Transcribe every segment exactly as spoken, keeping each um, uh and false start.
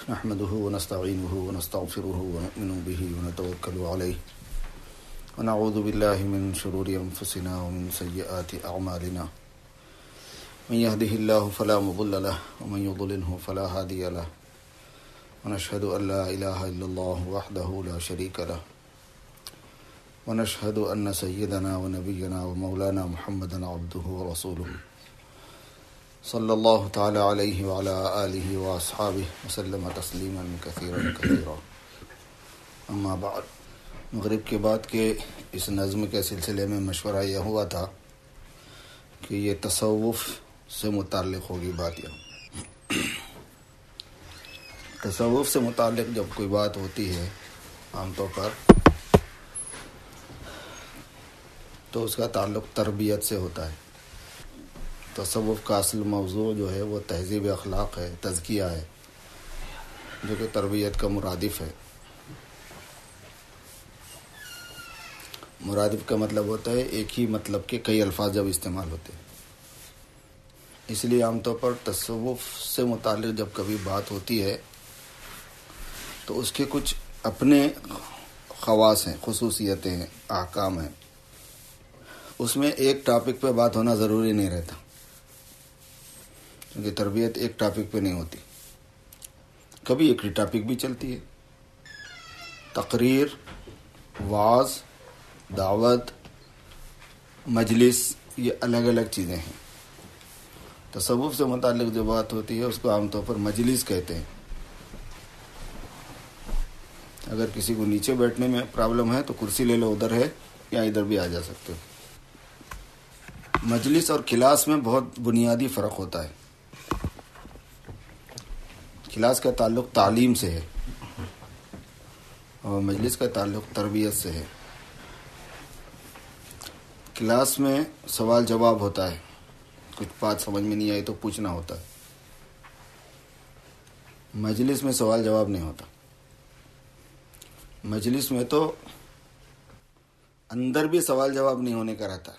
نحمده ونستعينه ونستغفره ونؤمن به ونتوكل عليه ونعوذ بالله من شرور أنفسنا ومن سيئات أعمالنا من يهده الله فلا مضل له ومن يضلله فلا هادي له ونشهد أن لا إله إلا الله وحده لا شريك له ونشهد أن سيدنا ونبينا ومولانا محمدا عبده ورسوله صلی اللہ تعالی علیہ وعلی آلہ واصحابہ وسلم تسلیما کثیرا کثیرا اما بعد. مغرب کے بعد کے اس نظم کے سلسلے میں مشورہ یہ ہوا تھا کہ یہ تصوف سے متعلق ہوگی بات. یہاں تصوف سے متعلق جب کوئی بات ہوتی ہے عام طور پر تو اس کا تعلق تربیت سے ہوتا ہے. تصوف کا اصل موضوع جو ہے وہ تہذیب اخلاق ہے، تزکیہ ہے، جو کہ تربیت کا مرادف ہے. مرادف کا مطلب ہوتا ہے ایک ہی مطلب کے کئی الفاظ جب استعمال ہوتے ہیں. اس لیے عام طور پر تصوف سے متعلق جب کبھی بات ہوتی ہے تو اس کے کچھ اپنے خواص ہیں، خصوصیتیں ہیں، احکام ہیں. اس میں ایک ٹاپک پہ بات ہونا ضروری نہیں رہتا، کیونکہ تربیت ایک ٹاپک پہ نہیں ہوتی. کبھی ایک ٹاپک بھی چلتی ہے. تقریر، وعظ، دعوت، مجلس، یہ الگ الگ چیزیں ہیں. تصوف سے متعلق جو بات ہوتی ہے اس کو عام طور پر مجلس کہتے ہیں. اگر کسی کو نیچے بیٹھنے میں پرابلم ہے تو کرسی لے لو، ادھر ہے، یا ادھر بھی آ جا سکتے ہو. مجلس اور کلاس میں بہت بنیادی فرق ہوتا ہے. کلاس کا تعلق تعلیم سے ہے اور مجلس کا تعلق تربیت سے ہے. کلاس میں سوال جواب ہوتا ہے، کچھ بات سمجھ میں نہیں آئی تو پوچھنا ہوتا ہے. مجلس میں سوال جواب نہیں ہوتا. مجلس میں تو اندر بھی سوال جواب نہیں ہونے کا رہتا.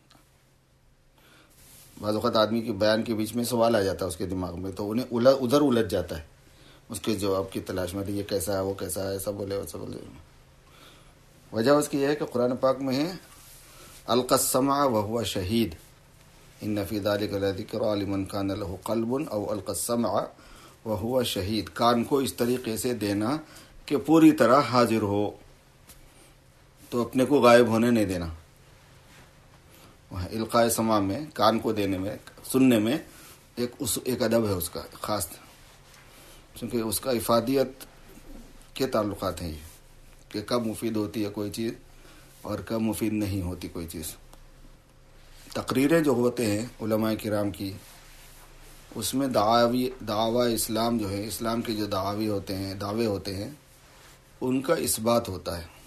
بعض اوقات آدمی کے بیان کے بیچ میں سوال آ جاتا ہے اس کے دماغ میں، تو انہیں ادھر الجھ جاتا ہے اس کے جواب کی تلاش میں. یہ کیسا ہے، وہ کیسا ہے، ایسا بولے ویسا بولے. وجہ اس کی یہ ہے کہ قرآن پاک میں ہے القى السمع وهو شہید ان فی ذلک لذکری لمن کان له قلب او القى السمع وهو شہید. کان کو اس طریقے سے دینا کہ پوری طرح حاضر ہو، تو اپنے کو غائب ہونے نہیں دینا. القاء سماع میں کان کو دینے میں، سننے میں ایک اس ایک ادب ہے اس کا خاص، کیونکہ اس کا افادیت کے تعلقات ہیں یہ کہ کب مفید ہوتی ہے کوئی چیز اور کب مفید نہیں ہوتی کوئی چیز. تقریریں جو ہوتے ہیں علماء کرام کی، اس میں دعاوی دعوی اسلام جو ہے، اسلام کے جو دعاوی ہوتے ہیں، دعوے ہوتے ہیں، ان کا اثبات ہوتا ہے.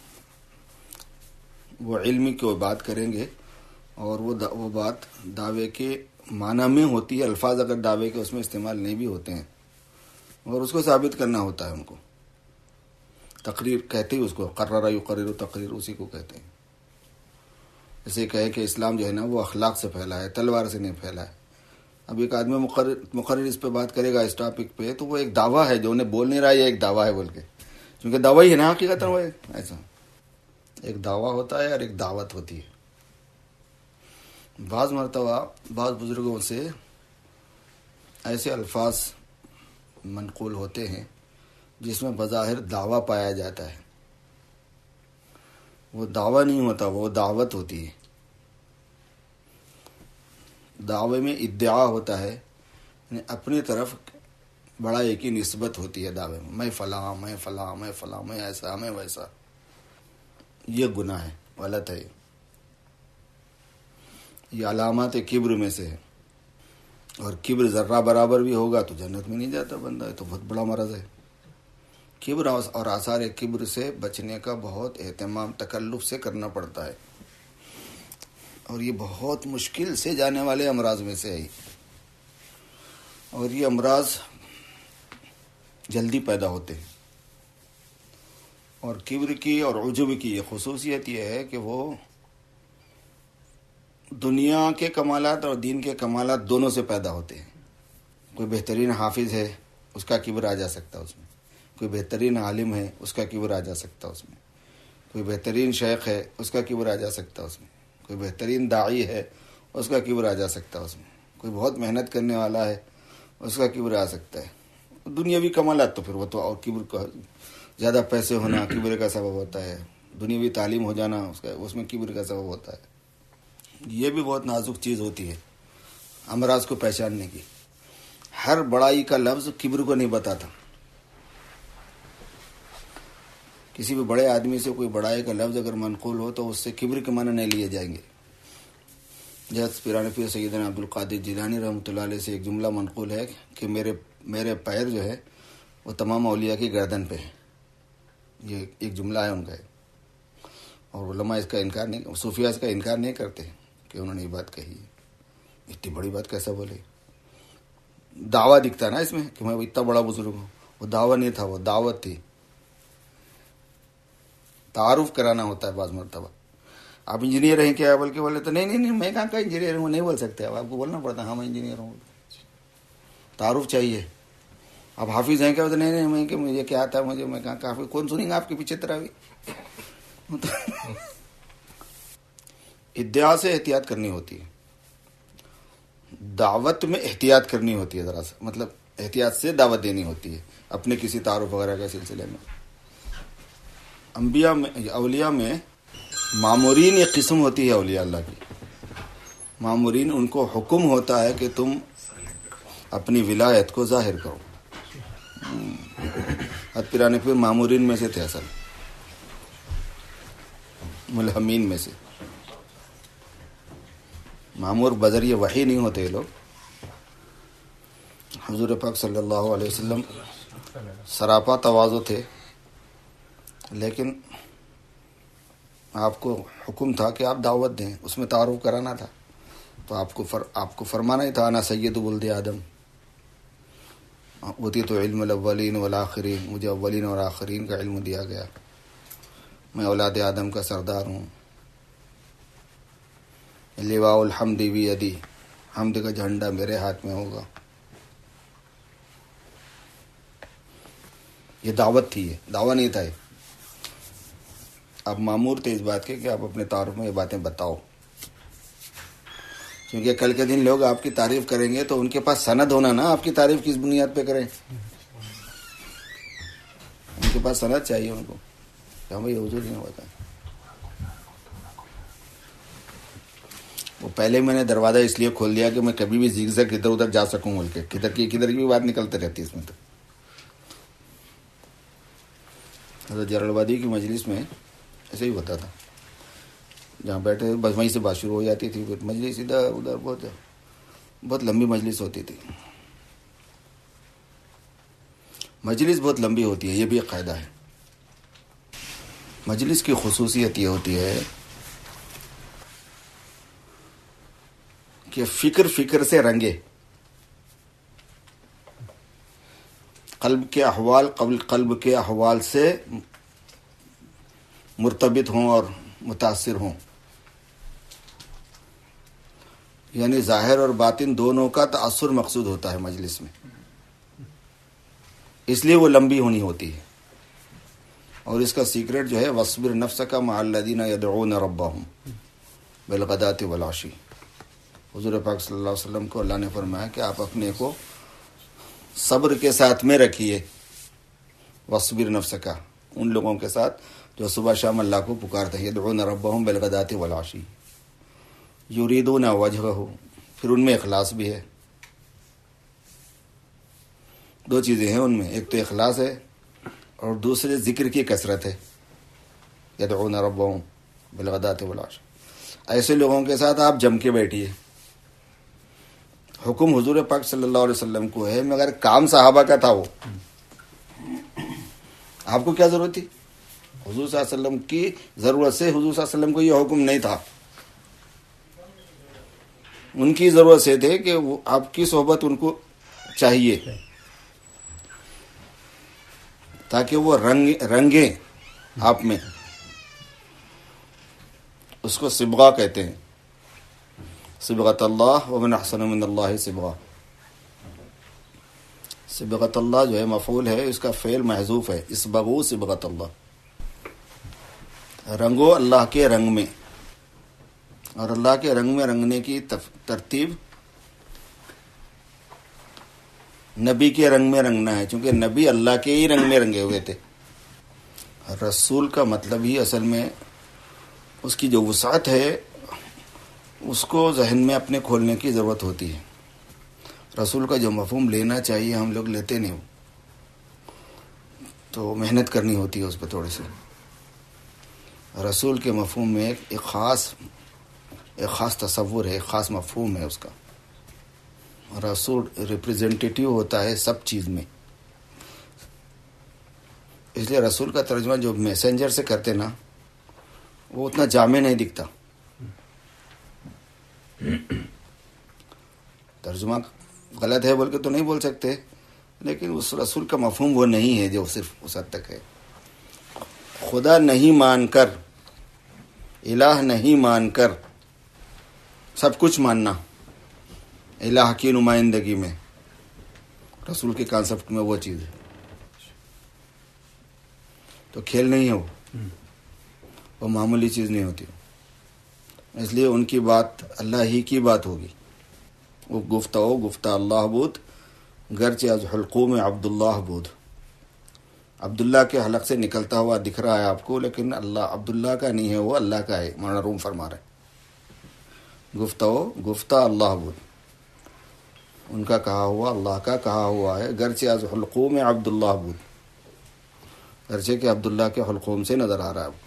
وہ علمی کی بات کریں گے اور وہ وہ بات دعوے کے معنی میں ہوتی ہے. الفاظ اگر دعوے کے اس میں استعمال نہیں بھی ہوتے ہیں اور اس کو ثابت کرنا ہوتا ہے. ان کو تقریر کہتے ہیں، اس کو قرر یقرر تقریر اسی کو کہتے ہیں. جیسے کہے کہ اسلام جو ہے نا وہ اخلاق سے پھیلا ہے، تلوار سے نہیں پھیلا ہے. اب ایک آدمی مقرر مقرر اس پہ بات کرے گا اس ٹاپک پہ، تو وہ ایک دعویٰ ہے جو انہیں بول نہیں رہا ہے، یہ ایک دعویٰ ہے بول کے، کیونکہ دعویٰ ہی ہے نا حقیقت. وہ ایسا ایک دعویٰ ہوتا ہے اور ایک دعوت ہوتی ہے. بعض مرتبہ بعض بزرگوں سے ایسے الفاظ منقول ہوتے ہیں جس میں بظاہر دعویٰ پایا جاتا ہے. وہ دعویٰ نہیں ہوتا، وہ دعوت ہوتی ہے. دعوے میں ادعا ہوتا ہے، یعنی اپنی طرف بڑائی کی نسبت ہوتی ہے دعوے میں. میں فلاں، میں فلاں، میں فلاں، میں ایسا، میں ویسا. یہ گناہ ہے، غلط ہے. یہ علامات کبر میں سے ہے، اور کبر ذرہ برابر بھی ہوگا تو جنت میں نہیں جاتا بندہ. ہے تو بہت بڑا مرض ہے. کبر اور آثار کبر سے بچنے کا بہت اہتمام تکلف سے کرنا پڑتا ہے، اور یہ بہت مشکل سے جانے والے امراض میں سے ہے. اور یہ امراض جلدی پیدا ہوتے ہیں. اور کبر کی اور عجب کی یہ خصوصیت یہ ہے کہ وہ دنیا کے کمالات اور دین کے کمالات دونوں سے پیدا ہوتے ہیں. کوئی بہترین حافظ ہے، اس کا کبر آ جا سکتا اس میں. کوئی بہترین عالم ہے اس کا کبر آ جا سکتا اس میں. کوئی بہترین شیخ ہے اس کا کبر آ جا سکتا اس میں. کوئی بہترین داعی ہے اس کا کبر آ جا سکتا اس میں. کوئی بہت محنت کرنے والا ہے اس کا کبر آ سکتا ہے. دنیاوی کمالات تو پھر وہ تو اور کبر کا زیادہ پیسے ہونا کبر کا سبب ہوتا ہے. دنیاوی تعلیم ہو جانا اس کا اس میں کبر کا سبب ہوتا ہے. یہ بھی بہت نازک چیز ہوتی ہے امراض کو پہچاننے کی. ہر بڑائی کا لفظ کبر کو نہیں بتاتا. کسی بھی بڑے آدمی سے کوئی بڑائی کا لفظ اگر منقول ہو تو اس سے کبر کے معنی نہیں لیے جائیں گے. جیسے پیران پیر سیدنا عبد القادر جیلانی رحمۃ اللہ علیہ سے ایک جملہ منقول ہے کہ میرے میرے پیر جو ہے وہ تمام اولیاء کی گردن پہ ہے. یہ ایک جملہ ہے ان کا. اور علماء اس کا انکار نہیں, صوفیہ اس کا انکار نہیں کرتے کہ انہوں نے یہ بات کہی ہے. اتنی بڑی بات کیسا بولے؟ دعویٰ دکھتا ہے نا اس میں کہ میں اتنا بڑا بزرگ ہوں. وہ دعویٰ نہیں تھا, وہ دعوت تھی. تعارف کرانا ہوتا ہے بعض مرتبہ. آپ انجینئر ہیں کیا بلکہ بولے تو نہیں نہیں نہیں میں کہاں کا انجینئر ہوں, نہیں بول سکتے. اب آپ کو بولنا پڑتا ہے ہاں میں انجینئر ہوں. تعارف چاہیے. آپ حافظ ہیں کیا؟ تو نہیں نہیں میں کہ مجھے کیا آتا ہے مجھے, میں کہاں کافی کون سنیں گا آپ کے پیچھے تراوی. ادعا سے احتیاط کرنی ہوتی ہے, دعوت میں احتیاط کرنی ہوتی ہے. ذرا سا مطلب احتیاط سے دعوت دینی ہوتی ہے اپنے کسی تعارف وغیرہ کے سلسلے میں. انبیاء میں اولیاء میں مامورین ایک قسم ہوتی ہے اولیاء اللہ کی. مامورین ان کو حکم ہوتا ہے کہ تم اپنی ولایت کو ظاہر کرو. حضرت پیران پیر مامورین میں سے تھے, اصل ملہمین میں سے. مامور بذریعہ وحی نہیں ہوتے یہ لوگ. حضور پاک صلی اللہ علیہ وسلم سراپا تواضع تھے, لیکن آپ کو حکم تھا کہ آپ دعوت دیں, اس میں تعارف کرانا تھا. تو آپ کو فر آپ کو فرمانا ہی تھا انا سید ولد آدم اوتیت علم الاولین والآخرین, مجھے اولین اور آخرین کا علم دیا گیا, میں اولاد آدم کا سردار ہوں. لواء الحمد بیدی, حمد کا جھنڈا میرے ہاتھ میں ہوگا. یہ دعوت تھی, یہ دعویٰ نہیں تھا. آپ مامور تھے اس بات کے کہ آپ اپنے تعارف میں یہ باتیں بتاؤ, کیونکہ کل کے دن لوگ آپ کی تعریف کریں گے تو ان کے پاس سند ہونا نا, آپ کی تعریف کس بنیاد پہ کریں. ان کے پاس سند چاہیے ان کو کہ ہاں بھائی حضور نہیں ہوتا. وہ پہلے میں نے دروازہ اس لیے کھول دیا کہ میں کبھی بھی زگ زگ ادھر ادھر جا سکوں, بول کے کدھر کی کدھر کی بھی بات نکلتے رہتی اس میں. تو حضرت جلال آبادی کی مجلس میں ایسے ہی ہوتا تھا, جہاں بیٹھے بس وہیں سے بات شروع ہو جاتی تھی. مجلس ادھر ادھر بہت بہت لمبی مجلس ہوتی تھی. مجلس بہت لمبی ہوتی ہے, یہ بھی ایک قاعدہ ہے. مجلس کی خصوصیت یہ ہوتی ہے کہ فکر فکر سے رنگے, قلب کے احوال قبل قلب کے احوال سے مرتبط ہوں اور متاثر ہوں. یعنی ظاہر اور باطن دونوں کا تأثر مقصود ہوتا ہے مجلس میں, اس لیے وہ لمبی ہونی ہوتی ہے. اور اس کا سیکریٹ جو ہے وَاصْبِرْ نَفْسَكَ مَعَ الَّذِينَ يَدْعُونَ رَبَّهُمْ بِالْغَدَاةِ وَالْعَشِيِّ. حضور پاک صلی اللہ علیہ وسلم کو اللہ نے فرمایا کہ آپ اپنے کو صبر کے ساتھ میں رکھیے. وَاصْبِرْ نَفْسَكَ, ان لوگوں کے ساتھ جو صبح شام اللہ کو پکارتے ہیں. يَدْعُونَ رَبَّهُمْ بِالْغَدَاةِ وَالْعَشِيِّ يُرِيدُونَ وَجْهَهُ, پھر ان میں اخلاص بھی ہے. دو چیزیں ہیں ان میں, ایک تو اخلاص ہے اور دوسرے ذکر کی کثرت ہے. يَدْعُونَ رَبَّهُمْ بِالْغَدَاةِ وَالْعَشِيِّ. ایسے لوگوں کے ساتھ آپ جم کے بیٹھیے. حکم حضور پاک صلی اللہ علیہ وسلم کو ہے, مگر کام صحابہ کا تھا. وہ آپ کو کیا ضرورت تھی؟ حضور صلی اللہ علیہ وسلم کی ضرورت سے حضور صلی اللہ علیہ وسلم کو یہ حکم نہیں تھا. ان کی ضرورت سے تھے کہ وہ آپ کی صحبت ان کو چاہیے تاکہ وہ رنگ رنگیں آپ میں. اس کو صبغہ کہتے ہیں, صبغۃ اللہ ومن احسن من اللہ صبغہ. صبغت اللہ جو ہے مفعول ہے، اس کا فعل محذوف ہے، اسبغوا صبغت اللہ، رنگو اللہ کے رنگ میں. اور اللہ کے رنگ میں رنگنے کی ترتیب نبی کے رنگ میں رنگنا ہے، چونکہ نبی اللہ کے ہی رنگ میں رنگے ہوئے تھے. رسول کا مطلب ہی اصل میں اس کی جو وسعت ہے اس کو ذہن میں اپنے کھولنے کی ضرورت ہوتی ہے. رسول کا جو مفہوم لینا چاہیے ہم لوگ لیتے نہیں، تو محنت کرنی ہوتی ہے اس پہ تھوڑے سے. رسول کے مفہوم میں ایک ایک خاص ایک خاص تصور ہے، ایک خاص مفہوم ہے اس کا. رسول ریپریزنٹیٹیو ہوتا ہے سب چیز میں، اس لیے رسول کا ترجمہ جو میسنجر سے کرتے نا وہ اتنا جامع نہیں دکھتا. ترجمہ غلط ہے بول کے تو نہیں بول سکتے، لیکن اس رسول کا مفہوم وہ نہیں ہے جو صرف اس حد تک ہے. خدا نہیں مان کر، الہ نہیں مان کر سب کچھ ماننا، الہ کی نمائندگی میں رسول کے کانسیپٹ میں وہ چیز ہے. تو کھیل نہیں ہے، وہ وہ معمولی چیز نہیں ہوتی. اس لیے ان کی بات اللہ ہی کی بات ہوگی. وہ گفتہ گفتہ اللہ بود گرچہ از حلقوم عبداللہ بود. عبداللہ کے حلق سے نکلتا ہوا دکھ رہا ہے آپ کو، لیکن اللہ عبداللہ کا نہیں ہے، وہ اللہ کا ہے. مولانا روم فرما رہے گفتہ گفتہ اللہ بود، ان کا کہا ہوا اللہ کا کہا ہوا ہے. گرچہ از حلقوم عبداللہ بود، گرچہ کہ عبداللہ کے حلقوم سے نظر آ رہا ہے.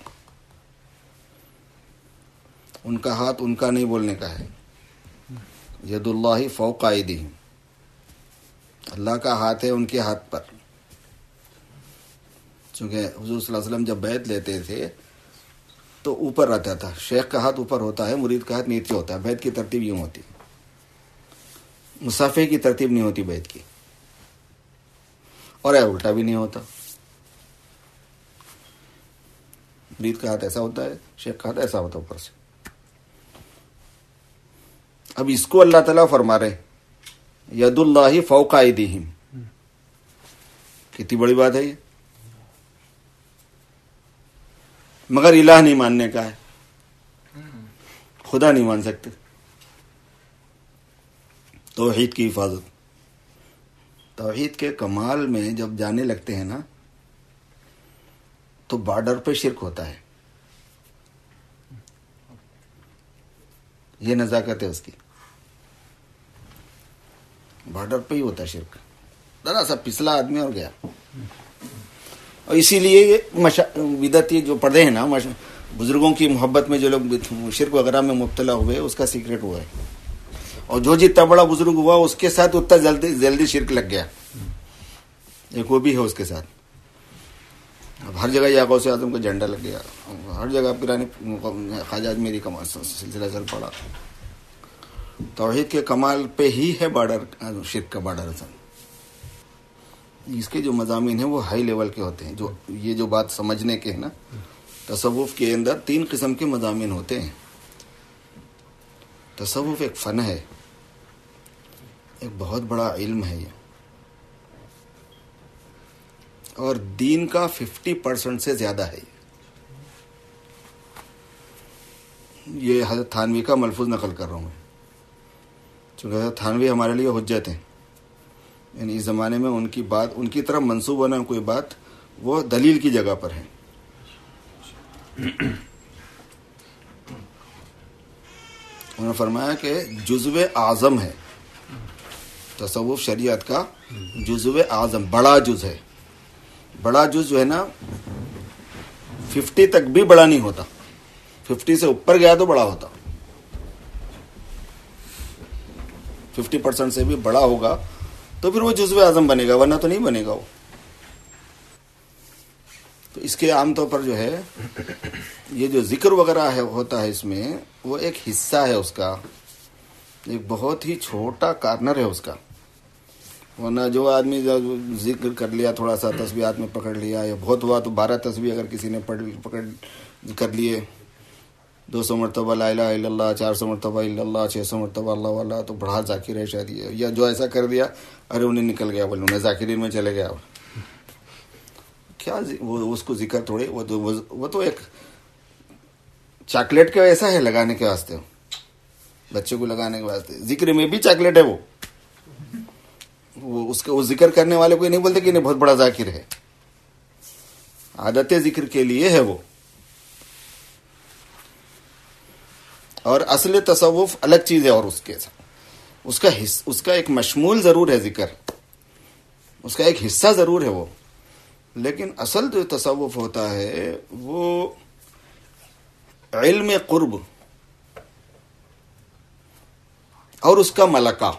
ان کا ہاتھ ان کا نہیں بولنے کا ہے. ید اللہ فوق ایدیہم، اللہ کا ہاتھ ہے ان کے ہاتھ پر. چونکہ حضور صلی اللہ علیہ وسلم جب بیعت لیتے تھے تو اوپر رہتا تھا، شیخ کا ہاتھ اوپر ہوتا ہے، مرید کا ہاتھ نیچے ہوتا ہے. بیعت کی ترتیب یوں ہوتی ہے، مصافحے کی ترتیب نہیں ہوتی بیعت کی، اور الٹا بھی نہیں ہوتا. مرید کا ہاتھ ایسا ہوتا ہے، شیخ کا ہاتھ ایسا ہوتا ہے اوپر سے. اب اس کو اللہ تعالیٰ فرما رہے ید اللہ فوق ایدیہم. کتنی بڑی بات ہے یہ، مگر الہ نہیں ماننے کا ہے، خدا نہیں مان سکتے. توحید کی حفاظت، توحید کے کمال میں جب جانے لگتے ہیں نا تو بارڈر پہ شرک ہوتا ہے. یہ نزاکت ہے اس کی، بارڈر پہ ہی ہوتا ہے شرک. ذرا سا پسلا آدمی اور گیا. اور اسی لیے یہ بدعت جو پڑھے ہیں نا، بزرگوں کی محبت میں جو لوگ شرک وغیرہ میں مبتلا ہوئے اس کا سیکریٹ ہوا ہے. اور جو جتنا بڑا بزرگ ہوا اس کے ساتھ اتنا جلدی جلدی شرک لگ گیا. ایک وہ بھی ہے اس کے ساتھ. اب ہر جگہ یہ غوث اعظم کا جھنڈا لگ گیا، ہر جگہ پیرانی خواجہ میری کمال سلسلہ چل پڑا. توحید کے کمال پہ ہی ہے بارڈر، شرک کا بارڈر. اس کے جو مضامین ہیں وہ ہائی لیول کے ہوتے ہیں. جو یہ جو بات سمجھنے کے ہیں نا، تصوف کے اندر تین قسم کے مضامین ہوتے ہیں. تصوف ایک فن ہے، ایک بہت بڑا علم ہے یہ، اور دین کا ففٹی پرسنٹ سے زیادہ ہے. یہ حضرت تھانوی کا ملفوظ نقل کر رہا ہوں میں، چونکہ حضرت تھانوی ہمارے لیے حجت ہیں. یعنی اس زمانے میں ان کی بات، ان کی طرف منسوب ہونا کوئی بات، وہ دلیل کی جگہ پر ہے. انہوں نے فرمایا کہ جزو اعظم ہے تصوف، شریعت کا جزو اعظم، بڑا جز ہے. بڑا جز جو ہے نا ففٹی تک بھی بڑا نہیں ہوتا، ففٹی سے اوپر گیا تو بڑا ہوتا. ففٹی پرسینٹ سے بھی بڑا ہوگا تو پھر وہ جزو اعظم بنے گا، ورنہ تو نہیں بنے گا وہ. تو اس کے عام طور پر جو ہے یہ جو ذکر وغیرہ ہے ہوتا ہے اس میں، وہ ایک حصہ ہے اس کا، ایک بہت ہی چھوٹا کارنر ہے اس کا. ورنہ جو آدمی ذکر کر لیا، تھوڑا سا تسبیحات میں پکڑ لیا، یا بہت ہوا تو بارہ تسبیح اگر کسی نے پڑھ پکڑ کر لیے، دو سو مرتبہ لا الہ الا اللہ، چار سو مرتبہ الا اللہ، چھ سو مرتبہ اللہ والا، تو بڑا ذاکر ہے شاید یہ، یا جو ایسا کر دیا ارے انہیں نکل گیا، بولے انہیں ذاکرین میں چلے گیا. کیا وہ اس کو ذکر تھوڑے، وہ تو وہ تو ایک چاکلیٹ کا ایسا ہے لگانے کے واسطے، بچے کو لگانے کے واسطے. ذکر میں بھی چاکلیٹ ہے وہ وہ اس کو ذکر کرنے والے کو یہ نہیں بولتے کہ نہیں بہت بڑا ذاکر ہے، عادت ذکر کے لیے ہے وہ. اور اصل تصوف الگ چیز ہے، اور اس کے ساتھ اس کا حص اس کا ایک مشمول ضرور ہے ذکر، اس کا ایک حصہ ضرور ہے وہ، لیکن اصل جو تصوف ہوتا ہے وہ علم قرب اور اس کا ملکہ،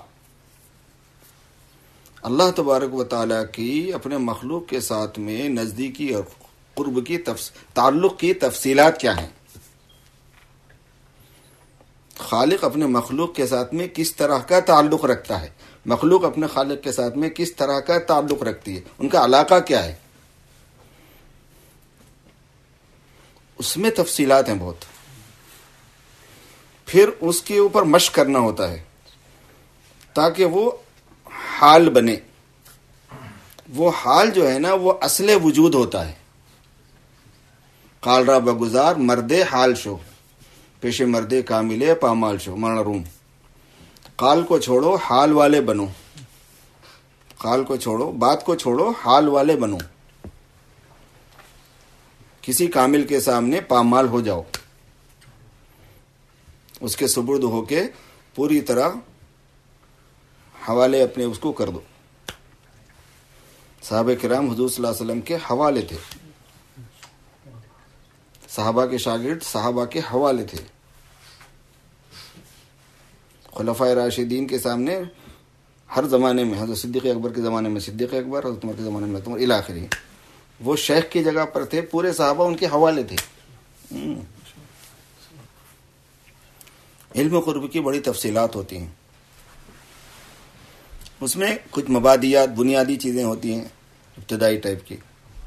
اللہ تبارک و تعالیٰ کی اپنے مخلوق کے ساتھ میں نزدیکی اور قرب کی تفس... تعلق کی تفصیلات کیا ہیں. خالق اپنے مخلوق کے ساتھ میں کس طرح کا تعلق رکھتا ہے، مخلوق اپنے خالق کے ساتھ میں کس طرح کا تعلق رکھتی ہے، ان کا علاقہ کیا ہے، اس میں تفصیلات ہیں بہت. پھر اس کے اوپر مشق کرنا ہوتا ہے تاکہ وہ حال بنے. وہ حال جو ہے نا وہ اصل وجود ہوتا ہے. قال را بگزار مردے حال شو، پیش مردے کاملے پامال شو، مولانا روم. قال کو چھوڑو حال والے بنو، قال کو چھوڑو بات کو چھوڑو حال والے بنو، کسی کامل کے سامنے پامال ہو جاؤ، اس کے سپرد ہو کے پوری طرح حوالے اپنے اس کو کر دو. صحابہ کرام حضور صلی اللہ علیہ وسلم کے حوالے تھے، صحابہ کے شاگرد صحابہ کے حوالے تھے. خلفائے راشدین کے سامنے ہر زمانے میں، حضرت صدیق اکبر کے زمانے میں صدیق اکبر، حضرت عمر کے زمانے میں عمر الی آخری، وہ شیخ کی جگہ پر تھے، پورے صحابہ ان کے حوالے تھے. علم قرب کی بڑی تفصیلات ہوتی ہیں، اس میں کچھ مبادیات بنیادی چیزیں ہوتی ہیں ابتدائی ٹائپ کی،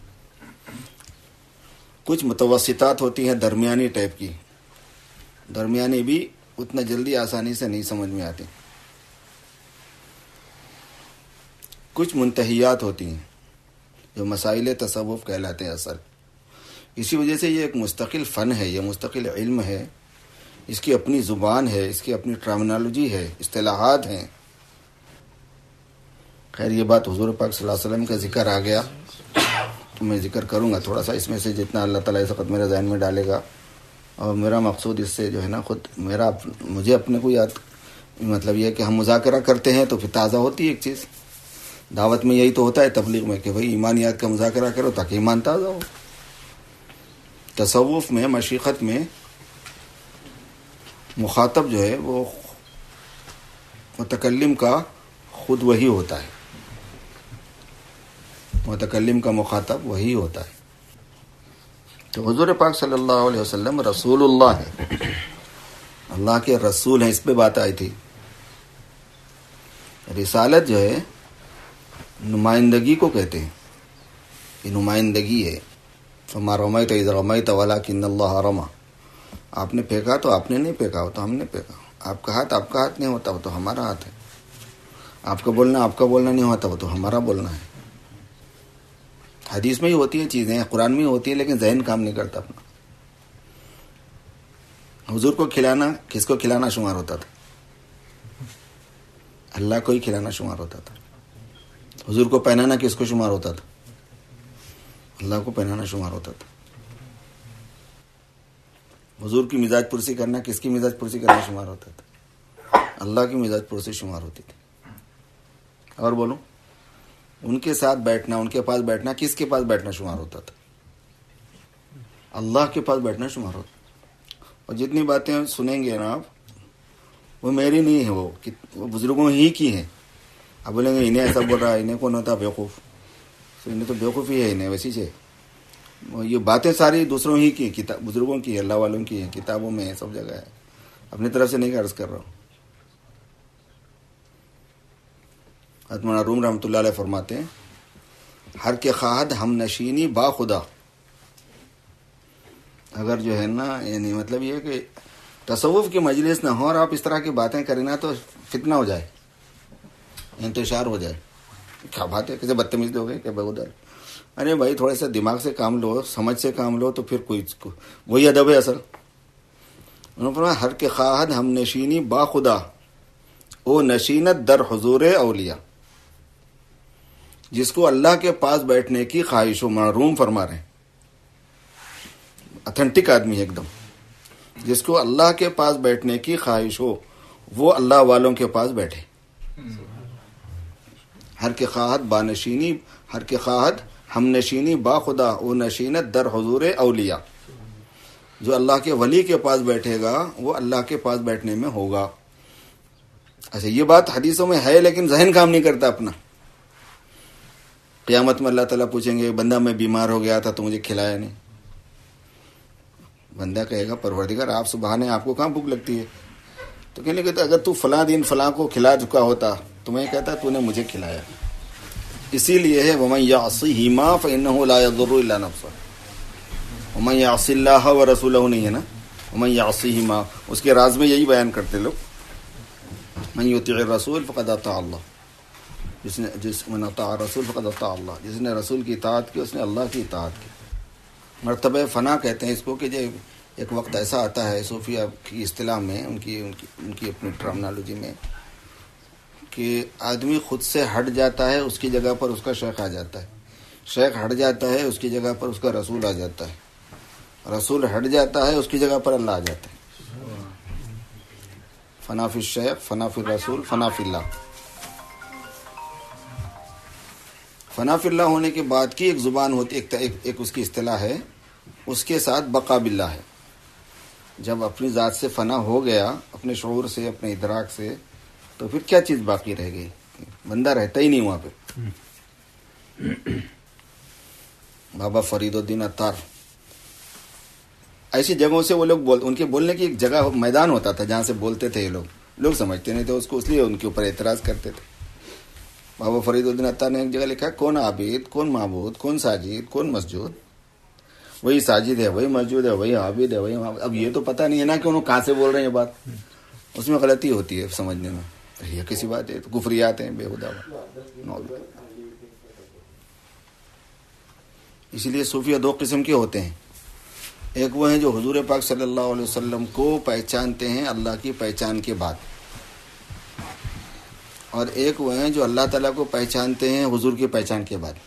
کچھ متوسطات ہوتی ہیں درمیانی ٹائپ کی، درمیانی بھی اتنا جلدی آسانی سے نہیں سمجھ میں آتی، کچھ منتہیات ہوتی ہیں جو مسائل تصوف کہلاتے ہیں اصل. اسی وجہ سے یہ ایک مستقل فن ہے، یہ مستقل علم ہے، اس کی اپنی زبان ہے، اس کی اپنی ٹرمنالوجی ہے، اصطلاحات ہیں. خیر یہ بات حضور پاک صلی اللہ علیہ وسلم کا ذکر آ گیا تو میں ذکر کروں گا تھوڑا سا اس میں سے جتنا اللہ تعالیٰ اس وقت میرے ذہن میں ڈالے گا. اور میرا مقصود اس سے جو ہے نا خود میرا مجھے اپنے کو یاد مطلب یہ ہے کہ ہم مذاکرہ کرتے ہیں تو پھر تازہ ہوتی ہے ایک چیز. دعوت میں یہی تو ہوتا ہے تبلیغ میں کہ بھئی ایمانیات کا مذاکرہ کرو تاکہ ایمان تازہ ہو. تصوف میں مشیخت میں مخاطب جو ہے وہ متکلم کا خود وہی ہوتا ہے، متکلم کا مخاطب وہی ہوتا ہے. تو حضور پاک صلی اللہ علیہ وسلم رسول اللہ ہے، اللہ کے رسول ہیں، اس پہ بات آئی تھی. رسالت جو ہے نمائندگی کو کہتے ہیں، یہ نمائندگی ہے. فما رمیت اذ رمیت ولکن اللہ رمی، آپ نے پھینکا تو آپ نے نہیں پھینکا ہو تو ہم نے پھینکا، آپ کا ہاتھ آپ کا ہاتھ نہیں ہوتا وہ تو ہمارا ہاتھ ہے، آپ کا بولنا آپ کا بولنا نہیں ہوتا وہ تو ہمارا بولنا ہے. حدیث میں ہی ہوتی ہیں چیزیں، قرآن میں ہی ہوتی ہے، لیکن ذہن کام نہیں کرتا اپنا. حضور کو کھلانا کس کو کھلانا شمار ہوتا تھا؟ اللہ کو ہی کھلانا شمار ہوتا تھا. حضور کو پہنانا کس کو شمار ہوتا تھا؟ اللہ کو پہنانا شمار ہوتا تھا. حضور کی مزاج پرسی کرنا کس کی مزاج پرسی کرنا شمار ہوتا تھا؟ اللہ کی مزاج پرسی شمار ہوتی تھی. اور بولو، ان کے ساتھ بیٹھنا، ان کے پاس بیٹھنا کس کے پاس بیٹھنا شمار ہوتا تھا؟ اللہ کے پاس بیٹھنا شمار ہوتا. اور جتنی باتیں سنیں گے نا آپ، وہ میری نہیں ہے، وہ وہ بزرگوں ہی کی ہیں. اب بولیں گے انہیں ایسا بول رہا ہے، انہیں کون ہوتا بیوقوف، انہیں تو بیوقوف ہی ہے، انہیں ویسی سے. یہ باتیں ساری دوسروں ہی کی، کتاب بزرگوں کی، اللہ والوں کی ہیں، کتابوں میں سب جگہ ہے، اپنی طرف سے نہیں عرض کر رہا ہوں. حضرت مولانا روم رحمۃ اللہ علیہ فرماتے ہیں، ہر کے خواہد ہم نشینی با خدا، اگر جو ہے نا یعنی مطلب یہ کہ تصوف کی مجلس نہ ہو اور آپ اس طرح کی باتیں کریں نا تو فتنہ ہو جائے، انتشار ہو جائے. کیا بات ہے، کیسے بدتمیز لوگ ہیں کہ ادھر. ارے بھائی تھوڑے سے دماغ سے کام لو، سمجھ سے کام لو، تو پھر کوئی وہی ادب ہے اصل. انہوں نے فرمایا ہر کے خواہد ہم نشینی با خدا او نشینت در حضور اولیاء. جس کو اللہ کے پاس بیٹھنے کی خواہش ہو، محروم فرما رہے ہیں، اتھینٹک آدمی ہے ایک دم. جس کو اللہ کے پاس بیٹھنے کی خواہش ہو وہ اللہ والوں کے پاس بیٹھے. ہر کے خواہد با نشینی ہر کے خواہد ہم نشینی با خدا او نشینت در حضور اولیاء. جو اللہ کے ولی کے پاس بیٹھے گا وہ اللہ کے پاس بیٹھنے میں ہوگا. اچھا یہ بات حدیثوں میں ہے لیکن ذہن کام نہیں کرتا اپنا. قیامت میں اللہ تعالیٰ پوچھیں گے بندہ میں بیمار ہو گیا تھا تو مجھے کھلایا نہیں. بندہ کہے گا پروردگار آپ سبحان آپ کو کہاں بھوک لگتی ہے؟ تو کہنے کہتے اگر تو فلاں دن فلاں کو کھلا چکا ہوتا تو میں کہتا تو نے مجھے کھلایا. اسی لیے ہے وَمَن يَعْصِهِمَا فَإِنَّهُ لَا يَضُرُّ إِلَّا نَفْسَهُ. وَمَن يَعْصِ اللَّهَ وَرَسُولَهُ نہیں ہے نا، وَمَن يَعْصِهِمَا اس کے راز میں یہی بیان کرتے لوگ. من يطیع الرسول فقد اطاع اللہ. جس نے جس من اطاع الرسول فقد اطاع اللہ. جس نے رسول کی اطاعت کی اس نے اللہ کی اطاعت کی. مرتبہ فنا کہتے ہیں اس کو کہ جو ایک وقت ایسا آتا ہے صوفیہ کی اصطلاح میں، ان کی ان کی ان کی اپنی ٹرمنالوجی میں، کہ آدمی خود سے ہٹ جاتا ہے، اس کی جگہ پر اس کا شیخ آ جاتا ہے. شیخ ہٹ جاتا ہے، اس کی جگہ پر اس کا رسول آ جاتا ہے. رسول ہٹ جاتا ہے، اس کی جگہ پر اللہ آ جاتا ہے. فنا فی الشیخ فنا فی الرسول فنا فی اللہ. فنا فی اللہ ہونے کے بعد کی ایک زبان ہوتی ہے، ایک, ایک اس کی اصطلاح ہے، اس کے ساتھ بقا باللہ ہے. جب اپنی ذات سے فنا ہو گیا، اپنے شعور سے، اپنے ادراک سے، تو پھر کیا چیز باقی رہ گئی؟ بندہ رہتا ہی نہیں وہاں پہ. بابا فرید الدین عطار ایسی جگہوں سے وہ لوگ بول ان کے بولنے کی ایک جگہ میدان ہوتا تھا جہاں سے بولتے تھے. یہ لوگ لوگ سمجھتے نہیں تھے اس کو، اس لیے ان کے اوپر اعتراض کرتے تھے. بابا فرید الدین عطار نے ایک جگہ لکھا کون عابد، کون معبود، کون ساجد، کون مسجود. وہی ساجد ہے، وہی مسجود ہے، وہی عابد ہے، وہی معبود. اب یہ تو پتہ نہیں ہے نا کہ انہوں کہاں سے بول رہے ہیں یہ بات. اس میں غلطی ہوتی ہے سمجھنے میں. یہ کسی بات ہے، کفریات ہیں بےہودہ. اسی لیے صوفیہ دو قسم کے ہوتے ہیں. ایک وہ ہیں جو حضور پاک صلی اللہ علیہ وسلم کو پہچانتے ہیں اللہ کی پہچان کے بعد، اور ایک وہ ہیں جو اللہ تعالیٰ کو پہچانتے ہیں حضور کی پہچان کے بعد.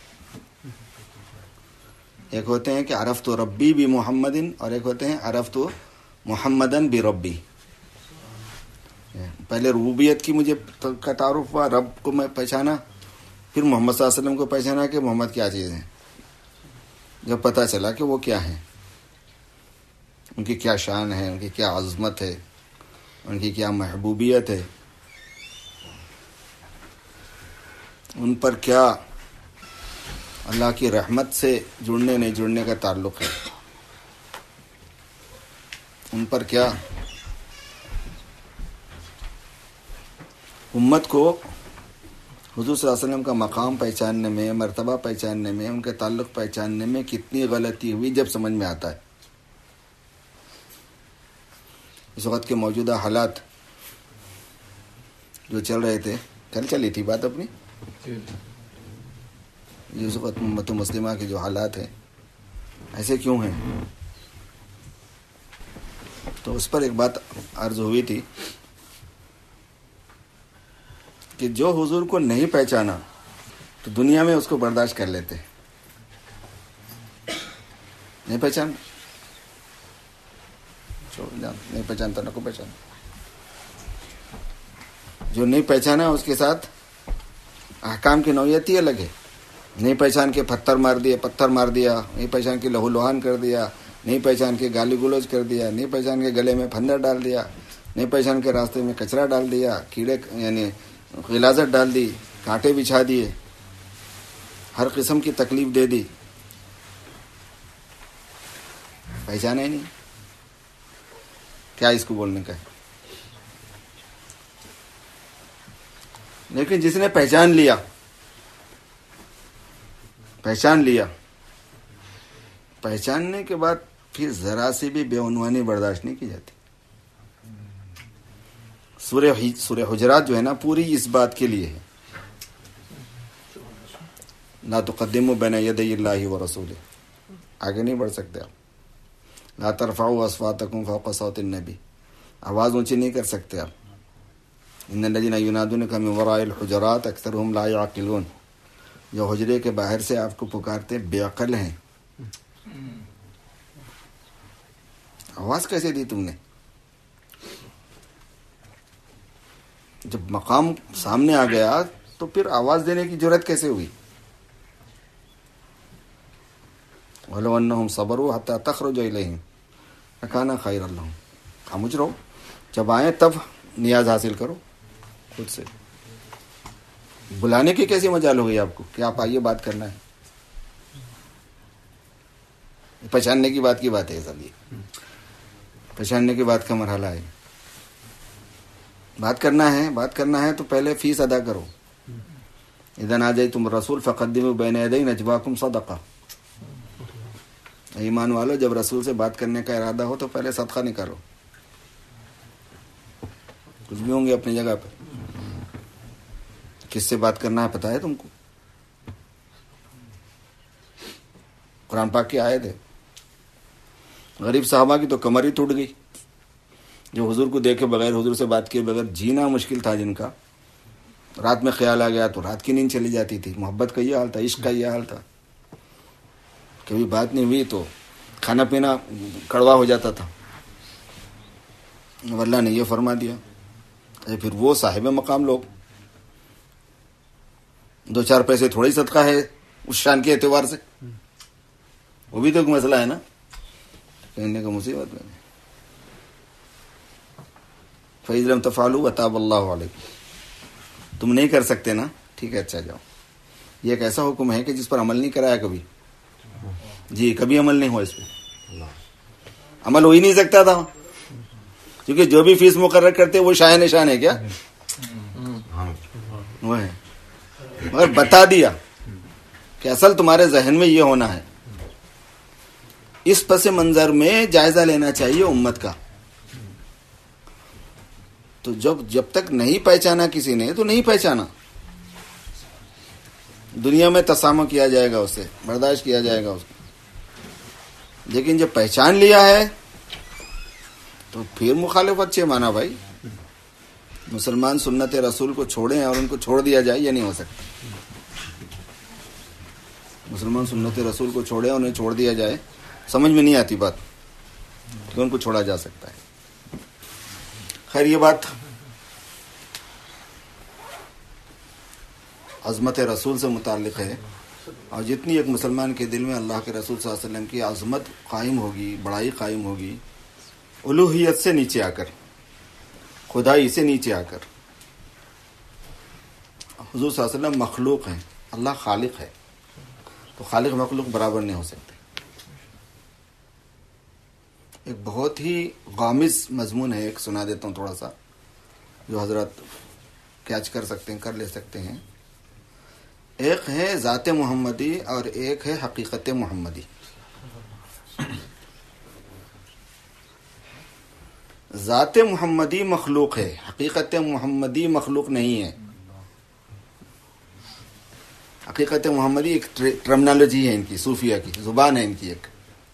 ایک ہوتے ہیں کہ عرفت ربی بی محمدن، اور ایک ہوتے ہیں عرفت محمدن بی ربی. پہلے ربوبیت کی مجھے کا تعارف ہوا، رب کو میں پہچانا، پھر محمد صلی اللہ علیہ وسلم کو پہچانا کہ محمد کیا چیز ہے. جب پتہ چلا کہ وہ کیا ہیں، ان کی کیا شان ہے، ان کی کیا عظمت ہے، ان کی کیا محبوبیت ہے، ان پر کیا اللہ کی رحمت سے جڑنے نہیں جڑنے کا تعلق ہے، ان پر کیا امت کو حضور صلی اللہ علیہ وسلم کا مقام پہچاننے میں، مرتبہ پہچاننے میں، ان کے تعلق پہچاننے میں کتنی غلطی ہوئی جب سمجھ میں آتا ہے. اس وقت کے موجودہ حالات جو چل رہے تھے، کل چلی تھی بات اپنی، اس وقت امت مسلمہ کے جو حالات ہیں ایسے کیوں ہیں، تو اس پر ایک بات عرض ہوئی تھی کہ جو حضور کو نہیں پہچانا تو دنیا میں اس کو برداشت کر لیتے. نہیں پہچان نہیں پہچانتا نہ کو پہچان. جو نہیں پہچانا اس کے ساتھ احکام کی نوعیت ہی الگ ہے. نہیں پہچان کے پتھر مار دیا پتھر مار دیا نہیں پہچان کے لہو لہان کر دیا، نہیں پہچان کے گالی گلوچ کر دیا، نہیں پہچان کے گلے میں پھندر ڈال دیا، نہیں پہچان کے راستے میں کچرا ڈال دیا، کیڑے یعنی غلاظت ڈال دی، کانٹے بچھا دیے، ہر قسم کی تکلیف دے دی. پہچانا ہی نہیں، کیا اس کو بولنے کا ہے. لیکن جس نے پہچان لیا پہچان لیا پہچاننے کے بعد پھر ذرا سی بھی بے عنوانی برداشت نہیں کی جاتی. سورہ سورہ حجرات جو ہے نا پوری اس بات کے لیے ہے. لا تقدموا بین یدی اللہ ورسولہ. آگے نہیں بڑھ سکتے آپ. لا ترفعوا اصواتکم فوق صوت النبی. آواز اونچی نہیں کر سکتے آپ. ان الذین ینادونک من وراء الحجرات اکثرهم لا یعقلون. جو حجرے کے باہر سے آپ کو پکارتے بے عقل ہیں. آواز کیسے دی تم نے؟ جب مقام سامنے آ گیا تو پھر آواز دینے کی جرأت کیسے ہوئی؟ وَلَوْ أَنَّهُمْ صَبَرُوا حَتَّى تَخْرُجَ إِلَيْهِمْ لَكَانَ خَيْرًا لَهُمْ. خاموش رہو، جب آئیں تب نیاز حاصل کرو خود سے. بلانے کی کیسی مجال ہو گئی آپ کو کہ آپ آئیے بات کرنا ہے؟ پہچاننے کی بات کی بات ہے. سب یہ پہچاننے کی بات کا مرحلہ ہے. بات کرنا ہے بات کرنا ہے تو پہلے فیس ادا کرو. اذا ناجیتم الرسول فقدموا بین یدی نجواکم صدقہ. ایمان والو، جب رسول سے بات کرنے کا ارادہ ہو تو پہلے صدقہ نکالو. کچھ بھی ہوں گے اپنی جگہ پہ. کس سے بات کرنا ہے پتہ ہے تم کو؟ قرآن پاک کی آیت ہے. غریب صحابہ کی تو کمر ہی ٹوٹ گئی. جو حضور کو دیکھے بغیر، حضور سے بات کیے بغیر جینا مشکل تھا جن کا. رات میں خیال آ گیا تو رات کی نیند چلی جاتی تھی. محبت کا یہ حال تھا، عشق کا یہ حال تھا. کبھی بات نہیں ہوئی تو کھانا پینا کڑوا ہو جاتا تھا. اللہ نے یہ فرما دیا. پھر وہ صاحب مقام لوگ، دو چار پیسے تھوڑی صدقہ ہے اس شان کے اعتبار سے. وہ بھی تو ایک مسئلہ ہے نا، کہنے کا مصیبت میں. فَإِذْ لَمْ تَفْعَلُوا وَتَابَ اللَّهُ عَلَيْكُمْ. تم نہیں کر سکتے نا، ٹھیک ہے اچھا جاؤ. یہ ایک ایسا حکم ہے کہ جس پر عمل نہیں کرایا کبھی. جی کبھی عمل نہیں ہوا اس پہ. عمل ہو ہی نہیں سکتا تھا کیونکہ جو بھی فیس مقرر کرتے وہ شاہ نشان ہے کیا؟ وہ ہے. مگر بتا دیا کہ اصل تمہارے ذہن میں یہ ہونا ہے. اس پس منظر میں جائزہ لینا چاہیے امت کا. تو جب جب تک نہیں پہچانا کسی نے تو نہیں پہچانا. دنیا میں تسامح کیا جائے گا، اسے برداشت کیا جائے گا اس کو. لیکن جب پہچان لیا ہے تو پھر مخالفت چھ مانا بھائی. مسلمان سنت رسول کو چھوڑیں اور ان کو چھوڑ دیا جائے، یہ نہیں ہو سکتا. مسلمان سنت رسول کو چھوڑیں اور انہیں چھوڑ دیا جائے، سمجھ میں نہیں آتی بات کہ ان کو چھوڑا جا سکتا ہے. خیر یہ بات عظمت رسول سے متعلق ہے. اور جتنی ایک مسلمان کے دل میں اللہ کے رسول صلی اللہ علیہ وسلم کی عظمت قائم ہوگی، بڑائی قائم ہوگی، الوہیت سے نیچے آ کر، خدائی سے نیچے آ کر. حضور صلی اللہ علیہ وسلم مخلوق ہیں، اللہ خالق ہے. تو خالق مخلوق برابر نہیں ہو سکتے. ایک بہت ہی غامض مضمون ہے، ایک سنا دیتا ہوں تھوڑا سا، جو حضرات کیچ کر سکتے ہیں، کر لے سکتے ہیں. ایک ہے ذات محمدی اور ایک ہے حقیقت محمدی. ذات محمدی مخلوق ہے، حقیقت محمدی مخلوق نہیں ہے. حقیقت محمدی ایک ٹرمنالوجی ہے ان کی، صوفیہ کی زبان ہے ان کی ایک.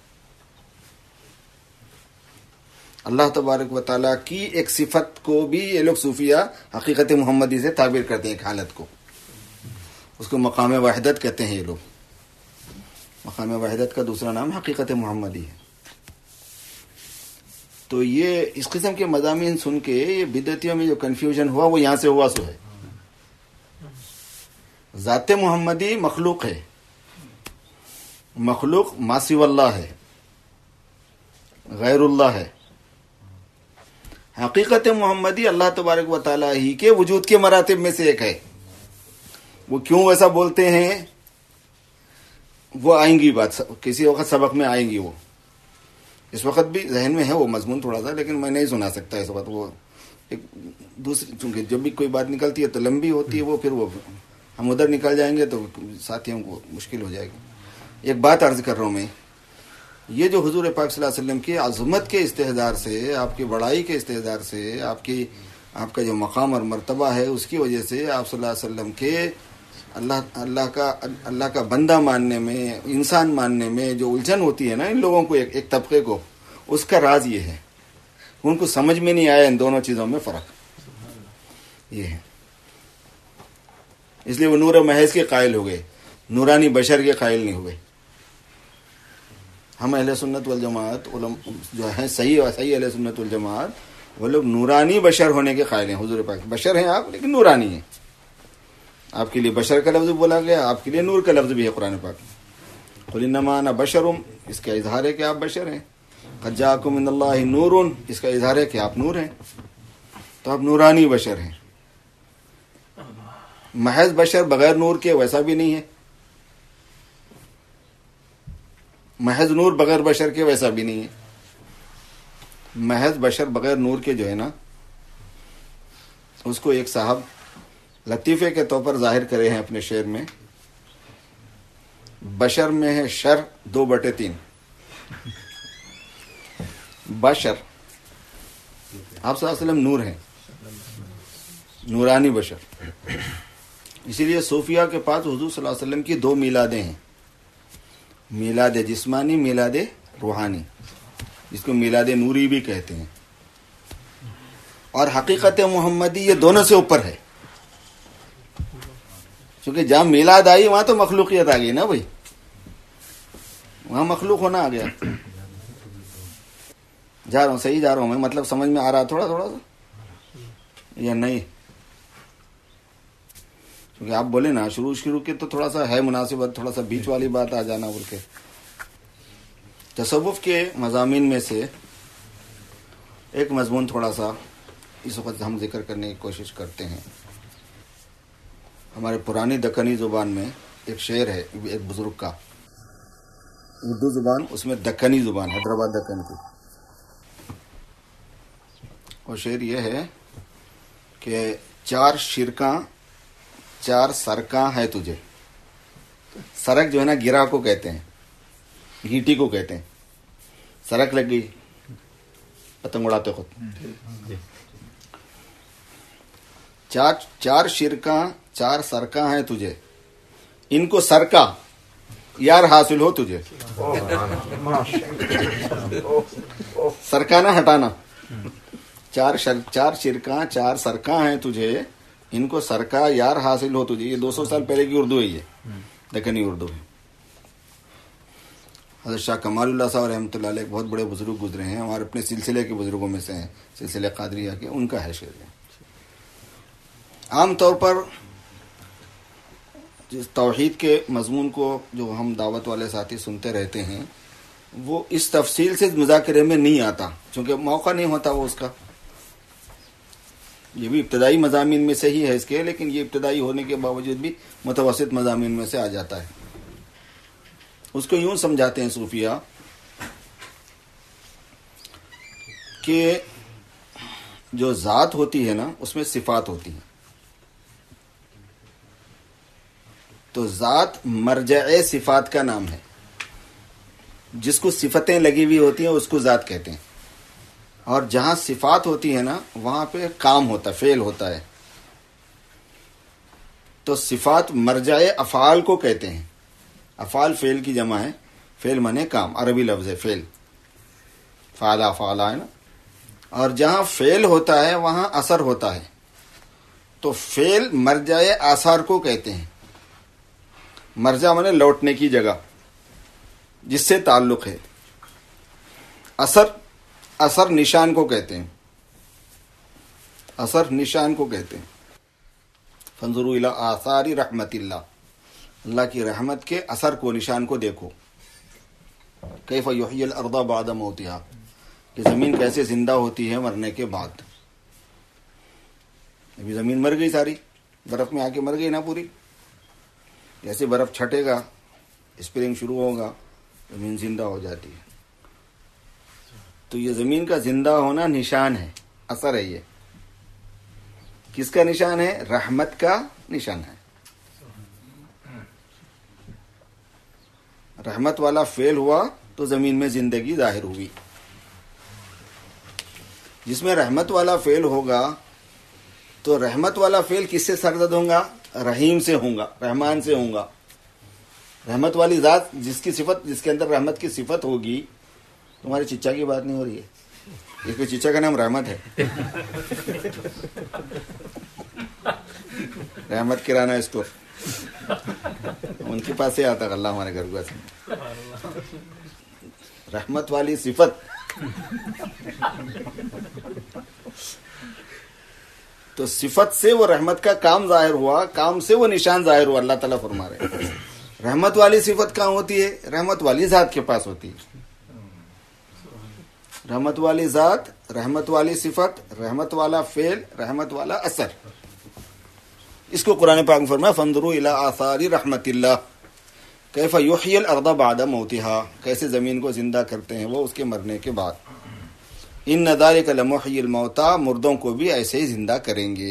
اللہ تبارک و تعالیٰ کی ایک صفت کو بھی یہ لوگ صوفیہ حقیقت محمدی سے تعبیر کرتے ہیں. ایک حالت کو، اس کو مقام وحدت کہتے ہیں یہ لوگ. مقام وحدت کا دوسرا نام حقیقت محمدی ہے. تو یہ اس قسم کے مضامین سن کے یہ بدعتیوں میں جو کنفیوژن ہوا وہ یہاں سے ہوا سو ہے. ذات محمدی مخلوق ہے، مخلوق ما سوی اللہ ہے، غیر اللہ ہے. حقیقت محمدی اللہ تبارک و تعالیٰ ہی کے وجود کے مراتب میں سے ایک ہے. وہ کیوں ایسا بولتے ہیں وہ آئیں گی بات، کسی وقت سبق میں آئیں گی. وہ اس وقت بھی ذہن میں ہے وہ مضمون تھوڑا سا، لیکن میں نہیں سنا سکتا اس وقت. وہ ایک دوسری، چونکہ جب بھی کوئی بات نکلتی ہے تو لمبی ہوتی ہے وہ، پھر وہ ہم ادھر نکل جائیں گے تو ساتھیوں کو مشکل ہو جائے گی. ایک بات عرض کر رہا ہوں میں یہ جو حضور پاک صلی اللہ علیہ وسلم کی عظمت کے استحضار سے، آپ کی بڑائی کے استحضار سے، آپ کی آپ کا جو مقام اور مرتبہ ہے اس کی وجہ سے آپ صلی اللہ علیہ وسلم کے اللہ اللہ کا اللہ کا بندہ ماننے میں، انسان ماننے میں جو الجھن ہوتی ہے نا ان لوگوں کو، ایک, ایک طبقے کو، اس کا راز یہ ہے، ان کو سمجھ میں نہیں آیا ان دونوں چیزوں میں فرق یہ ہے. اس لیے وہ نور محض کے قائل ہو گئے، نورانی بشر کے قائل نہیں ہوئے. ہم اہل سنت والجماعت جو ہیں صحیح اور صحیح اہل سنت والجماعت، وہ لوگ نورانی بشر ہونے کے قائل ہیں. حضور پاک بشر ہیں آپ، لیکن نورانی ہیں. آپ کے لیے بشر کا لفظ بولا گیا، آپ کے لیے نور کا لفظ بھی ہے قرآن پاک میں. قل انما انا بشر، اس کا اظہار ہے کہ آپ بشر ہیں. قد جاءکم من اللہ نور، اس کا اظہار ہے کہ آپ نور ہیں. تو آپ نورانی بشر ہیں. محض بشر بغیر نور کے ویسا بھی نہیں ہے، محض نور بغیر بشر کے ویسا بھی نہیں ہے. محض بشر بغیر نور کے جو ہے نا، اس کو ایک صاحب لطیفے کے طور پر ظاہر کرے ہیں اپنے شعر میں. بشر میں ہے شر دو بٹے تین. بشر آپ صلی اللہ علیہ وسلم نور ہیں، نورانی بشر. اسی لیے صوفیہ کے پاس حضور صلی اللہ علیہ وسلم کی دو میلادیں ہیں، میلاد جسمانی، میلاد روحانی، جس کو میلاد نوری بھی کہتے ہیں. اور حقیقت محمدی یہ دونوں سے اوپر ہے، کیونکہ جہاں میلاد آئی وہاں تو مخلوقیت آ گئی نا بھائی، وہاں مخلوق ہونا آ گیا. جا رہا ہوں صحیح جا رہا ہوں میں، مطلب سمجھ میں آ رہا تھوڑا تھوڑا سا یا نہیں؟ کیونکہ آپ بولے نا شروع شروع کے تو تھوڑا سا ہے مناسبت، تھوڑا سا بیچ والی بات آ جانا بول کے. تصوف کے مضامین میں سے ایک مضمون تھوڑا سا اس وقت ہم ذکر کرنے کی کوشش کرتے ہیں. ہمارے پرانی دکنی زبان میں ایک شعر ہے ایک بزرگ کا، اردو زبان، اس میں دکنی زبان، حیدرآباد دکن کی. اور شعر یہ ہے کہ چار شرکاں چار سرکاں ہے تجھے. سرک جو ہے نا گرا کو کہتے ہیں، گیٹی کو کہتے ہیں. سرک لگ گئی، پتنگ اڑاتے خود. چار چار شرکاں چار سرکاں ہیں تجھے، ان کو سرکا یار حاصل ہو تجھے. سرکانا ہٹانا. چار شر چار شرکاں چار سرکاں ہیں تجھے، ان کو سرکا یار حاصل ہو تجھے. یہ دو سو سال پہلے کی اردو ہے، یہ دکنی اردو ہے. حضرت شاہ کمال اللہ صاحب رحمۃ اللہ علیہ ایک بہت بڑے بزرگ گزرے ہیں، ہمارے اپنے سلسلے کے بزرگوں میں سے ہیں، سلسلے قادریہ کے، ان کا ہے شعر. عام طور پر جس توحید کے مضمون کو جو ہم دعوت والے ساتھی سنتے رہتے ہیں، وہ اس تفصیل سے مذاکرے میں نہیں آتا، چونکہ موقع نہیں ہوتا وہ اس کا. یہ بھی ابتدائی مضامین میں سے ہی ہے اس کے، لیکن یہ ابتدائی ہونے کے باوجود بھی متوسط مضامین میں سے آ جاتا ہے. اس کو یوں سمجھاتے ہیں صوفیہ کہ جو ذات ہوتی ہے نا اس میں صفات ہوتی ہیں. تو ذات مرجع صفات کا نام ہے. جس کو صفتیں لگی ہوئی ہوتی ہیں اس کو ذات کہتے ہیں. اور جہاں صفات ہوتی ہے نا وہاں پہ کام ہوتا ہے، فعل ہوتا ہے. تو صفات مرجع افعال کو کہتے ہیں. افعال فعل کی جمع ہے، فعل مانے کام، عربی لفظ ہے فعل، فعلا فعلا ہے نا. اور جہاں فعل ہوتا ہے وہاں اثر ہوتا ہے. تو فعل مرجع آثار کو کہتے ہیں. مرجع مانے لوٹنے کی جگہ، جس سے تعلق ہے. اثر اثر نشان کو کہتے ہیں، اثر نشان کو کہتے ہیں. فانظروا الی آثار رحمت اللہ، اللہ کی رحمت کے اثر کو، نشان کو دیکھو. کیف یحیی الارض بعد موتها، کہ زمین کیسے زندہ ہوتی ہے مرنے کے بعد. ابھی زمین مر گئی ساری، برف میں آ کے مر گئی نا پوری. جیسے برف چھٹے گا، اسپرنگ شروع ہوگا، زمین زندہ ہو جاتی ہے. تو یہ زمین کا زندہ ہونا نشان ہے، اثر ہے. یہ کس کا نشان ہے؟ رحمت کا نشان ہے. رحمت والا فعل ہوا تو زمین میں زندگی ظاہر ہوئی. جس میں رحمت والا فعل ہوگا تو رحمت والا فعل کس سے سرزد ہوگا؟ رحیم سے ہوگا، رحمان سے ہوگا. رحمت والی ذات جس کی صفت، جس کے اندر رحمت کی صفت ہوگی. تمہارے چچا کی بات نہیں ہو رہی ہے، اس پہ چچا کا نام رحمت ہے. رحمت کرانہ اسٹور، ان کے پاس سے آتا اللہ ہمارے گھر کو. رحمت والی صفت تو صفت سے وہ رحمت کا کام ظاہر ہوا، کام سے وہ نشان ظاہر ہوا. اللہ تعالیٰ فرما رہے ہیں رحمت والی صفت کہاں ہوتی ہے؟ رحمت والی ذات کے پاس ہوتی ہے. رحمت والی ذات، رحمت والی صفت، رحمت والا فعل، رحمت والا اثر. اس کو قرآن پاک میں فرمایا فانظروا الی آثار رحمت اللہ کیف یحیی الارض بعد موتها، کیسے زمین کو زندہ کرتے ہیں وہ اس کے مرنے کے بعد. ان ذلک لمحیی الموتى، مردوں کو بھی ایسے ہی زندہ کریں گے.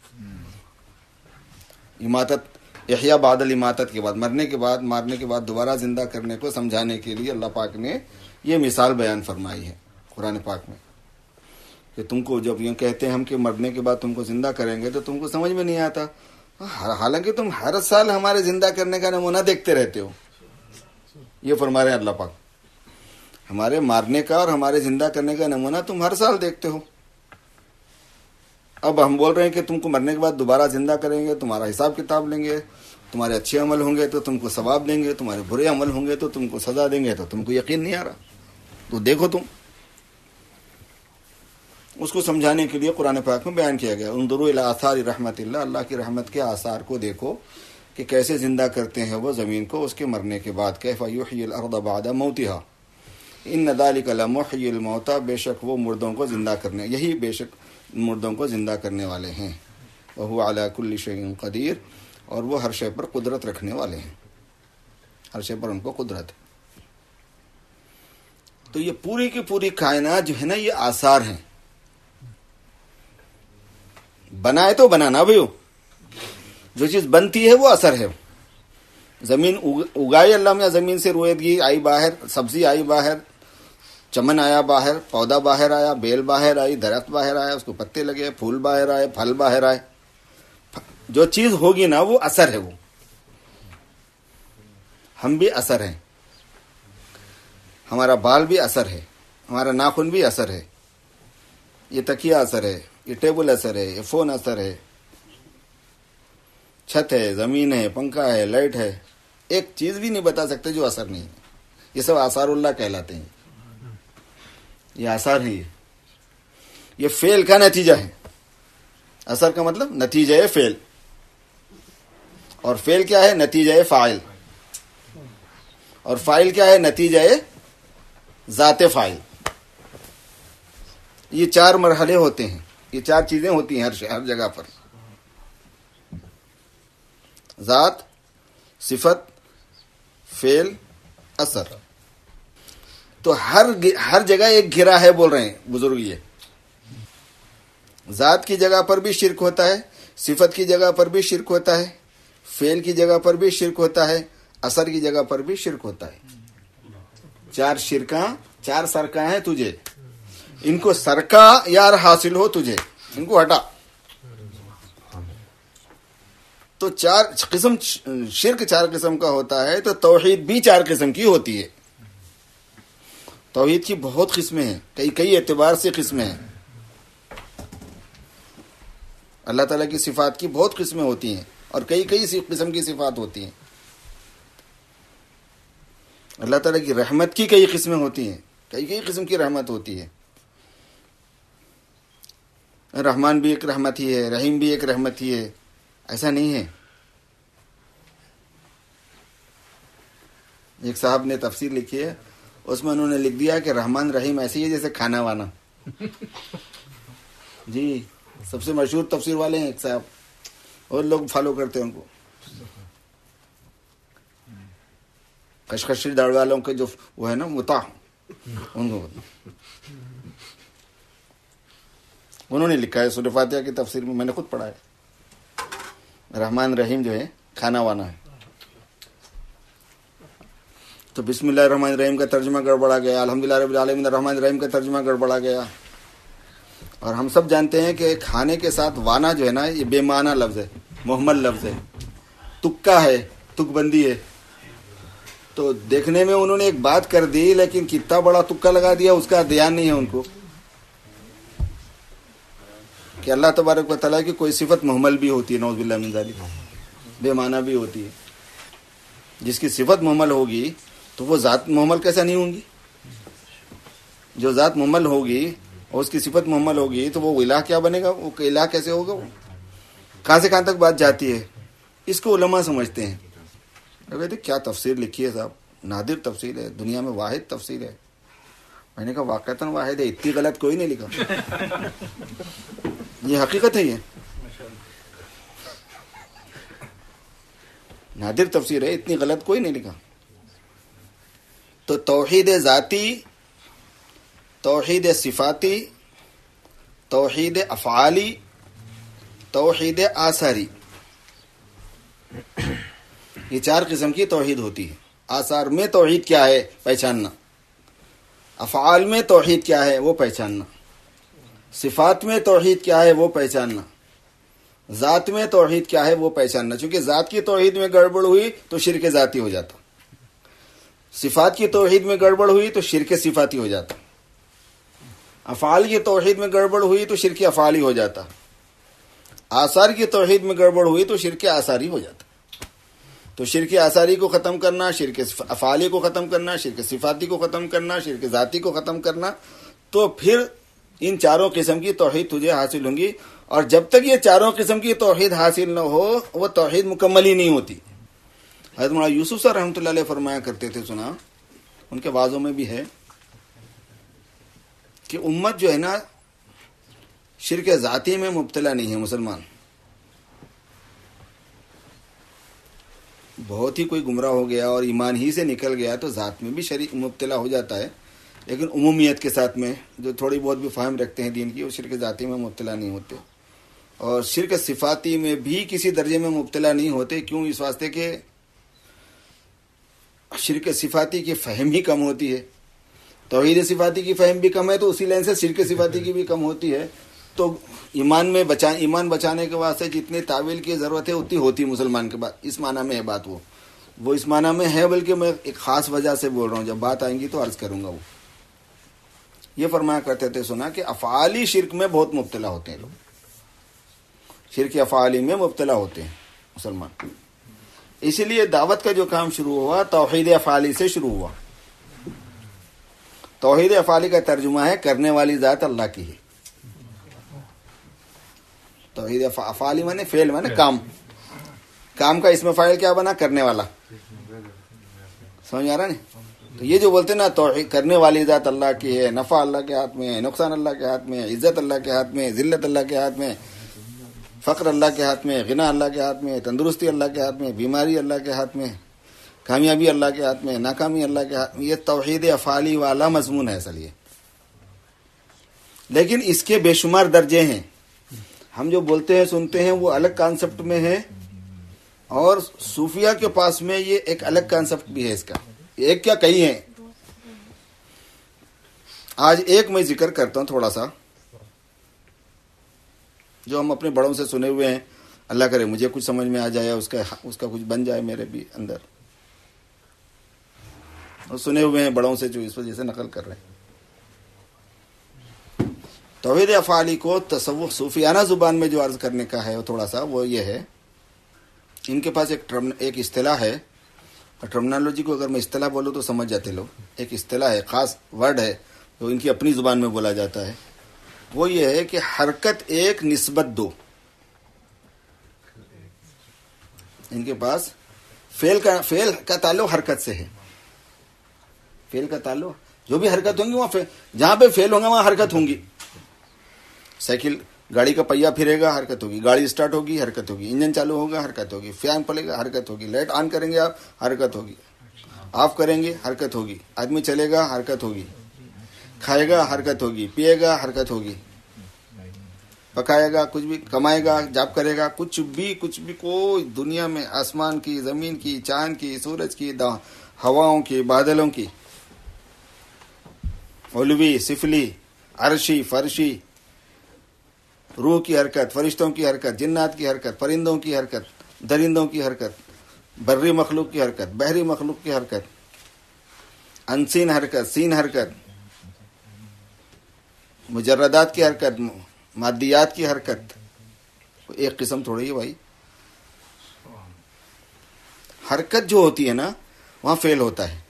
اماتت، احیا بعد الاماتت کے بعد، مرنے کے بعد، مارنے کے بعد دوبارہ زندہ کرنے کو سمجھانے کے لیے اللہ پاک نے یہ مثال بیان فرمائی ہے قرآن پاک میں کہ تم کو جب یوں کہتے ہیں ہم کہ مرنے کے بعد تم کو زندہ کریں گے تو تم کو سمجھ میں نہیں آتا، حالانکہ تم ہر سال ہمارے زندہ کرنے کا نمونہ دیکھتے رہتے ہو. یہ فرما رہے ہیں اللہ پاک، ہمارے مارنے کا اور ہمارے زندہ کرنے کا نمونہ تم ہر سال دیکھتے ہو. اب ہم بول رہے ہیں کہ تم کو مرنے کے بعد دوبارہ زندہ کریں گے، تمہارا حساب کتاب لیں گے، تمہارے اچھے عمل ہوں گے تو تم کو ثواب دیں گے، تمہارے برے عمل ہوں گے تو تم کو سزا دیں گے. تو تم کو یقین نہیں آ رہا تو دیکھو تم. اس کو سمجھانے کے لیے قرآن پاک میں بیان کیا گیا انظروا الی آثار رحمت اللہ، اللہ کی رحمت کے آثار کو دیکھو کہ کیسے زندہ کرتے ہیں وہ زمین کو اس کے مرنے کے بعد. کیف یحیی الارض بعد موتها ان ذلک لمحیی الموتى، بے شک وہ مردوں کو زندہ کرنے، یہی بے شک مردوں کو زندہ کرنے والے ہیں. وهو علی کل شیء قدیر، اور وہ ہر شے پر قدرت رکھنے والے ہیں، ہر شے پر ان کو قدرت ہے. تو یہ پوری کی پوری کائنات جو ہے نا یہ آثار ہیں. بنائے تو بنانا بھی ہو، جو چیز بنتی ہے وہ اثر ہے. زمین اگائی اللہ میں، زمین سے رویدگی آئی باہر، سبزی آئی باہر، چمن آیا باہر، پودا باہر آیا، بیل باہر آئی، درخت باہر آیا، اس کو پتے لگے، پھول باہر آئے، پھل باہر آئے. جو چیز ہوگی نا وہ اثر ہے. وہ ہم بھی اثر ہیں، ہمارا بال بھی اثر ہے، ہمارا ناخن بھی اثر ہے، یہ تکیہ اثر ہے، یہ ٹیبل اثر ہے، یہ فون اثر ہے، چھت ہے، زمین ہے، پنکھا ہے، لائٹ ہے. ایک چیز بھی نہیں بتا سکتے جو اثر نہیں ہے. یہ سب آثار اللہ کہلاتے ہیں. یہ آثار ہیں، یہ یہ فعل کا نتیجہ ہے. اثر کا مطلب نتیجہ ہے فعل، اور فعل کیا ہے؟ نتیجہ ہے فاعل، اور فاعل کیا ہے؟ نتیجہ ہے ذات فاعل. یہ چار مرحلے ہوتے ہیں، یہ چار چیزیں ہوتی ہیں ہر ہر جگہ پر: ذات، صفت، فعل، اثر. تو ہر ہر جگہ ایک گھرا ہے بول رہے ہیں بزرگ. یہ ذات کی جگہ پر بھی شرک ہوتا ہے، صفت کی جگہ پر بھی شرک ہوتا ہے، فعل کی جگہ پر بھی شرک ہوتا ہے، اثر کی جگہ پر بھی شرک ہوتا ہے. چار شرکاں، چار سرکاں ہیں تجھے، ان کو سرکا یار حاصل ہو تجھے، ان کو ہٹا. تو چار قسم شرک چار قسم کا ہوتا ہے، تو توحید بھی چار قسم کی ہوتی ہے. توحید کی بہت قسمیں ہیں، کئی کئی اعتبار سے قسمیں ہیں. اللہ تعالیٰ کی صفات کی بہت قسمیں ہوتی ہیں، اور کئی کئی قسم کی صفات ہوتی ہیں. اللہ تعالیٰ کی رحمت کی کئی قسمیں ہوتی ہیں، کئی کئی قسم کی رحمت ہوتی ہے. رحمان بھی ایک رحمت ہی ہے، رحیم بھی ایک رحمت ہی ہے، ایسا نہیں ہے. ایک صاحب نے تفسیر لکھی ہے، اس میں انہوں نے لکھ دیا کہ رحمان رحیم ایسی ہے جیسے کھانا وانا. جی سب سے مشہور تفسیر والے ہیں ایک صاحب، اور لوگ فالو کرتے ہیں ان کو. کشکشی داڑ والوں کے جو وہ ہے نا متا، ان کو انہوں نے لکھا ہے سورہ فاتحہ کی تفسیر میں، میں نے خود پڑھا ہے. رحمان رحیم جو ہے کھانا وانا ہے. تو بسم اللہ الرحمن الرحیم کا ترجمہ گڑبڑا گیا، الحمدللہ رب العالمین الرحمن الرحیم کا ترجمہ گڑبڑا گیا. اور ہم سب جانتے ہیں کہ کھانے کے ساتھ وانا جو ہے نا یہ بے معنی لفظ ہے، محمل لفظ ہے، تکا ہے، تک بندی ہے. تو دیکھنے میں انہوں نے ایک بات کر دی لیکن کتنا بڑا تکا لگا دیا اس کا دھیان نہیں ہے ان کو کہ اللہ تبارک و تعالیٰ کی کوئی صفت محمل بھی ہوتی ہے، نعوذ باللہ من ذالک، بے معنی بھی ہوتی ہے. جس کی صفت محمل ہوگی تو وہ ذات محمل کیسا نہیں ہوں گی؟ جو ذات محمل ہوگی اور اس کی صفت محمل ہوگی تو وہ الہ کیا بنے گا؟ وہ الہ کیسے ہوگا؟ وہ کہاں سے کہاں تک بات جاتی ہے؟ اس کو علماء سمجھتے ہیں. کہتے کیا تفسیر لکھی ہے صاحب، نادر تفسیر ہے، دنیا میں واحد تفسیر ہے. میں نے کہا واقعتاً واحد ہے، اتنی غلط کوئی نہیں لکھا. یہ حقیقت ہے، یہ نادر تفسیر ہے، اتنی غلط کوئی نہیں لکھا. تو توحید ذاتی، توحید صفاتی، توحید افعالی، توحید آثاری، یہ چار قسم کی توحید ہوتی ہے. آثار میں توحید کیا ہے پہچاننا، افعال میں توحید کیا ہے وہ پہچاننا، صفات میں توحید کیا ہے وہ پہچاننا، ذات میں توحید کیا ہے وہ پہچاننا. چونکہ ذات کی توحید میں گڑبڑ ہوئی تو شرک ذاتی ہو جاتا، صفات کی توحید میں گڑبڑ ہوئی تو شرک صفاتی ہو جاتا، افعال کی توحید میں گڑبڑ ہوئی تو شرک افعالی ہو جاتا، آثار کی توحید میں گڑبڑ ہوئی تو شرک آثاری ہو جاتا. تو شرک آثاری کو ختم کرنا، شرک افعالی کو ختم کرنا، شرک صفاتی کو ختم کرنا، شرک ذاتی کو ختم کرنا، تو پھر ان چاروں قسم کی توحید تجھے حاصل ہوں گی. اور جب تک یہ چاروں قسم کی توحید حاصل نہ ہو وہ توحید مکمل ہی نہیں ہوتی. حضرت مولانا یوسف صاحب رحمۃ اللہ علیہ فرمایا کرتے تھے، سنا ان کے وعظوں میں بھی ہے کہ امت جو ہے نا شرک ذاتی میں مبتلا نہیں ہے. مسلمان بہت ہی کوئی گمراہ ہو گیا اور ایمان ہی سے نکل گیا تو ذات میں بھی شریک مبتلا ہو جاتا ہے، لیکن عمومیت کے ساتھ میں جو تھوڑی بہت بھی فہم رکھتے ہیں دین کی وہ شرک ذاتی میں مبتلا نہیں ہوتے. اور شرک صفاتی میں بھی کسی درجے میں مبتلا نہیں ہوتے. کیوں؟ اس واسطے کہ شرک صفاتی کی فہم ہی کم ہوتی ہے، توحید صفاتی کی فہم بھی کم ہے تو اسی لائن سے شرک صفاتی کی بھی کم ہوتی ہے. تو ایمان میں بچا ایمان بچانے کے واسطے جتنی تعویل کی ضرورت ہے اتنی ہوتی مسلمان کے بعد. اس معنی میں ہے بات، وہ وہ اس معنی میں ہے، بلکہ میں ایک خاص وجہ سے بول رہا ہوں، جب بات آئیں گی تو عرض کروں گا. وہ یہ فرمایا کرتے تھے، سنا کہ افعالی شرک میں بہت مبتلا ہوتے ہیں لوگ، شرک افعالی میں مبتلا ہوتے ہیں مسلمان. اسی لیے دعوت کا جو کام شروع ہوا توحید افعالی سے شروع ہوا. توحید افعالی کا ترجمہ ہے کرنے والی ذات اللہ کی ہے. توحید افعالی مانے فعل مانے کام، کام کا اسم فاعل کیا بنا؟ کرنے والا. سمجھ آ رہا نہیں؟ تو یہ جو بولتے نا توحید کرنے والی ذات اللہ کی ہے، نفع اللہ کے ہاتھ میں ہے، نقصان اللہ کے ہاتھ میں ہے، عزت اللہ کے ہاتھ میں، ذلت اللہ کے ہاتھ میں، فقر اللہ کے ہاتھ میں، غنا اللہ کے ہاتھ میں، تندرستی اللہ کے ہاتھ میں، بیماری اللہ کے ہاتھ میں، کامیابی اللہ کے ہاتھ میں، ناکامی اللہ کے ہاتھ میں. یہ توحید افعالی والا مضمون ہے اصل یہ. لیکن اس کے بے شمار درجے ہیں. ہم جو بولتے ہیں سنتے ہیں وہ الگ کانسیپٹ میں ہے، اور صوفیہ کے پاس میں یہ ایک الگ کانسیپٹ بھی ہے اس کا. ایک کیا کئی ہیں. آج ایک میں ذکر کرتا ہوں تھوڑا سا جو ہم اپنے بڑوں سے سنے ہوئے ہیں. اللہ کرے مجھے کچھ سمجھ میں آ جائے، اس کا اس کا کچھ بن جائے میرے بھی اندر. اور سنے ہوئے ہیں بڑوں سے جو اس وجہ سے نقل کر رہے ہیں. توحید افعالی کو تصوف صوفیانہ زبان میں جو عرض کرنے کا ہے وہ تھوڑا سا وہ یہ ہے، ان کے پاس ایک ایک اصطلاح ہے. ٹرمنالوجی کو اگر میں اصطلاح بولوں تو سمجھ جاتے لوگ. ایک اصطلاح ہے، خاص ورڈ ہے جو ان کی اپنی زبان میں بولا جاتا ہے. وہ یہ ہے کہ حرکت ایک نسبت دو. ان کے پاس فعل کا فعل کا تعلق حرکت سے ہے. فعل کا تعلق جو بھی حرکت ہوں گی وہاں جہاں پہ فعل ہوگا وہاں حرکت ہوں گی. سائیکل گاڑی کا پہیا پھرے گا حرکت ہوگی، گاڑی اسٹارٹ ہوگی حرکت ہوگی، انجن چالو ہوگا حرکت ہوگی، فین پلے گا حرکت ہوگی، لائٹ آن کریں گے آپ حرکت ہوگی، آف کریں گے حرکت ہوگی، آدمی چلے گا حرکت ہوگی، کھائے گا حرکت ہوگی، پیے گا حرکت ہوگی، پکائے گا کچھ بھی، کمائے گا، جاب کرے گا، کچھ بھی کچھ بھی کوئی دنیا میں آسمان کی، زمین کی، چاند کی، سورج کی، हवाओं की, बादलों की, उलवी, सिफली, अरशी, फरशी, रूह की हरकत, फरिश्तों की हरकत, जिन्नात की हरकत, परिंदों की हरकत, दरिंदों की हरकत, बर्री मखलूक की हरकत, बहरी मखलूक की हरकत, अनसीन हरकत, सीन हरकत, मुजर्रदात की हरकत, मादियात की हरकत, एक किस्म थोड़ी है भाई। हरकत जो होती है ना वहां फेल होता है,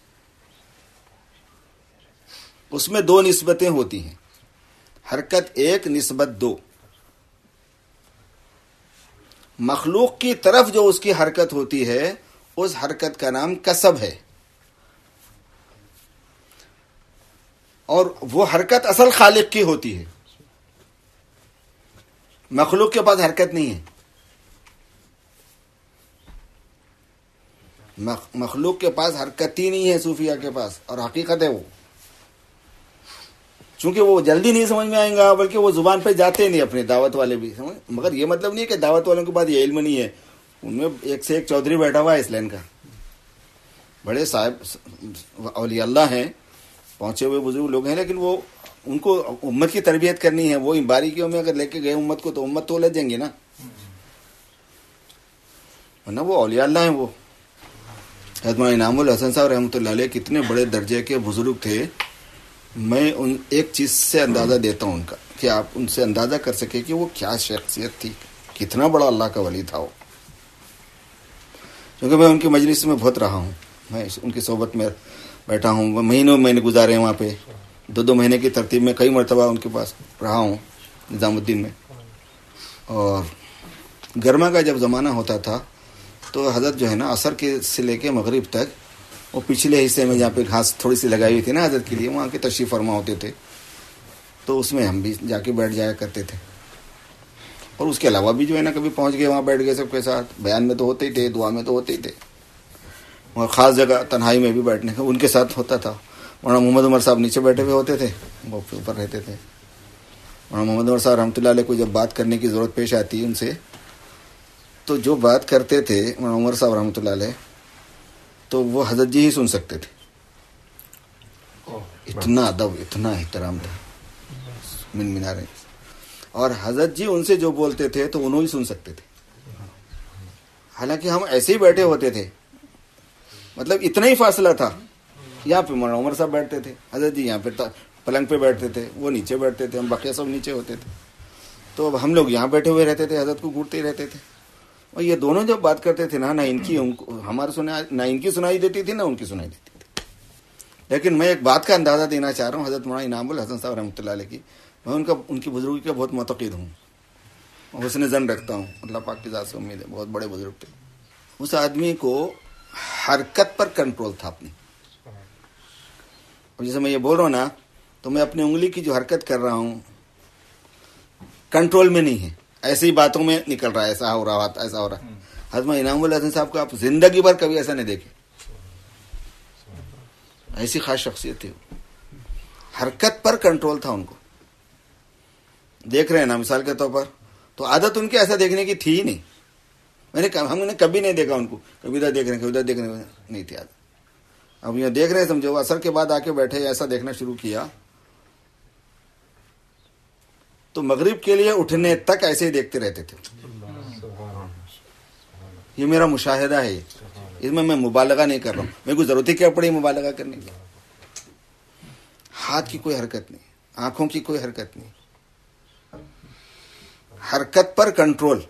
उसमें दो निस्बतें होती हैं, हरकत एक, निस्बत दो। मखलूक की तरफ जो उसकी हरकत होती है उस हरकत का नाम कसब है, और वो हरकत असल खालिक की होती है। मखलूक के पास हरकत नहीं है, मखलूक के पास हरकत ही नहीं है सूफिया के पास, और हकीकत है वो। चूंकि वो जल्दी नहीं समझ में आएगा, बल्कि वो जुबान पे जाते नहीं अपने दावत वाले भी, समझ। मगर ये मतलब नहीं है कि दावत वालों के पास ये इल्म नहीं है, उनमें एक से एक चौधरी बैठा हुआ है इस लाइन का, बड़े साहब औलिया अल्लाह हैं, पहुंचे हुए बुजुर्ग लोग हैं, लेकिन वो उनको उम्मत की तरबियत करनी है। वो इन बारीकियों में अगर लेके गए उम्मत को तो उम्मत तो उलझ जाएंगे ना, वरना वो औलिया अल्लाह हैं। वो हज़रत इनामुल हसन साहब रहमतुल्लाह अलैह कितने बड़े दर्जे के बुजुर्ग थे। मैं उन एक चीज से अंदाजा देता हूं उनका, कि आप उनसे अंदाजा कर सके कि वो क्या शख्सियत थी, कितना बड़ा अल्लाह का वली था वो। क्योंकि मैं उनकी मजलिस में बहुत रहा हूँ, मैं उनकी सोबत में बैठा हूँ, महीनों महीने गुजारे हैं वहाँ पे, दो दो महीने की तरतीब में कई मरतबा उनके पास रहा हूँ निज़ामुद्दीन में। और गर्मा का जब ज़माना होता था तो हज़रत जो है ना असर के से लेके मगरिब तक वो पिछले हिस्से में जहाँ पे घास थोड़ी सी लगाई हुई थी ना हज़रत के लिए, वहाँ के तशरीफ़ फरमा होते थे, तो उसमें हम भी जाके बैठ जाया करते थे। और उसके अलावा भी जो है ना कभी पहुँच गए वहाँ बैठ गए सबके साथ, बयान में तो होते ही थे, दुआ में तो होते ही थे, और ख़ास जगह तन्हाई में भी बैठने का उनके साथ होता था। मौलाना मोहम्मद उमर साहब नीचे बैठे हुए होते थे, वो ऊपर रहते थे। मौलाना मोहम्मद उमर साहब रहमतुल्लाह अलैह को जब बात करने की ज़रूरत पेश आती उनसे, तो जो बात करते थे मौलाना उमर साहब रहमतुल्लाह अलैह, तो वो हज़रत जी ही सुन सकते थे। इतना अदब, इतना एहतराम था मिन मीनारे, और हज़रत जी उनसे जो बोलते थे तो उन्होंने ही सुन सकते थे। हालांकि हम ऐसे ही बैठे होते थे, मतलब इतना ही फासला था। यहाँ पे मौलाना उमर साहब बैठते थे, हज़रत जी यहाँ पे पलंग पे बैठते थे, वो नीचे बैठते थे, हम बाकी सब नीचे होते थे। तो अब हम लोग यहाँ बैठे हुए रहते थे, हज़रत को घूरते ही रहते थे। और ये दोनों जब बात करते थे ना, ना इनकी उनको हमारे सुना ना इनकी सुनाई देती थी, ना उनकी सुनाई देती थी। लेकिन मैं एक बात का अंदाज़ा देना चाह रहा हूँ हज़रत मौलाना इनामुल हसन साहब रहमतुल्लाह अलैह की, मैं उनका उनकी बुजुर्गी का बहुत मुतक़िद हूँ, हुस्न ज़न रखता हूँ, अल्लाह पाक की ज़ात से उम्मीद है। बहुत बड़े बुजुर्ग थे। उस आदमी को हरकत पर कंट्रोल था अपनी। और जैसे मैं ये बोल रहा हूँ ना, तो मैं अपनी उंगली की जो हरकत कर रहा हूँ कंट्रोल में नहीं है, ऐसी ही बातों में निकल रहा है, ऐसा हो रहा है, ऐसा हो रहा है। हज़रत इनामुल हसन साहब को आप जिंदगी भर कभी ऐसा नहीं देखे, ऐसी खास शख्सियत थी। हरकत पर कंट्रोल था उनको। देख रहे हैं ना मिसाल के तौर पर, तो आदत उनकी ऐसा देखने की थी ही नहीं। मैंने हमने कभी नहीं देखा उनको, कभी इधर देख रहे हैं कभी उधर देख रहे हैं, नहीं थी आदत। अब यहाँ देख रहे हैं, समझो असर के बाद आके बैठे ऐसा देखना शुरू किया, तो मगरिब के लिए उठने तक ऐसे ही देखते रहते थे। ये मेरा मुशाहिदा है, इसमें मैं मुबालगा नहीं कर रहा हूँ, मेरे को जरूरत ही क्या पड़ी मुबालगा करने की। हाथ की कोई हरकत नहीं, आंखों की कोई हरकत नहीं, हरकत पर कंट्रोल।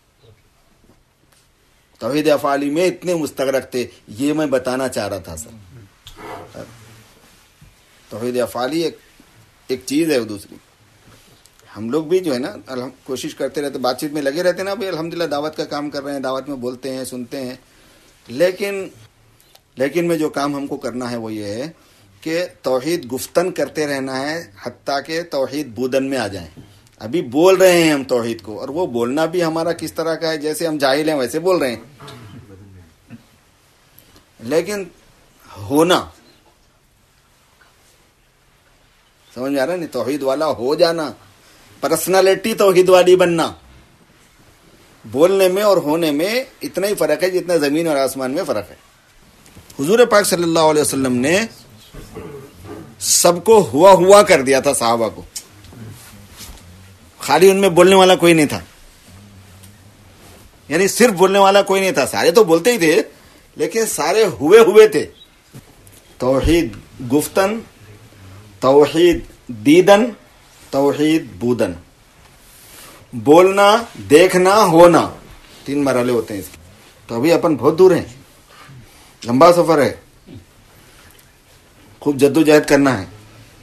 तौहीद अफ़ाली में इतने मुस्तगरक थे, ये मैं बताना चाह रहा था सर। तौहीद अफ़ाली एक एक चीज है, वो दूसरी। हम लोग भी जो है ना कोशिश करते रहते, बातचीत में लगे रहते ना भाई, अल्हम्दुलिल्लाह दावत का काम कर रहे हैं, दावत में बोलते हैं, सुनते हैं, लेकिन लेकिन में जो काम हमको करना है वो ये है कि तौहीद गुफ्तन करते रहना है, हत्ता के तौहीद बूदन में आ जाए। अभी बोल रहे हैं हम तौहीद को, और वो बोलना भी हमारा किस तरह का है, जैसे हम जाहिल हैं वैसे बोल रहे हैं, लेकिन होना समझ में आ रहा है नहीं, तौहीद वाला हो जाना, पर्सनालिटी तौहीद वाली बनना। बोलने में और होने में इतना ही फर्क है जितना जमीन और आसमान में फर्क है। حضور پاک صلی اللہ علیہ وسلم نے سب کو ہوا ہوا کر دیا تھا صحابہ کو، خالی ان میں بولنے والا کوئی نہیں تھا، یعنی صرف بولنے والا کوئی نہیں تھا، سارے تو بولتے ہی تھے لیکن سارے ہوئے ہوئے تھے. توحید گفتن، توحید دیدن، توحید بودن. بولنا، دیکھنا، ہونا، تین مرحلے ہوتے ہیں اس کے. تو ابھی اپن بہت دور ہیں، لمبا سفر ہے، خوب جدوجہد کرنا ہے.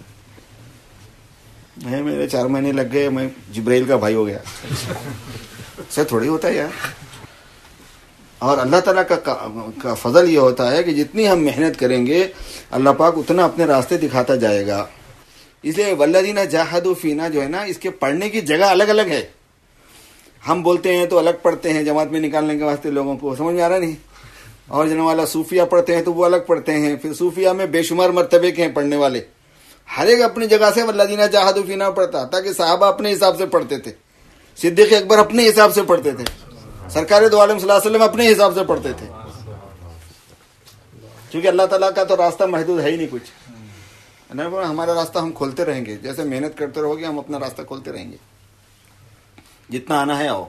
میں میرے چار مہینے لگ گئے، میں جبرائیل کا بھائی ہو گیا. ایسا تھوڑی ہوتا ہے یار. اور اللہ تعالیٰ کا کا فضل یہ ہوتا ہے کہ جتنی ہم محنت کریں گے اللہ پاک اتنا اپنے راستے دکھاتا جائے گا. اس لیے والذین جاہدوا فینا جو ہے نا، اس کے پڑھنے کی جگہ الگ الگ ہے. ہم بولتے ہیں تو الگ پڑھتے ہیں جماعت میں نکالنے کے واسطے، لوگوں کو سمجھ میں آ رہا نہیں. اور جنہوں والا صوفیہ پڑھتے ہیں تو وہ الگ پڑھتے ہیں. پھر صوفیہ میں بے شمار مرتبے کے ہیں پڑھنے والے. ہر ایک اپنی جگہ سے والذین جاہدوا فینا پڑھتا، تاکہ صحابہ اپنے حساب سے پڑھتے تھے، صدیق اکبر اپنے حساب سے پڑھتے تھے، سرکار دو عالم صلی اللہ علیہ وسلم اپنے حساب سے پڑھتے تھے. کیونکہ اللہ تعالیٰ کا تو راستہ محدود ہے ہی نہیں کچھ. ہمارا راستہ ہم کھولتے رہیں گے، جیسے محنت کرتے رہو گے ہم اپنا راستہ کھولتے رہیں گے. جتنا آنا ہے آؤ،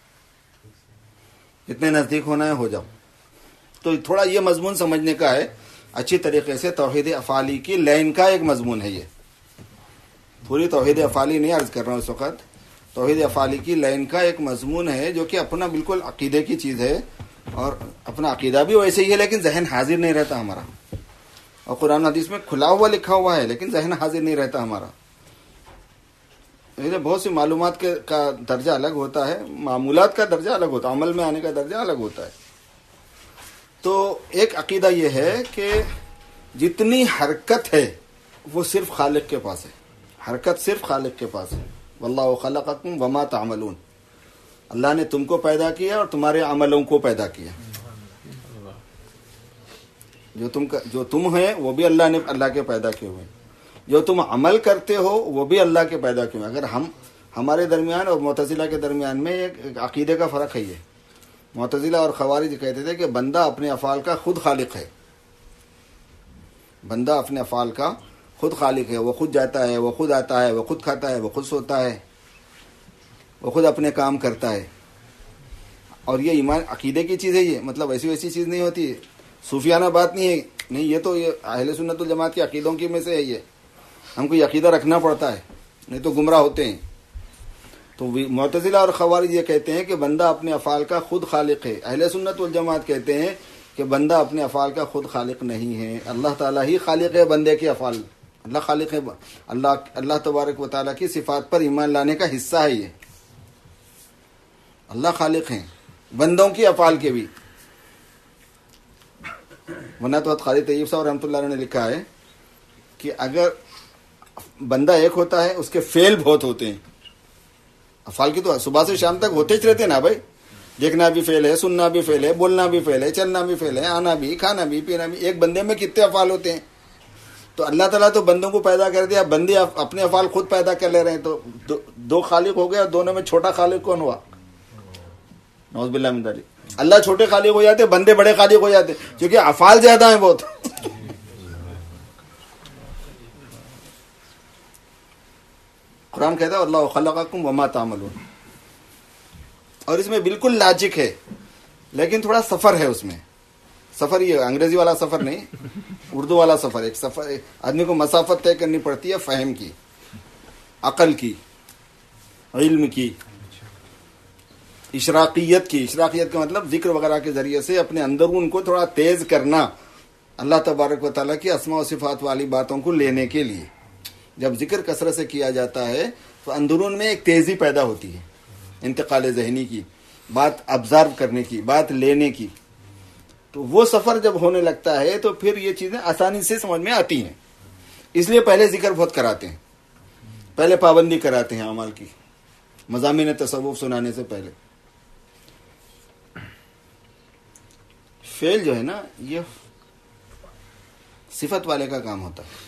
جتنے نزدیک ہونا ہے ہو جاؤ. تو تھوڑا یہ مضمون سمجھنے کا ہے اچھی طریقے سے. توحید افعالی کی لائن کا ایک مضمون ہے یہ، پوری توحید افعالی نہیں عرض کر رہا ہوں اس وقت. توحید افعالی کی لائن کا ایک مضمون ہے جو کہ اپنا بالکل عقیدے کی چیز ہے، اور اپنا عقیدہ بھی ویسے ہی ہے لیکن ذہن حاضر نہیں رہتا ہمارا. اور قرآن حدیث میں کھلا ہوا لکھا ہوا ہے لیکن ذہن حاضر نہیں رہتا ہمارا. بہت سی معلومات کے کا درجہ الگ ہوتا ہے، معمولات کا درجہ الگ ہوتا ہے، عمل میں آنے کا درجہ الگ ہوتا ہے. تو ایک عقیدہ یہ ہے کہ جتنی حرکت ہے وہ صرف خالق کے پاس ہے. حرکت صرف خالق کے پاس ہے. واللہ خلقکم وما تعملون. اللہ نے تم کو پیدا کیا اور تمہارے عملوں کو پیدا کیا. جو تم جو تم ہیں وہ بھی اللہ نے اللہ کے پیدا کیے ہوئے، جو تم عمل کرتے ہو وہ بھی اللہ کے پیدا کیے ہوئے. اگر ہم ہمارے درمیان اور معتزلہ کے درمیان میں ایک عقیدے کا فرق ہے. یہ معتزلہ اور خوارج کہتے تھے کہ بندہ اپنے افعال کا خود خالق ہے. بندہ اپنے افعال کا خود خالق ہے. وہ خود جاتا ہے، وہ خود آتا ہے، وہ خود کھاتا ہے، وہ خود سوتا ہے، وہ خود اپنے کام کرتا ہے. اور یہ ایمان عقیدے کی چیز ہے. یہ مطلب ایسی ویسی چیز نہیں ہوتی، صوفیانہ بات نہیں ہے. نہیں، یہ تو یہ اہل سنت الجماعت کے عقیدوں کی میں سے ہے. یہ ہم کو یہ عقیدہ رکھنا پڑتا ہے، نہیں تو گمراہ ہوتے ہیں. تو معتزلہ اور خوارج یہ کہتے ہیں کہ بندہ اپنے افعال کا خود خالق ہے. اہل سنت والجماعت کہتے ہیں کہ بندہ اپنے افعال کا خود خالق نہیں ہے. اللہ تعالیٰ ہی خالق ہے بندے کے افعال. اللہ خالق ہے. اللہ اللہ تبارک و تعالیٰ کی صفات پر ایمان لانے کا حصہ ہے یہ. اللہ خالق ہیں بندوں کی افعال کے بھی. ورنہ تو خالد طیب صاحب رحمۃ اللہ علیہ نے لکھا ہے کہ اگر بندہ ایک ہوتا ہے اس کے فعل بہت ہوتے ہیں. افعال کی تو صبح سے شام تک ہوتے ہی رہتے نا بھائی. دیکھنا بھی فعل ہے، سننا بھی فعل ہے، بولنا بھی فعل ہے، چلنا بھی فعل ہے، آنا بھی، کھانا بھی، پینا بھی. ایک بندے میں کتنے افعال ہوتے ہیں؟ تو اللہ تعالیٰ تو بندوں کو پیدا کر دیا، بندے اپنے افعال خود پیدا کر لے رہے ہیں. تو دو, دو خالق ہو گئے اور دونوں میں چھوٹا خالق کون ہوا؟ نعوذ باللہ من ذالک. اللہ چھوٹے خالق ہو جاتے، بندے بڑے خالق ہو جاتے کیونکہ افعال زیادہ ہیں بہت. قرآن کہتا ہے اللہ خلقکم وما تعملون. اور اس میں بالکل لاجک ہے لیکن تھوڑا سفر ہے اس میں. سفر یہ انگریزی والا سفر نہیں، اردو والا سفر. ایک سفر آدمی کو مسافت طے کرنی پڑتی ہے، فہم کی، عقل کی، علم کی، اشراقیت کی. اشراقیت کا مطلب ذکر وغیرہ کے ذریعے سے اپنے اندرون کو تھوڑا تیز کرنا، اللہ تبارک و تعالیٰ کی اسماء و صفات والی باتوں کو لینے کے لیے. جب ذکر کثرت سے کیا جاتا ہے تو اندرون میں ایک تیزی پیدا ہوتی ہے، انتقال ذہنی کی، بات ابزرو کرنے کی، بات لینے کی. تو وہ سفر جب ہونے لگتا ہے تو پھر یہ چیزیں آسانی سے سمجھ میں آتی ہیں. اس لیے پہلے ذکر بہت کراتے ہیں، پہلے پابندی کراتے ہیں اعمال کی، مضامین تصوف سنانے سے پہلے. فعل جو ہے نا یہ صفت والے کا کام ہوتا ہے.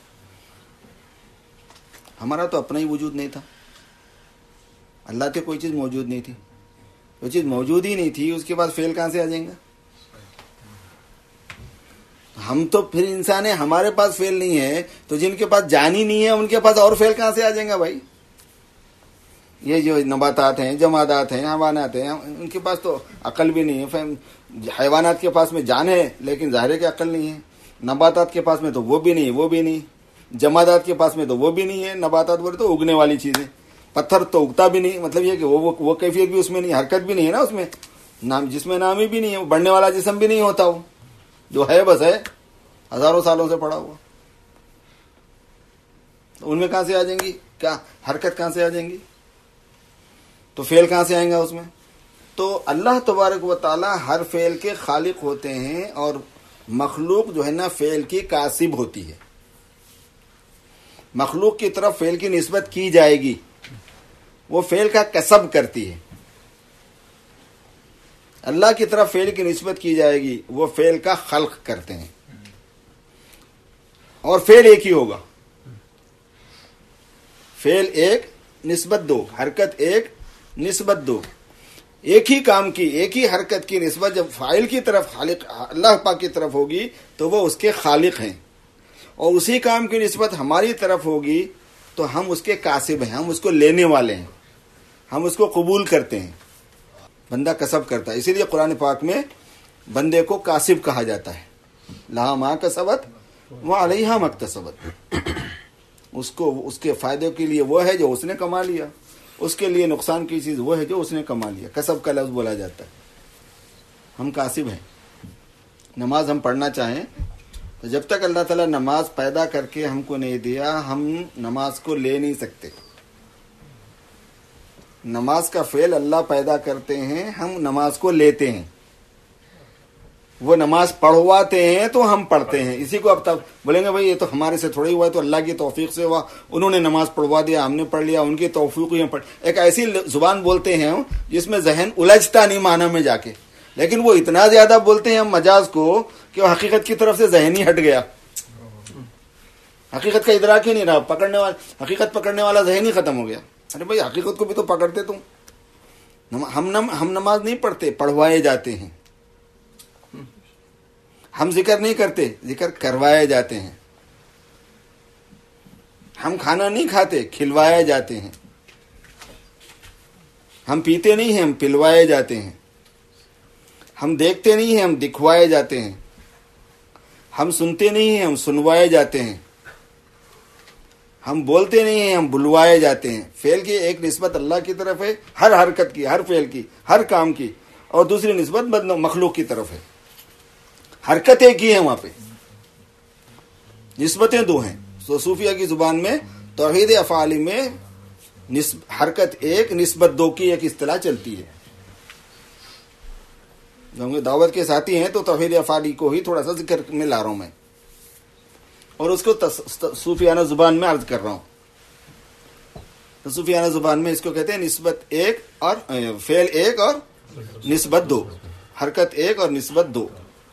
ہمارا تو اپنا ہی وجود نہیں تھا، اللہ کے کوئی چیز موجود نہیں تھی. کوئی چیز موجود ہی نہیں تھی، اس کے بعد فعل کہاں سے آ جائیں گا؟ ہم تو پھر انسان ہیں, ہمارے پاس فعل نہیں ہے, تو جن کے پاس جان ہی نہیں ہے ان کے پاس اور فعل کہاں سے آ جائیں گا بھائی؟ یہ جو نباتات ہیں, جمادات ہیں, حیوانات ہیں, ان کے پاس تو عقل بھی نہیں ہے. حیوانات کے پاس میں جان ہے لیکن ظاہر کہ عقل نہیں ہے. نباتات کے پاس میں تو وہ بھی نہیں, وہ بھی نہیں. جمادات کے پاس میں تو وہ بھی نہیں ہے. نباتات بولے تو اگنے والی چیزیں, پتھر تو اگتا بھی نہیں, مطلب یہ کہ وہ وہ کیفیت بھی اس میں نہیں, حرکت بھی نہیں ہے نا اس میں, نام جس میں نامی بھی نہیں ہے, بڑھنے والا جسم بھی نہیں ہوتا, وہ جو ہے بس ہے ہزاروں سالوں سے پڑا ہوا. ان میں کہاں سے آ جائیں گی, کیا حرکت کہاں سے آ جائیں گی, تو فعل کہاں سے آئیں گا اس میں؟ تو اللہ تبارک و تعالی ہر فعل کے خالق ہوتے ہیں, اور مخلوق جو ہے نا فعل کی کاسب ہوتی ہے. مخلوق کی طرف فعل کی نسبت کی جائے گی, وہ فعل کا کسب کرتی ہے. اللہ کی طرف فعل کی نسبت کی جائے گی, وہ فعل کا خلق کرتے ہیں. اور فعل ایک ہی ہوگا, فعل ایک نسبت دو, حرکت ایک نسبت دو. ایک ہی کام کی, ایک ہی حرکت کی نسبت جب فاعل کی طرف خالق اللہ پاک کی طرف ہوگی تو وہ اس کے خالق ہیں, اور اسی کام کی نسبت ہماری طرف ہوگی تو ہم اس کے کاسب ہیں, ہم اس کو لینے والے ہیں, ہم اس کو قبول کرتے ہیں. بندہ کسب کرتا ہے, اسی لیے قرآن پاک میں بندے کو کاسب کہا جاتا ہے. لہا ما کسبت وعلیہا مکتسبت. اس کو اس کے فائدے کے لیے وہ ہے جو اس نے کما لیا, اس کے لیے نقصان کی چیز وہ ہے جو اس نے کما لیا. کسب کا لفظ بولا جاتا ہے. ہم کاسب ہیں. نماز ہم پڑھنا چاہیں تو جب تک اللہ تعالیٰ نماز پیدا کر کے ہم کو نہیں دیا, ہم نماز کو لے نہیں سکتے. نماز کا فعل اللہ پیدا کرتے ہیں, ہم نماز کو لیتے ہیں. وہ نماز پڑھواتے ہیں تو ہم پڑھتے ہیں. اسی کو اب تک بولیں گے بھائی یہ تو ہمارے سے تھوڑی ہوا ہے, تو اللہ کی توفیق سے ہوا, انہوں نے نماز پڑھوا دیا, ہم نے پڑھ لیا, ان کی توفیق ہی پڑھ. ایک ایسی زبان بولتے ہیں جس میں ذہن الجھتا نہیں معنی میں جا کے, لیکن وہ اتنا زیادہ بولتے ہیں ہم مجاز کو کہ وہ حقیقت کی طرف سے ذہن ہی ہٹ گیا. حقیقت کا ادراک ہی نہیں رہا, پکڑنے والا حقیقت پکڑنے والا ذہن ہی ختم ہو گیا. ارے بھائی حقیقت کو بھی تو پکڑتے تم. ہم نم ہم نماز نہیں پڑھتے, پڑھوائے جاتے ہیں. ہم ذکر نہیں کرتے, ذکر کروائے جاتے ہیں. ہم کھانا نہیں کھاتے, کھلوائے جاتے ہیں. ہم پیتے نہیں ہیں, ہم پلوائے جاتے ہیں. ہم دیکھتے نہیں ہیں, ہم دکھوائے جاتے ہیں. ہم سنتے نہیں ہیں, ہم سنوائے جاتے ہیں. ہم بولتے نہیں ہیں, ہم بلوائے جاتے ہیں. فعل کی ایک نسبت اللہ کی طرف ہے, ہر حرکت کی, ہر فعل کی, ہر کام کی, اور دوسری نسبت مخلوق کی طرف ہے. حرکت ایک ہی ہے, وہاں پہ نسبتیں دو ہیں. تو صوفیہ کی زبان میں توحید افعالی میں حرکت ایک نسبت دو کی ایک اصطلاح چلتی ہے. جو دعوت کے ساتھی ہیں تو توحید افعالی کو ہی تھوڑا سا ذکر میں لا رہا ہوں میں, اور اس کو صوفیانہ زبان میں عرض کر رہا ہوں. تو صوفیانہ زبان میں اس کو کہتے ہیں نسبت ایک اور فعل ایک اور نسبت دو, حرکت ایک اور نسبت دو.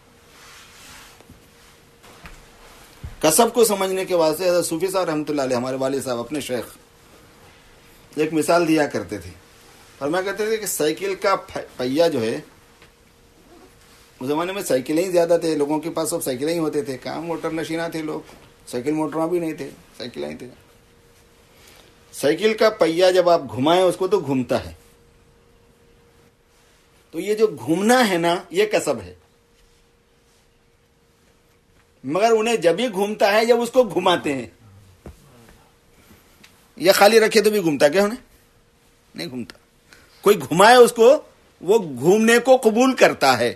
کسب کو سمجھنے کے واسطے حضرت صوفی صاحب رحمۃ اللہ علیہ, ہمارے والد صاحب اپنے شیخ, ایک مثال دیا کرتے تھے. فرمایا کرتے تھے کہ سائیکل کا پہیا جو ہے, اس زمانے میں سائیکلیں ہی زیادہ تھے, لوگوں کے پاس سب سائیکلیں ہی ہوتے تھے. کہاں موٹر نشینہ تھے لوگ, سائیکل موٹراں بھی نہیں تھے, سائیکلیں ہی تھے. سائیکل کا پہیا جب آپ گھمائیں اس کو تو گھومتا ہے. تو یہ جو گھومنا ہے نا یہ کسب ہے, مگر انہیں جب ہی گھومتا ہے جب اس کو گھماتے ہیں. یا خالی رکھے تو بھی گھومتا, کیا انہیں نہیں گھومتا. کوئی گھمائے اس کو, وہ گھومنے کو قبول کرتا ہے.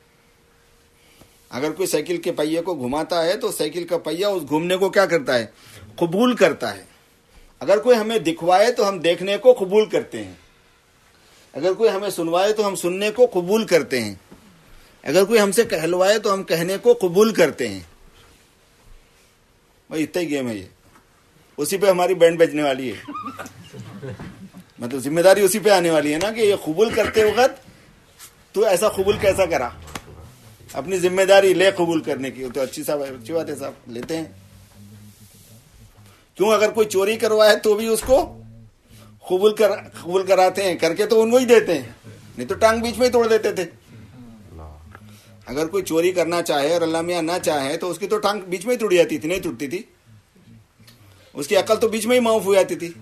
اگر کوئی سائیکل کے پہیے کو گھماتا ہے تو سائیکل کا پہیا اس گھومنے کو کیا کرتا ہے, قبول کرتا ہے. اگر کوئی ہمیں دکھوائے تو ہم دیکھنے کو قبول کرتے ہیں. اگر کوئی ہمیں سنوائے تو ہم سننے کو قبول کرتے ہیں. اگر کوئی ہم سے کہلوائے تو ہم کہنے کو قبول کرتے ہیں. بھائی اتنا ہی گیم ہے یہ, اسی پہ ہماری بینڈ بجنے والی ہے. مطلب ذمہ داری اسی پہ آنے والی ہے نا کہ یہ قبول کرتے وقت تو ایسا قبول کیسا کرا, اپنی ذمہ داری لے قبول کرنے کی. تو اچھی صاحب اچھی بات ہے صاحب, لیتے ہیں. کیوں, اگر کوئی چوری کروائے تو بھی اس کو قبول کر قبول کراتے ہیں, کر کے تو ان کو ہی دیتے ہیں, نہیں تو ٹانگ بیچ میں ہی توڑ دیتے تھے. اگر کوئی چوری کرنا چاہے اور اللہ میاں نہ چاہے تو اس کی تو ٹانگ بیچ میں ہی ٹوٹ جاتی تھی, نہیں ٹوٹتی تھی, اس کی عقل تو بیچ میں ہی معاف ہو جاتی تھی.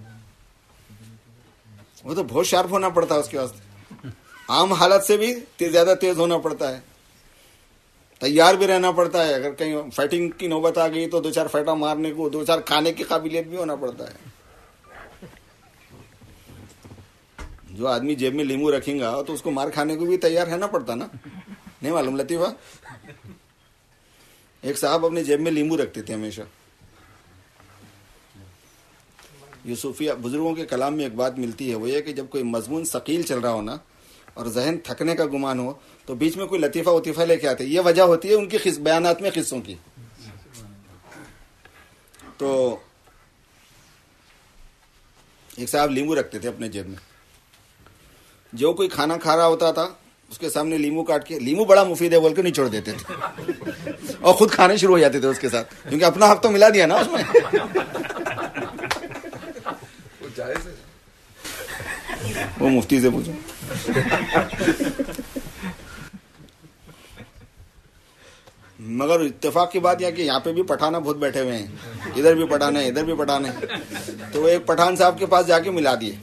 وہ تو بہت شارپ ہونا پڑتا ہے اس کے واسطے, عام حالت سے بھی زیادہ تیز ہونا پڑتا ہے, تیار بھی رہنا پڑتا ہے. اگر کہیں فائٹنگ کی نوبت آ گئی تو دو چار فائٹا مارنے کو, دو چار کھانے کی قابلیت بھی ہونا پڑتا ہے. جو آدمی جیب میں لیمو رکھیں گا تو اس کو مار کھانے کو بھی تیار رہنا پڑتا نا, نہیں معلوم لطیفہ؟ ایک صاحب اپنے جیب میں لیمو رکھتے تھے ہمیشہ. یہ صوفیہ بزرگوں کے کلام میں ایک بات ملتی ہے, وہ یہ کہ جب کوئی مضمون ثقیل چل رہا ہونا اور ذہن تھکنے کا گمان ہو تو بیچ میں کوئی لطیفہ وطیفہ لے کے آتے. یہ وجہ ہوتی ہے ان کی بیانات میں قصوں کی. تو ایک صاحب لیمو رکھتے تھے اپنے جیب میں, جو کوئی کھانا کھا رہا ہوتا تھا اس کے سامنے لیمو کاٹ کے, لیمو بڑا مفید ہے بول کے نچوڑ دیتے تھے اور خود کھانے شروع ہو جاتے تھے اس کے ساتھ, کیونکہ اپنا حق تو ملا دیا نا اس میں. وہ مفتی سے پوچھو. مگر اتفاق کی بات یہ کہ یہاں پہ بھی پٹھانا بہت بیٹھے ہوئے ہیں, ادھر بھی پٹھان ہے ادھر بھی پٹھان ہے. تو وہ ایک پٹھان صاحب کے پاس جا کے ملا دیے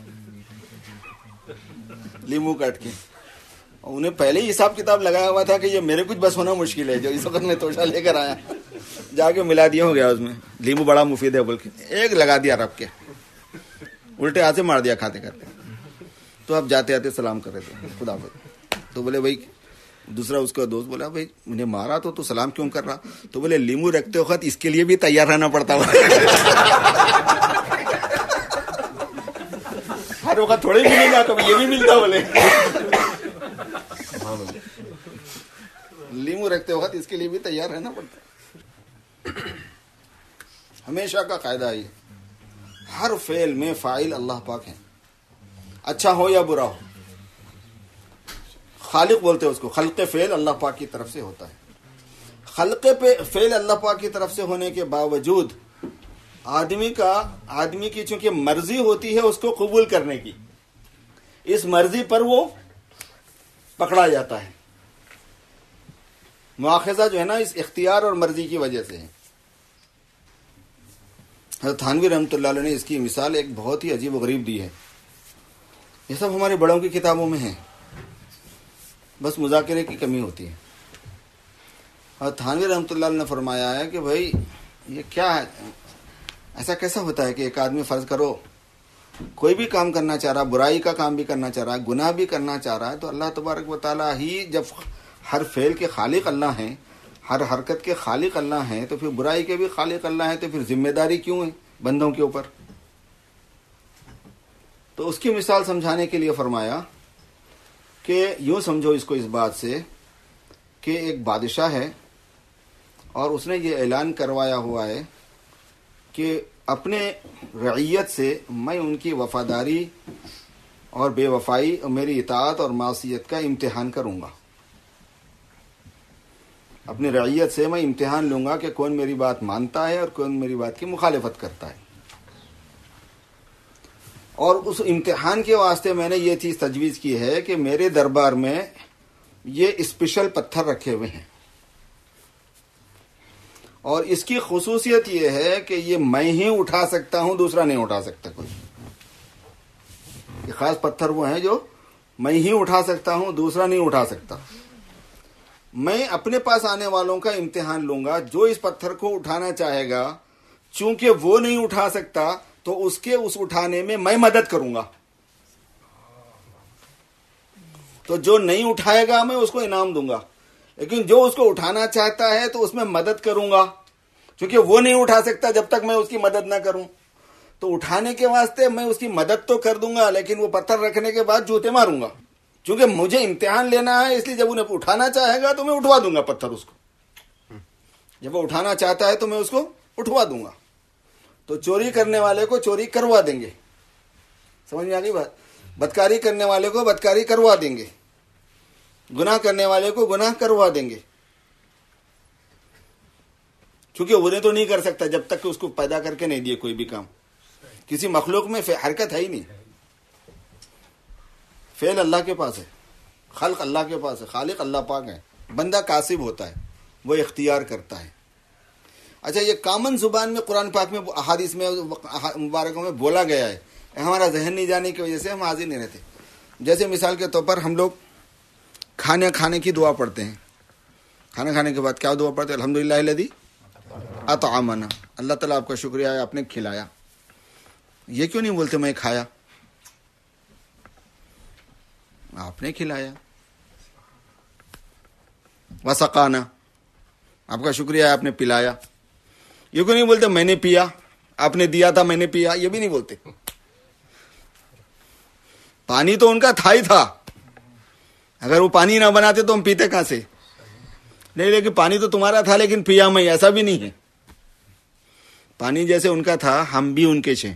لیمو کاٹ کے. انہیں پہلے ہی حساب کتاب لگایا ہوا تھا کہ یہ میرے کچھ بس ہونا مشکل ہے, جو اس وقت میں توشہ لے کر آیا, جا کے ملا دیا, ہو گیا اس میں لیمو بڑا مفید ہے بول کے ایک لگا دیا رب کے, الٹے ہاتھ سے مار دیا کھاتے کھاتے. تو اب جاتے آتے سلام کر رہے تھے خدا حافظ. تو بولے بھائی, دوسرا اس کا دوست بولا بھائی مجھے مارا تو تو سلام کیوں کر رہا؟ تو بولے لیمو رکھتے وقت اس کے لیے بھی تیار رہنا پڑتا ہوا, ہر وقت تھوڑے ملے گا کبھی یہ بھی ملتا. بولے لیمو رکھتے وقت اس کے لیے بھی تیار رہنا پڑتا. ہمیشہ کا قاعدہ یہ, ہر فعل میں فاعل اللہ پاک ہے, اچھا ہو یا برا ہو. خالق بولتے ہیں اس کو, خلق فعل اللہ پاک کی طرف سے ہوتا ہے. خلق پہ فعل اللہ پاک کی طرف سے ہونے کے باوجود آدمی کا آدمی کی چونکہ مرضی ہوتی ہے اس کو قبول کرنے کی, اس مرضی پر وہ پکڑا جاتا ہے. مواخذہ جو ہے نا اس اختیار اور مرضی کی وجہ سے ہے. حضرت تھانوی رحمۃ اللہ علیہ نے اس کی مثال ایک بہت ہی عجیب و غریب دی ہے. یہ سب ہمارے بڑوں کی کتابوں میں ہیں, بس مذاکرے کی کمی ہوتی ہے. حضرت تھانوی رحمۃ اللہ علیہ نے فرمایا ہے کہ بھائی یہ کیا ہے, ایسا کیسا ہوتا ہے کہ ایک آدمی فرض کرو کوئی بھی کام کرنا چاہ رہا, برائی کا کام بھی کرنا چاہ رہا ہے, گناہ بھی کرنا چاہ رہا ہے, تو اللہ تبارک و تعالیٰ ہی جب ہر فعل کے خالق اللہ ہیں, ہر حرکت کے خالق اللہ ہیں, تو پھر برائی کے بھی خالق اللہ ہیں, تو پھر ذمہ داری کیوں ہے بندوں کے اوپر؟ تو اس کی مثال سمجھانے کے لیے فرمایا کہ یوں سمجھو اس کو اس بات سے کہ ایک بادشاہ ہے اور اس نے یہ اعلان کروایا ہوا ہے کہ اپنے رعیت سے میں ان کی وفاداری اور بے وفائی اور میری اطاعت اور معصیت کا امتحان کروں گا. اپنی رعیت سے میں امتحان لوں گا کہ کون میری بات مانتا ہے اور کون میری بات کی مخالفت کرتا ہے. اور اس امتحان کے واسطے میں نے یہ چیز تجویز کی ہے کہ میرے دربار میں یہ اسپیشل پتھر رکھے ہوئے ہیں, اور اس کی خصوصیت یہ ہے کہ یہ میں ہی اٹھا سکتا ہوں, دوسرا نہیں اٹھا سکتا کوئی. یہ خاص پتھر وہ ہیں جو میں ہی اٹھا سکتا ہوں, دوسرا نہیں اٹھا سکتا. میں اپنے پاس آنے والوں کا امتحان لوں گا, جو اس پتھر کو اٹھانا چاہے گا چونکہ وہ نہیں اٹھا سکتا تو اس کے اس اٹھانے میں میں مدد کروں گا. تو جو نہیں اٹھائے گا میں اس کو انعام دوں گا, لیکن جو اس کو اٹھانا چاہتا ہے تو اس میں مدد کروں گا, کیونکہ وہ نہیں اٹھا سکتا جب تک میں اس کی مدد نہ کروں. تو اٹھانے کے واسطے میں اس کی مدد تو کر دوں گا, لیکن وہ پتھر رکھنے کے بعد جوتے ماروں گا, کیونکہ مجھے امتحان لینا ہے. اس لیے جب انہیں اٹھانا چاہے گا تو میں اٹھوا دوں گا پتھر اس کو, جب وہ اٹھانا چاہتا ہے تو میں اس کو اٹھوا دوں گا. تو چوری کرنے والے کو چوری کروا دیں گے, سمجھ میں آ گئی بات؟ بدکاری کرنے والے کو بدکاری کروا دیں گے, گناہ کرنے والے کو گناہ کروا دیں گے, کیونکہ انہیں تو نہیں کر سکتا جب تک کہ اس کو پیدا کر کے نہیں دیے کوئی بھی کام. کسی مخلوق میں حرکت ہے ہی نہیں. فعل اللہ کے پاس ہے, خلق اللہ کے پاس ہے, خالق اللہ پاک ہے. بندہ کاسب ہوتا ہے، وہ اختیار کرتا ہے۔ اچھا، یہ کامن زبان میں قرآن پاک میں احادیث میں مبارکوں میں بولا گیا ہے، ہمارا ذہن نہیں جانے کی وجہ سے ہم حاضر نہیں رہتے۔ جیسے مثال کے طور پر ہم لوگ کھانے کھانے کی دعا پڑھتے ہیں، کھانا کھانے کے بعد کیا دعا پڑھتے ہیں؟ الحمدللہ الذی اطعمنا، اللہ تعالیٰ آپ کا شکریہ ہے آپ نے کھلایا۔ یہ کیوں نہیں بولتے میں کھایا؟ آپ نے کھلایا۔ وسقانا، آپ کا شکریہ ہے آپ نے پلایا۔ یہ کیوں نہیں بولتے میں نے پیا، آپ نے دیا تھا میں نے پیا؟ یہ بھی نہیں بولتے۔ پانی تو ان کا تھا ہی تھا، اگر وہ پانی نہ بناتے تو ہم پیتے کہاں سے؟ نہیں، لیکن پانی تو تمہارا تھا لیکن پیا میں، ایسا بھی نہیں ہے۔ پانی جیسے ان کا تھا ہم بھی ان کے ہیں۔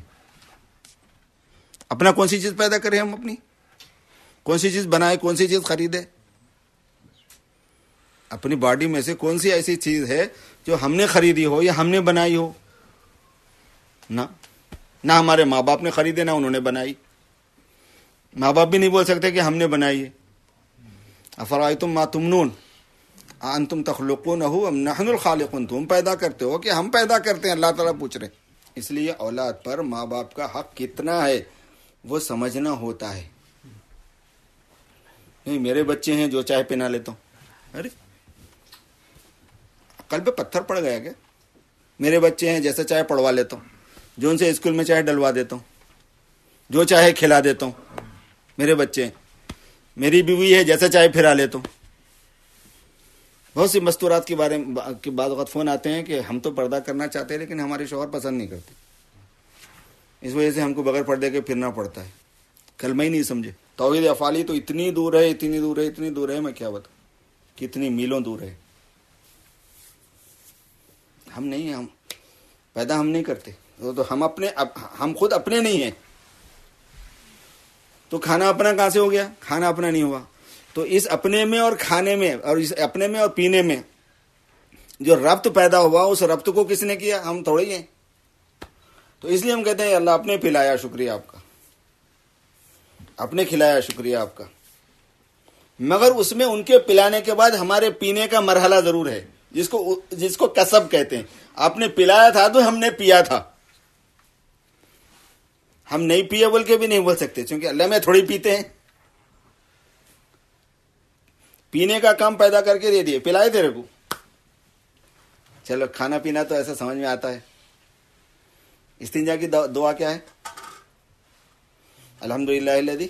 اپنا کون سی چیز پیدا کریں ہم؟ اپنی کون سی چیز بنائے، کون سی چیز خریدے؟ اپنی باڈی میں سے کون سی ایسی چیز ہے جو ہم نے خریدی ہو یا ہم نے بنائی ہو؟ نہ نہ ہمارے ماں باپ نے خریدے، نہ انہوں نے بنائی۔ ماں باپ بھی نہیں بول سکتے کہ ہم نے بنائی ہے۔ افرأیتم ما تمنون انتم تخلقونہ ام نحن الخالقون، تم پیدا کرتے ہو کہ ہم پیدا کرتے ہیں؟ اللہ تعالیٰ پوچھ رہے۔ اس لیے اولاد پر ماں باپ کا حق کتنا ہے وہ سمجھنا ہوتا ہے۔ نہیں، میرے بچے ہیں جو چاہے پہنا لیتا ہوں، ارے عقل پہ پتھر پڑ گیا کیا؟ میرے بچے ہیں جیسے چاہے پڑھوا لیتا ہوں، جو ان سے اسکول میں چاہے ڈلوا دیتا ہوں، جو چاہے کھلا دیتا ہوں۔ میرے بچے ہیں، میری بیوی ہے جیسے چاہے پھرا لیتا ہوں۔ بہت سی مستورات کے بارے میں کے بعد وقت فون آتے ہیں کہ ہم تو پردہ کرنا چاہتے ہیں لیکن ہمارے شوہر پسند نہیں کرتے، اس وجہ سے ہم کو بغیر پردے کے پھرنا پڑتا ہے۔ کلمہ ہی نہیں سمجھے۔ توحید افعالی تو اتنی دور ہے، اتنی دور ہے، اتنی دور ہے، میں کیا بتاؤں کتنی میلوں دور ہے۔ ہم نہیں، ہم پیدا ہم نہیں کرتے تو ہم اپنے ہم خود اپنے نہیں ہیں، تو کھانا اپنا کہاں سے ہو گیا؟ کھانا اپنا نہیں ہوا۔ تو اس اپنے میں اور کھانے میں اور اس اپنے میں اور پینے میں جو ربط پیدا ہوا اس ربط کو کس نے کیا؟ ہم تھوڑے ہی ہیں۔ تو اس لیے ہم کہتے ہیں اللہ آپ نے پلایا، شکریہ آپ کا، آپ نے کھلایا، شکریہ آپ کا۔ مگر اس میں ان کے پلانے کے بعد ہمارے پینے کا مرحلہ ضرور ہے، جس کو جس کو کسب کہتے ہیں۔ آپ نے پلایا تھا تو ہم نے پیا تھا، ہم نہیں پیے بول کے بھی نہیں بول سکتے، کیونکہ اللہ میں تھوڑی پیتے ہیں۔ پینے کا کام پیدا کر کے دے دیے، پلائے تیرے کو، چلو کھانا پینا تو ایسا سمجھ میں آتا ہے۔ استنجا کی دعا کیا ہے؟ الحمدللہ الذی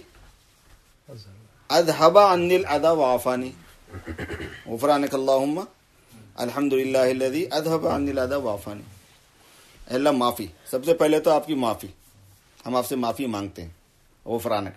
اذهب عنی الاذی وعافانی غفرانک اللہم الحمدللہ الذی اذهب عنی الاذی وعافانی۔ اے اللہ معافی، سب سے پہلے تو آپ کی معافی، ہم آپ سے معافی مانگتے ہیں۔ غفرانک،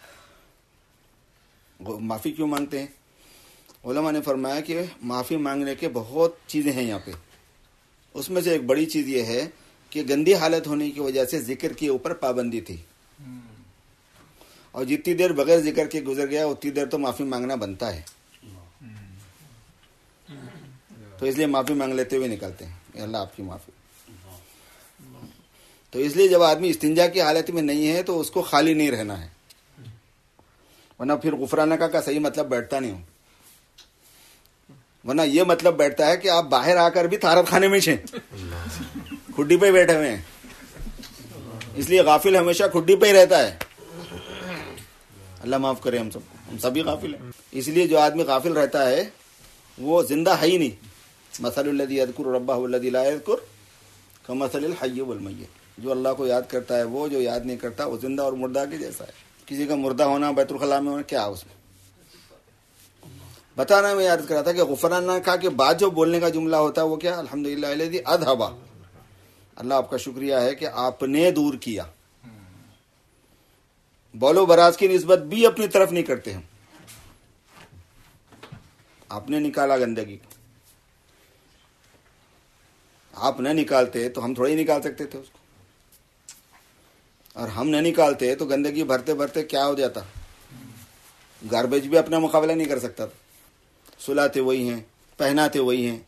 معافی کیوں مانگتے ہیں؟ علماء نے فرمایا کہ معافی مانگنے کے بہت چیزیں ہیں یہاں پہ، اس میں سے ایک بڑی چیز یہ ہے کہ گندی حالت ہونے کی وجہ سے ذکر کے اوپر پابندی تھی، اور جتنی دیر بغیر ذکر کے گزر گیا اتنی دیر تو معافی مانگنا بنتا ہے، تو اس لیے معافی مانگ لیتے ہوئے نکلتے ہیں کہ اللہ آپ کی معافی۔ تو اس لیے جب آدمی استنجا کی حالت میں نہیں ہے تو اس کو خالی نہیں رہنا ہے، ورنہ پھر غفرانہ کا صحیح مطلب بیٹھتا نہیں ہو، ورنہ یہ مطلب بیٹھتا ہے کہ آپ باہر آ کر بھی طہارت خانے میں چھیں، کھڈی پہ بیٹھے ہوئے ہیں۔ اس لیے غافل ہمیشہ کھڈی پہ ہی رہتا ہے۔ اللہ معاف کرے ہم سب کو، ہم سبھی غافل ہیں۔ اس لیے جو آدمی غافل رہتا ہے وہ زندہ ہے ہی نہیں۔ مثل الذی یذکر ربہ والذی لا یذکر کمثل الحی والمیت، جو اللہ کو یاد کرتا ہے وہ، جو یاد نہیں کرتا وہ زندہ اور مردہ کے جیسا ہے۔ کسی کا مردہ ہونا بیت الخلاء میں ہونا کیا اس میں بتانا؟ میں یاد کر رہا تھا کہ غفرانہ کا کے بعد جو بولنے کا جملہ ہوتا ہے وہ کیا؟ الحمدللہ الذی اذھب، اللہ آپ کا شکریہ ہے کہ آپ نے دور کیا۔ بولو براز کی نسبت بھی اپنی طرف نہیں کرتے ہم، آپ نے نکالا گندگی، آپ نہ نکالتے تو ہم تھوڑی نکال سکتے تھے اس کو، اور ہم نہ نکالتے تو گندگی بھرتے بھرتے کیا ہو جاتا، گاربیج بھی اپنا مقابلہ نہیں کر سکتا تھا۔ سلاتے وہی ہیں، پہناتے وہی ہیں۔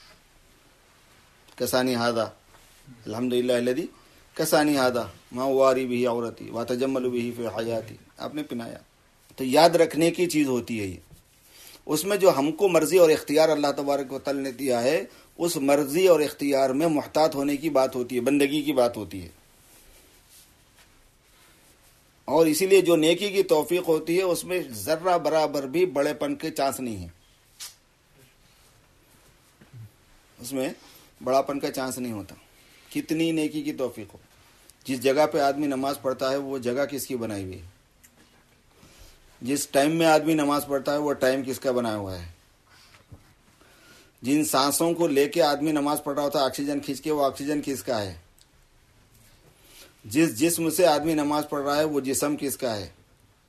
کسانی ہادا الحمدللہ الذی کسانی ہادا ما واری بھی عورتی واتجمل بھی فی حیاتی، آپ نے پہنایا۔ تو یاد رکھنے کی چیز ہوتی ہے یہ، اس میں جو ہم کو مرضی اور اختیار اللہ تبارک و تعالی نے دیا ہے، اس مرضی اور اختیار میں محتاط ہونے کی بات ہوتی ہے، بندگی کی بات ہوتی ہے. اور اسی لیے جو نیکی کی توفیق ہوتی ہے اس میں ذرہ برابر بھی بڑے پن کے چانس نہیں ہے، اس میں بڑا پن کا چانس نہیں ہوتا. کتنی نیکی کی توفیق ہو، جس جگہ پہ آدمی نماز پڑھتا ہے وہ جگہ کس کی بنائی ہوئی ہے، جس ٹائم میں آدمی نماز پڑھتا ہے وہ ٹائم کس کا بنایا ہوا ہے، جن سانسوں کو لے کے آدمی نماز پڑھ رہا ہوتا ہے آکسیجن کھینچ کے، وہ آکسیجن کس کا ہے، جس جسم سے آدمی نماز پڑھ رہا ہے وہ جسم کس کا ہے،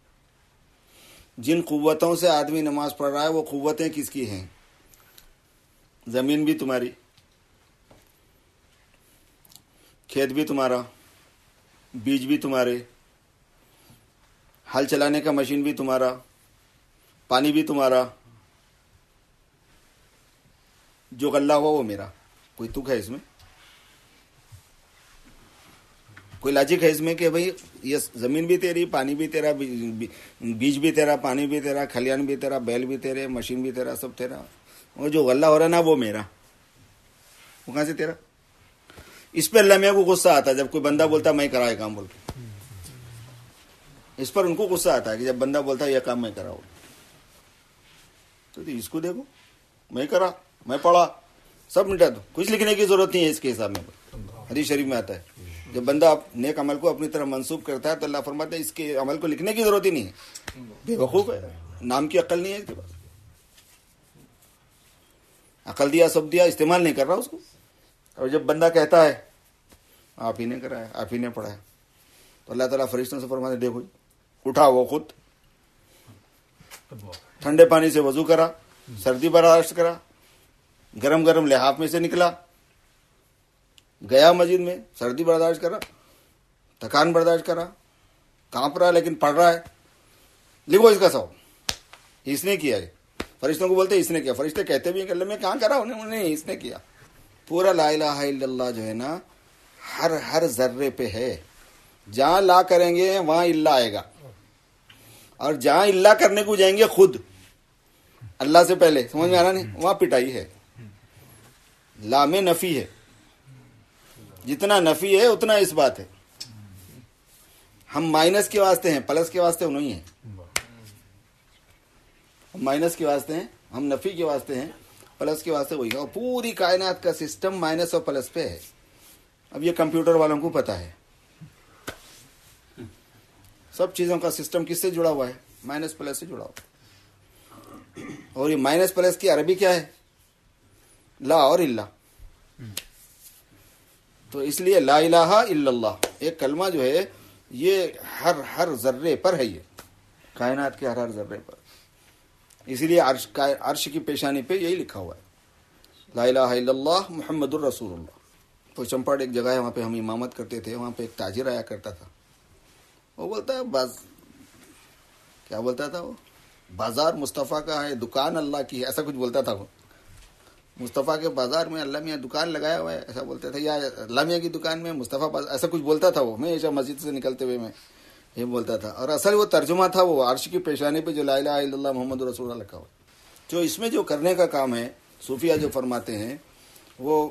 جن قوتوں سے آدمی نماز پڑھ رہا ہے وہ قوتیں کس کی ہیں. زمین بھی تمہاری، کھیت بھی تمہارا، بیج بھی تمہارے، ہل چلانے کا مشین بھی تمہارا، پانی بھی تمہارا، جو غلہ ہوا وہ میرا. کوئی تک ہے اس میں؟ کوئی لاجک ہے اس میں کہ بھئی یہ زمین بھی تیری، پانی بھی تیرا، بیج بھی تیرا، پانی بھی تیرا، کھلیان بھی تیرا، بیل بھی تیرے، مشین بھی تیرا، سب تیرا، اور جو غلہ ہو رہا نا وہ میرا. وہ کہاں سے تیرا؟ اس پہ اللہ میاں کو غصہ آتا ہے جب کوئی بندہ بولتا ہے میں کرا یہ کام بول کے. اس پر ان کو غصہ آتا ہے کہ جب بندہ بولتا ہے یہ کام میں کرا ہوں، تو اس کو دیکھو میں کرا، میں پڑھا، سب مٹا دو، کچھ لکھنے کی ضرورت نہیں ہے اس کے حساب میں. حدیث شریف میں آتا ہے جب بندہ نیک عمل کو اپنی طرف منسوب کرتا ہے تو اللہ فرماتا ہے اس کے عمل کو لکھنے کی ضرورت ہی نہیں ہے، بے وقوف ہے، نام کی عقل نہیں ہے اس کے پاس، عقل دیا سب دیا، استعمال نہیں کر رہا اس کو. اور جب بندہ کہتا ہے آپ ہی نے کرایا، آپ ہی نے پڑھایا، تو اللہ تعالیٰ فرشتوں سے فرماتے ہیں دیکھو اٹھا وہ خود ٹھنڈے پانی سے وضو کرا، سردی برداشت کرا، گرم گرم لحاف میں سے نکلا، گیا مسجد میں، سردی برداشت کرا، تھکان برداشت کرا، کانپ رہا لیکن پڑھ رہا ہے، لکھو اس کا سو اس نے کیا ہے. فرشتوں کو بولتے ہیں اس نے کیا، فرشتے کہتے بھی ہیں کہ اللہ میں کہاں کرا انہیں انہیں اس نے کیا. پورا لا الہ الا اللہ جو ہے نا ہر ہر ذرے پہ ہے. جہاں لا کریں گے وہاں اللہ آئے گا، اور جہاں اللہ کرنے کو جائیں گے خود اللہ سے پہلے، سمجھ میں آ رہا نہیں، وہاں پٹائی ہے. لا میں نفی ہے، جتنا نفی ہے اتنا اس بات ہے. ہم مائنس کے واسطے ہیں، پلس کے واسطے نہیں ہیں. ہم مائنس کے واسطے ہیں، ہم نفی کے واسطے ہیں، پلس کے واسطے وہی ہے. اور پوری کائنات کا سسٹم مائنس اور پلس پہ ہے. اب یہ کمپیوٹر والوں کو پتا ہے سب چیزوں کا سسٹم کس سے جڑا ہوا ہے، مائنس پلس سے جڑا ہوا ہے. اور یہ مائنس پلس کی عربی کیا ہے؟ لا اور اللہ. تو اس لیے لا الہ الا اللہ ایک کلمہ جو ہے یہ ہر ہر ذرے پر ہے، یہ کائنات کے ہر ہر ذرے پر. اسی لیے عرش عرش کی پیشانی پہ یہی لکھا ہوا ہے لا الہ الا اللہ محمد الرسول اللہ. تو چمپاٹ ایک جگہ ہے، وہاں پہ ہم امامت کرتے تھے. وہاں پہ ایک تاجر آیا کرتا تھا. وہ بولتا ہے باز کیا بولتا تھا وہ بازار مصطفیٰ کا ہے، دکان اللہ کی ہے، ایسا کچھ بولتا تھا. وہ مصطفیٰ کے بازار میں اللہ میاں دکان لگایا ہوا ہے ایسا بولتا تھا، یا اللہ میاں کی دکان میں مصطفیٰ بازار، ایسا کچھ بولتا تھا. وہ میں ایسا مسجد سے نکلتے ہوئے میں یہ بولتا تھا. اور اصل وہ ترجمہ تھا وہ عرش کی پیشانی پہ جو لا الہ الا اللہ محمد رسول اللہ لکھا ہوا. جو اس میں جو کرنے کا کام ہے صوفیہ جو فرماتے ہیں وہ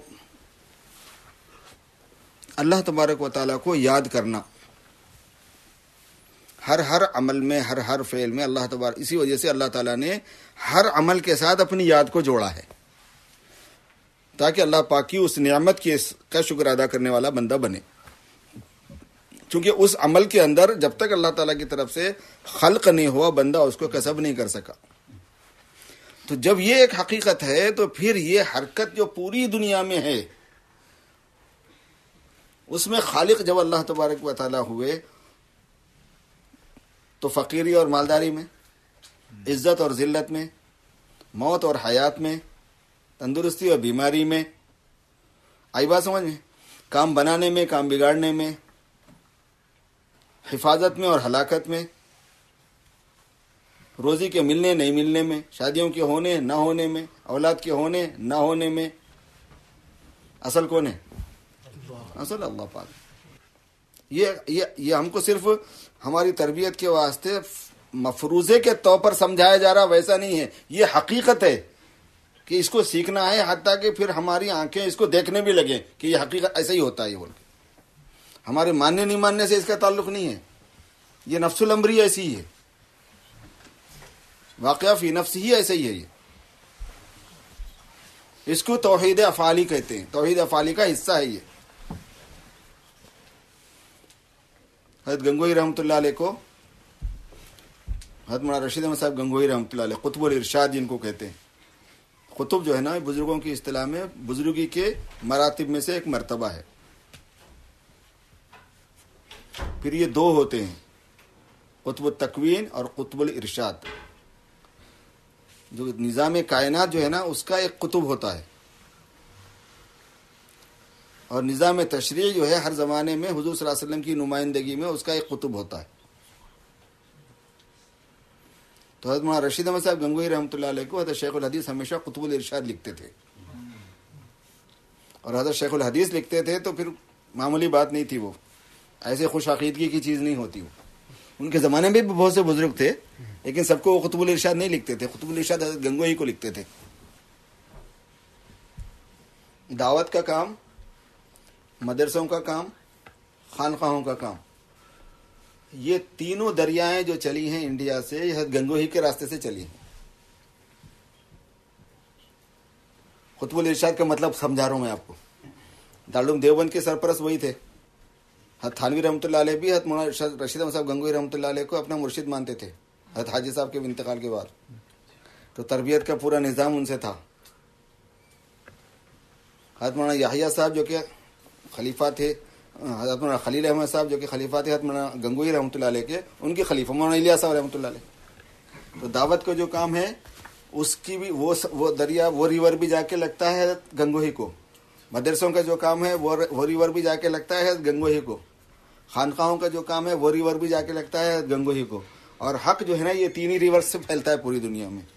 اللہ تبارک و تعالیٰ کو یاد کرنا ہر ہر عمل میں، ہر ہر فعل میں. اللہ تبارک اسی وجہ سے اللہ تعالیٰ نے ہر عمل کے ساتھ اپنی یاد کو جوڑا ہے تاکہ اللہ پاک کی اس نعمت کی کا شکر ادا کرنے والا بندہ بنے. چونکہ اس عمل کے اندر جب تک اللہ تعالیٰ کی طرف سے خلق نہیں ہوا بندہ اس کو کسب نہیں کر سکا. تو جب یہ ایک حقیقت ہے تو پھر یہ حرکت جو پوری دنیا میں ہے اس میں خالق جب اللہ تبارک و تعالیٰ ہوئے تو فقیری اور مالداری میں، عزت اور ذلت میں، موت اور حیات میں، تندرستی اور بیماری میں، آئی بات سمجھ میں، کام بنانے میں، کام بگاڑنے میں، حفاظت میں اور ہلاکت میں، روزی کے ملنے نہیں ملنے میں، شادیوں کے ہونے نہ ہونے میں، اولاد کے ہونے نہ ہونے میں، اصل کون ہے؟ اصل اللہ پاک. یہ یہ یہ ہم کو صرف ہماری تربیت کے واسطے مفروضے کے طور پر سمجھایا جا رہا ویسا نہیں ہے، یہ حقیقت ہے کہ اس کو سیکھنا ہے، حتیٰ کہ پھر ہماری آنکھیں اس کو دیکھنے بھی لگیں کہ یہ حقیقت ایسا ہی ہوتا ہے، یہ بول کے ہمارے ماننے نہیں ماننے سے اس کا تعلق نہیں ہے، یہ نفس الامری ایسی ہی ہے، واقعہ فی نفس ہی ایسا ہی ہے، یہ اس کو توحید افعالی کہتے ہیں، توحید افعالی کا حصہ ہے یہ۔ حضرت گنگوئی رحمۃ اللہ علیہ کو، حضرت مولانا رشید احمد صاحب گنگوئی رحمۃ اللہ علیہ قطب الارشاد جن کو کہتے ہیں، قطب جو ہے نا بزرگوں کی اصطلاح میں بزرگی کے مراتب میں سے ایک مرتبہ ہے، پھر یہ دو ہوتے ہیں، قطب التکوین اور قطب الارشاد۔ جو نظام کائنات جو ہے نا اس کا ایک قطب ہوتا ہے، اور نظام تشریع جو ہے ہر زمانے میں حضور صلی اللہ علیہ وسلم کی نمائندگی میں اس کا ایک قطب ہوتا ہے۔ تو حضرت مولانا رشید احمد صاحب گنگوئی رحمۃ اللہ علیہ کو حضرت شیخ الحدیث ہمیشہ قطب الارشاد لکھتے تھے، اور حضرت شیخ الحدیث لکھتے تھے تو پھر معمولی بات نہیں تھی، وہ ایسے خوش عقیدگی کی چیز نہیں ہوتی، وہ ان کے زمانے میں بھی بہت سے بزرگ تھے لیکن سب کو وہ قطب الارشاد نہیں لکھتے تھے، قطب الارشاد حضرت گنگوئی کو لکھتے تھے۔ دعوت کا کام، مدرسوں کا کام، خانقاہوں کا کام، یہ تینوں دریائیں جو چلی ہیں انڈیا سے، یہ حضرت گنگوئی کے راستے سے چلی ہیں۔ قطب الارشاد کا مطلب سمجھا رہا ہوں میں آپ کو، دارالعلوم دیوبند کے سرپرست وہی تھے، حضرت تھانوی رحمۃ اللہ علیہ بھی حضرت مولانا رشید احمد صاحب گنگوئی رحمۃ اللہ علیہ کو اپنا مرشد مانتے تھے حضرت حاجی صاحب کے انتقال کے بعد، تو تربیت کا پورا نظام ان سے تھا۔ حضرت مولانا یحییٰ صاحب جو کہ خلیفہ تھے، حضرت مولانا خلیل احمد صاحب جو کہ خلیفہ تھے حضرت مولانا گنگوئی رحمۃ اللہ علیہ کے، ان کے خلیفہ مولانا الیاس صاحب رحمۃ اللہ علیہ۔ تو دعوت کا جو کام ہے اس کی بھی وہ وہ دریا وہ ریور بھی جا کے لگتا ہے حضرت گنگوئی کو، مدرسوں کا جو کام ہے وہ ریور بھی جا کے لگتا ہے حضرت گنگوئی کو، خانقاہوں کا جو کام ہے وہ ریور بھی جا کے لگتا ہے حضرت گنگوئی کو، اور حق جو ہے نا یہ تین ہی ریور سے پھیلتا ہے پوری دنیا میں۔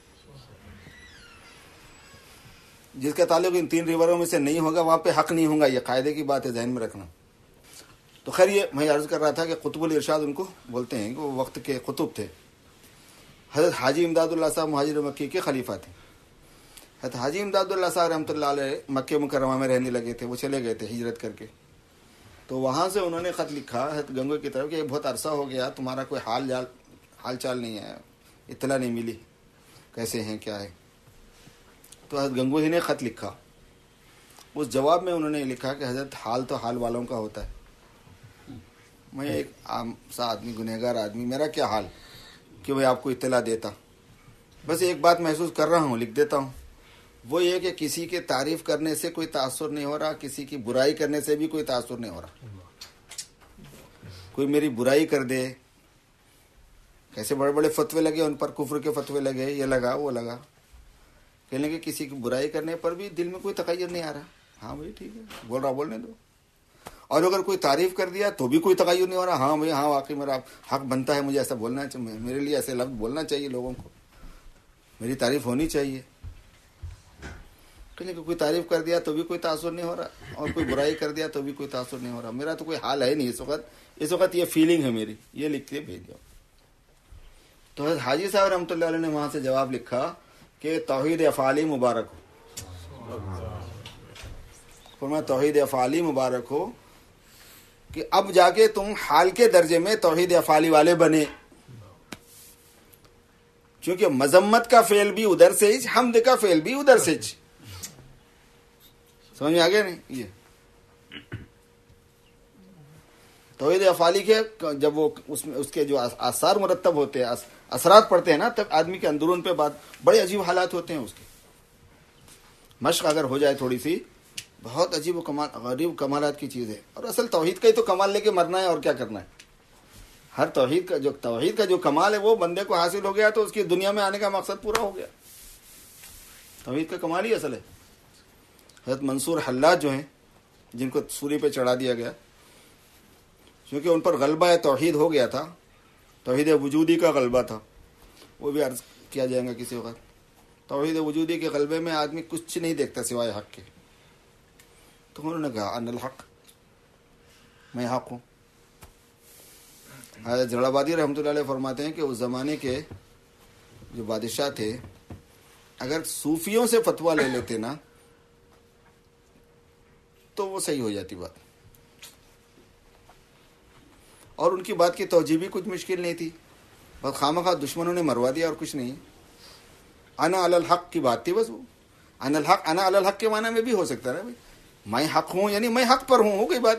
جس کا تعلق ان تین ریوروں میں سے نہیں ہوگا وہاں پہ حق نہیں ہوگا، یہ قاعدے کی بات ہے، ذہن میں رکھنا۔ تو خیر یہ میں عرض کر رہا تھا کہ قطب الارشاد ان کو بولتے ہیں کہ وہ وقت کے قطب تھے۔ حضرت حاجی امداد اللہ صاحب مہاجر مکی کے خلیفہ تھے۔ حضرت حاجی امداد اللہ صاحب رحمۃ اللہ علیہ مکہ مکرمہ میں رہنے لگے تھے، وہ چلے گئے تھے ہجرت کر کے، تو وہاں سے انہوں نے خط لکھا حضرت گنگوئی کی طرف کہ بہت عرصہ ہو گیا تمہارا کوئی حال جال حال چال نہیں ہے، اطلاع نہیں ملی کیسے ہیں کیا ہے۔ تو حضرت گنگوئی نے خط لکھا، اس جواب میں انہوں نے لکھا کہ حضرت حال تو حال والوں کا ہوتا ہے، میں ایک عام سا آدمی گنہگار آدمی، میرا کیا حال کہ میں آپ کو اطلاع دیتا، بس ایک بات محسوس کر رہا ہوں لکھ دیتا ہوں، وہ یہ کہ کسی کے تعریف کرنے سے کوئی تاثر نہیں ہو رہا، کسی کی برائی کرنے سے بھی کوئی تاثر نہیں ہو رہا۔ کوئی میری برائی کر دے، کیسے بڑے بڑے فتوے لگے ان پر، کفر کے فتوے لگے، یہ لگا وہ لگا، کہنے کہ کسی کی برائی کرنے پر بھی دل میں کوئی تغیر نہیں آ رہا، ہاں بھائی ٹھیک ہے بول رہا بولنے دو، اور اگر کوئی تعریف کر دیا تو بھی کوئی تغیر نہیں ہو رہا، ہاں بھائی ہاں واقعی میرا حق بنتا ہے، مجھے ایسا بولنا چاہیے، میرے لیے ایسے لفظ بولنا چاہیے، لوگوں کو میری تعریف ہونی چاہیے۔ کہ کوئی تعریف کر دیا تو بھی کوئی تاثر نہیں ہو رہا، اور کوئی برائی کر دیا تو بھی کوئی تاثر نہیں ہو رہا، میرا تو کوئی حال ہے نہیں اس وقت، اس وقت یہ فیلنگ ہے میری، یہ لکھ کے بھیج دو۔ تو حضرت حاجی صاحب رحمۃ اللہ علیہ نے وہاں سے جواب لکھا کہ توحید افعالی مبارک ہو، فرمایا توحید افعالی مبارک ہو کہ اب جا کے تم حال کے درجے میں توحید افعالی والے بنے، کیونکہ مذمت کا فعل بھی ادھر سے ہی، حمد کا فعل بھی ادھر سے ہی، سمجھ میں آ گیا نہیں؟ یہ توحید افعالی کے جب وہ اس میں اس کے جو آثار مرتب ہوتے ہیں، اثرات پڑتے ہیں نا، تب آدمی کے اندرون پہ بات بڑے عجیب حالات ہوتے ہیں، اس کے مشق اگر ہو جائے تھوڑی سی، بہت عجیب و کمال غریب کمالات کی چیز ہے۔ اور اصل توحید کا ہی تو کمال لے کے مرنا ہے، اور کیا کرنا ہے۔ ہر توحید کا جو توحید کا جو کمال ہے وہ بندے کو حاصل ہو گیا تو اس کی دنیا میں آنے کا مقصد پورا ہو گیا۔ توحید کا کمال ہی اصل ہے۔ حضرت منصور حلاج جو ہیں، جن کو سولی پہ چڑھا دیا گیا، کیونکہ ان پر غلبہ توحید ہو گیا تھا، توحید وجودی کا غلبہ تھا، وہ بھی عرض کیا جائے گا کسی وقت۔ توحید وجودی کے غلبے میں آدمی کچھ نہیں دیکھتا سوائے حق کے، تو انہوں نے کہا ان الحق، میں حق ہوں۔ حضرت جلالآبادی رحمۃ اللہ علیہ فرماتے ہیں کہ اس زمانے کے جو بادشاہ تھے اگر صوفیوں سے فتویٰ لے لیتے نا تو وہ صحیح ہو جاتی بات، اور ان کی بات کی توجیہ بھی کچھ مشکل نہیں تھی، بس خامخواہ دشمنوں نے مروا دیا اور کچھ نہیں. انا علی الحق کی بات تھی بس. وہ انا الحق، انا علی الحق کے معنی میں بھی ہو سکتا ہے میں حق ہوں، یعنی میں حق پر ہوں، ہو گئی بات.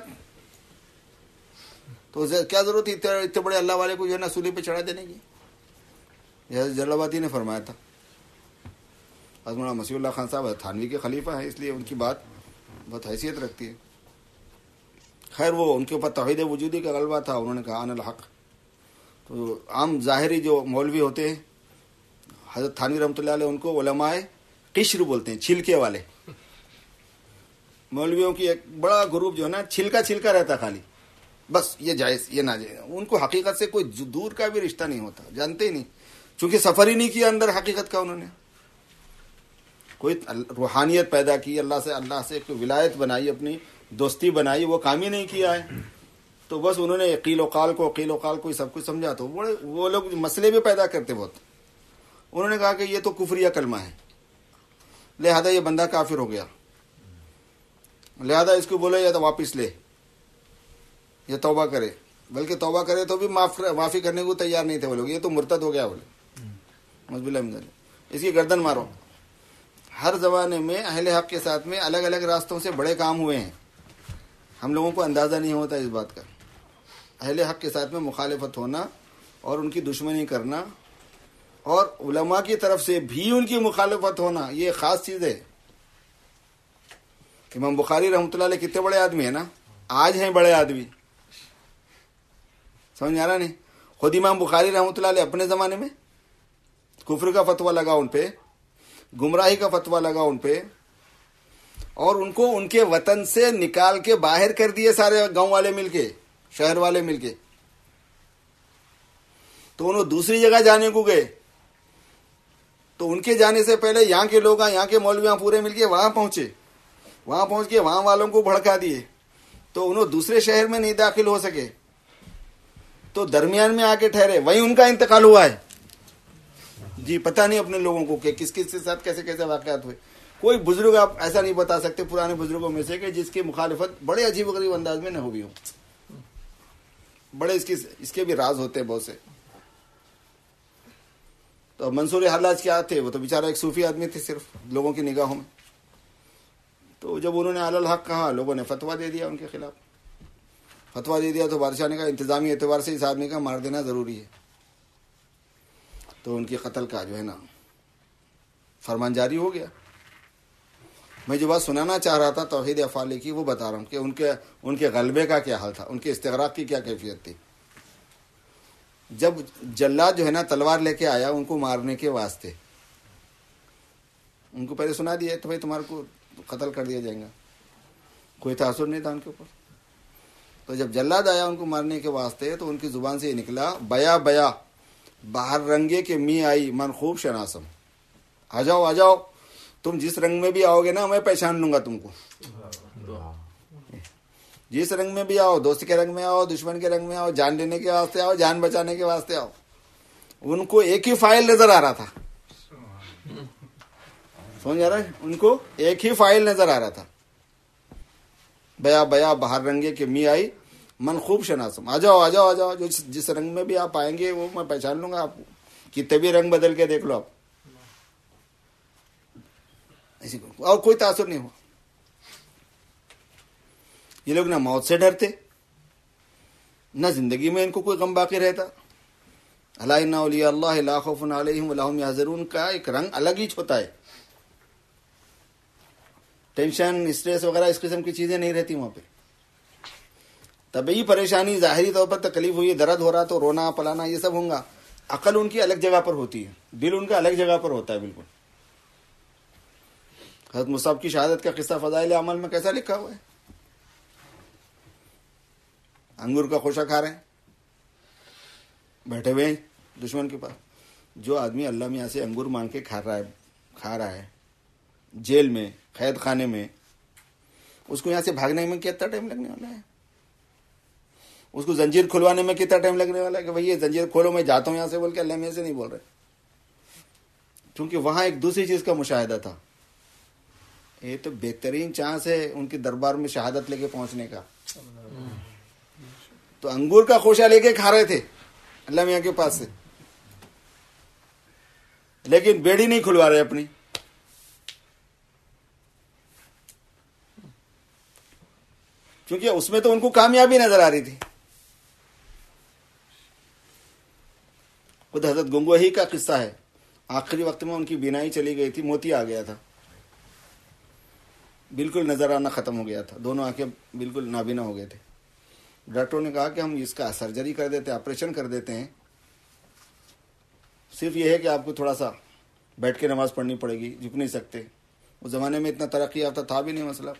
تو کیا ضرورت تھی اتنے بڑے اللہ والے کو جو ہے نا سولی پہ چڑھا دینے کی. جلال آبادی نے فرمایا تھا. حضرت مولانا مسیح اللہ خان صاحب تھانوی کے خلیفہ ہیں، اس لیے ان کی بات بہت حیثیت رکھتی ہے. خیر وہ ان کے اوپر توحید وجودی کا غلبہ تھا، انہوں نے کہا ان الحق. تو عام ظاہری جو مولوی ہوتے ہیں حضرت تھانوی رحمۃ اللہ علیہ ان کو علماء قشر بولتے ہیں، چھلکے والے. مولویوں کی ایک بڑا گروپ جو ہے نا چھلکا چھلکا رہتا خالی، بس یہ جائز یہ ناجائز. ان کو حقیقت سے کوئی دور کا بھی رشتہ نہیں ہوتا، جانتے ہی نہیں، چونکہ سفر ہی نہیں کیا اندر حقیقت کا. انہوں نے کوئی روحانیت پیدا کی، اللہ سے اللہ سے کوئی ولایت بنائی، اپنی دوستی بنائی، وہ کام ہی نہیں کیا ہے. تو بس انہوں نے قیل و قال کو قیل و قال کو سب کچھ سمجھا. تو بڑے وہ لوگ مسئلے بھی پیدا کرتے بہت. انہوں نے کہا کہ یہ تو کفریہ کلمہ ہے، لہذا یہ بندہ کافر ہو گیا، لہذا اس کو بولے یا تو واپس لے یا توبہ کرے. بلکہ توبہ کرے تو بھی معاف معافی کرنے کو تیار نہیں تھے وہ لوگ. یہ تو مرتد ہو گیا بولے، مذب اللہ، اس کی گردن مارو. ہر زمانے میں اہل حق کے ساتھ میں الگ الگ راستوں سے بڑے کام ہوئے ہیں، ہم لوگوں کو اندازہ نہیں ہوتا اس بات کا. اہل حق کے ساتھ میں مخالفت ہونا اور ان کی دشمنی کرنا اور علماء کی طرف سے بھی ان کی مخالفت ہونا، یہ خاص چیز ہے. امام بخاری رحمۃ اللہ علیہ کتنے بڑے آدمی ہیں نا، آج ہیں بڑے آدمی، سمجھ آ رہا نہیں. خود امام بخاری رحمۃ اللہ علیہ اپنے زمانے میں کفر کا فتویٰ لگا ان پہ، گمراہی کا فتویٰ لگا ان پہ، اور ان کو ان کے وطن سے نکال کے باہر کر دیے سارے گاؤں والے مل کے، شہر والے مل کے. تو انہوں دوسری جگہ جانے کو گئے، تو ان کے جانے سے پہلے یہاں کے لوگ یہاں کے مولویاں پورے مل کے وہاں پہنچے، وہاں پہنچ کے وہاں والوں کو بھڑکا دیے. تو انہوں دوسرے شہر میں نہیں داخل ہو سکے، تو درمیان میں آ کے ٹھہرے، وہیں ان کا انتقال ہوا ہے. جی پتہ نہیں اپنے لوگوں کو کہ کس کس کے ساتھ کیسے کیسے واقعات ہوئے. کوئی بزرگ آپ ایسا نہیں بتا سکتے پرانے بزرگوں میں سے کہ جس کی مخالفت بڑے عجیب و غریب انداز میں نہ ہوئی ہو. بڑے اس کی اس کے بھی راز ہوتے ہیں بہت سے. تو منصور حلاج کیا تھے، وہ تو بیچارہ ایک صوفی آدمی تھے صرف لوگوں کی نگاہوں میں. تو جب انہوں نے علی الحق کہا، لوگوں نے فتویٰ دے دیا ان کے خلاف. فتویٰ دے دیا تو بادشاہ نے کہا انتظامی اعتبار سے اس آدمی کا مار دینا ضروری ہے. تو ان کی قتل کا جو ہے نا فرمان جاری ہو گیا. میں جو بات سنانا چاہ رہا تھا توحید افعالی کی، وہ بتا رہا ہوں کہ ان کے ان کے غلبے کا کیا حال تھا، ان کے استغراق کی کیا کیفیت تھی. جب جلاد جو ہے نا تلوار لے کے آیا ان کو مارنے کے واسطے، ان کو پہلے سنا دیا تو بھائی تمہارے کو قتل کر دیا جائے گا، کوئی تاثر نہیں تھا ان کے اوپر. تو جب جلاد آیا ان کو مارنے کے واسطے تو ان کی زبان سے یہ نکلا، بیا بیا باہر رنگے کے می آئی من خوب شناسم. آ جاؤ آ جاؤ، تم جس رنگ میں بھی آؤ گے نا میں پہچان لوں گا تم کو. جس رنگ میں بھی آؤ، دوست کے رنگ میں آؤ، دشمن کے رنگ میں آؤ، جان لینے کے واسطے آؤ، جان بچانے کے واسطے آؤ. ان کو ایک ہی فائل نظر آ رہا تھا، سمجھ آ رہا ہے، ان کو ایک ہی فائل نظر آ رہا تھا. بیا بیا باہر رنگے کے می آئی من خوب شناسم. آ جاؤ آ جاؤ آ جاؤ، جو جس رنگ میں بھی آپ آئیں گے وہ میں پہچان لوں گا آپ کو. کتنے بھی رنگ بدل کے دیکھ لو آپ، ایسی اور کوئی تاثر نہیں ہوا. یہ لوگ نہ موت سے ڈرتے، نہ زندگی میں ان کو کوئی غم باقی رہتا. الا ان اولیاء اللہ لا خوف علیہم ولا هم یحزنون کا ایک رنگ الگ ہی ہوتا ہے. ٹینشن اسٹریس وغیرہ اس قسم کی چیزیں نہیں رہتی وہاں پہ. طبعی پریشانی، ظاہری طور پر تکلیف ہوئی، درد ہو رہا تو رونا پلانا یہ سب ہوں گا. عقل ان کی الگ جگہ پر ہوتی ہے، دل ان کا الگ جگہ پر ہوتا ہے بالکل. حضرت مصعب کی شہادت کا قصہ فضائل اعمال میں کیسا لکھا ہوا ہے. انگور کا خوشہ کھا رہے ہیں، بیٹھے ہوئے ہیں دشمن کے پاس. جو آدمی اللہ میاں سے انگور مانگ کے کھا رہا ہے کھا رہا ہے جیل میں، قید خانے میں، اس کو یہاں سے بھاگنے میں کتنا ٹائم لگنے والا ہے. اس کو زنجیر کھلوانے میں کتنا ٹائم لگنے والا ہے کہ بھائی یہ زنجیر کھولو میں جاتا ہوں یہاں سے بول کے، اللہ میں سے نہیں بول رہے، کیونکہ وہاں ایک دوسری چیز کا مشاہدہ تھا. یہ تو بہترین چانس ہے ان کے دربار میں شہادت لے کے پہنچنے کا. تو انگور کا خوشہ لے کے کھا رہے تھے اللہ میاں کے پاس سے، لیکن بیڑی نہیں کھلوا رہے اپنی. کیونکہ اس میں تو ان کو کامیابی نظر آ رہی تھی. خود حضرت گنگوہی کا قصہ ہے، آخری وقت میں ان کی بینائی چلی گئی تھی، موتی آ گیا تھا، بالکل نظر آنا ختم ہو گیا تھا، دونوں آنکھیں بالکل نابینا ہو گئے تھے. ڈاکٹروں نے کہا کہ ہم اس کا سرجری کر دیتے ہیں، آپریشن کر دیتے ہیں، صرف یہ ہے کہ آپ کو تھوڑا سا بیٹھ کے نماز پڑھنی پڑے گی، جھک نہیں سکتے. اس زمانے میں اتنا ترقی یافتہ تھا بھی نہیں مسئلہ.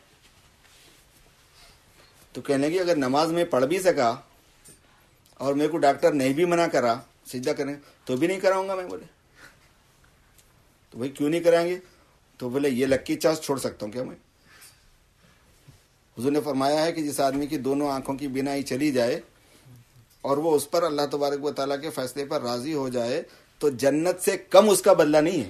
تو کہنے لگے اگر نماز میں پڑھ بھی سکا اور میرے کو ڈاکٹر نہیں بھی منع کرا سجدہ کریں تو بھی نہیں کراؤں گا میں. بولے تو بھائی کیوں نہیں کرائیں گے؟ تو بولے یہ لکی چانس چھوڑ سکتا ہوں کیا میں؟ حضور نے فرمایا ہے کہ جس آدمی کی دونوں آنکھوں کی بینائی چلی جائے اور وہ اس پر اللہ تبارک و تعالیٰ کے فیصلے پر راضی ہو جائے تو جنت سے کم اس کا بدلہ نہیں ہے.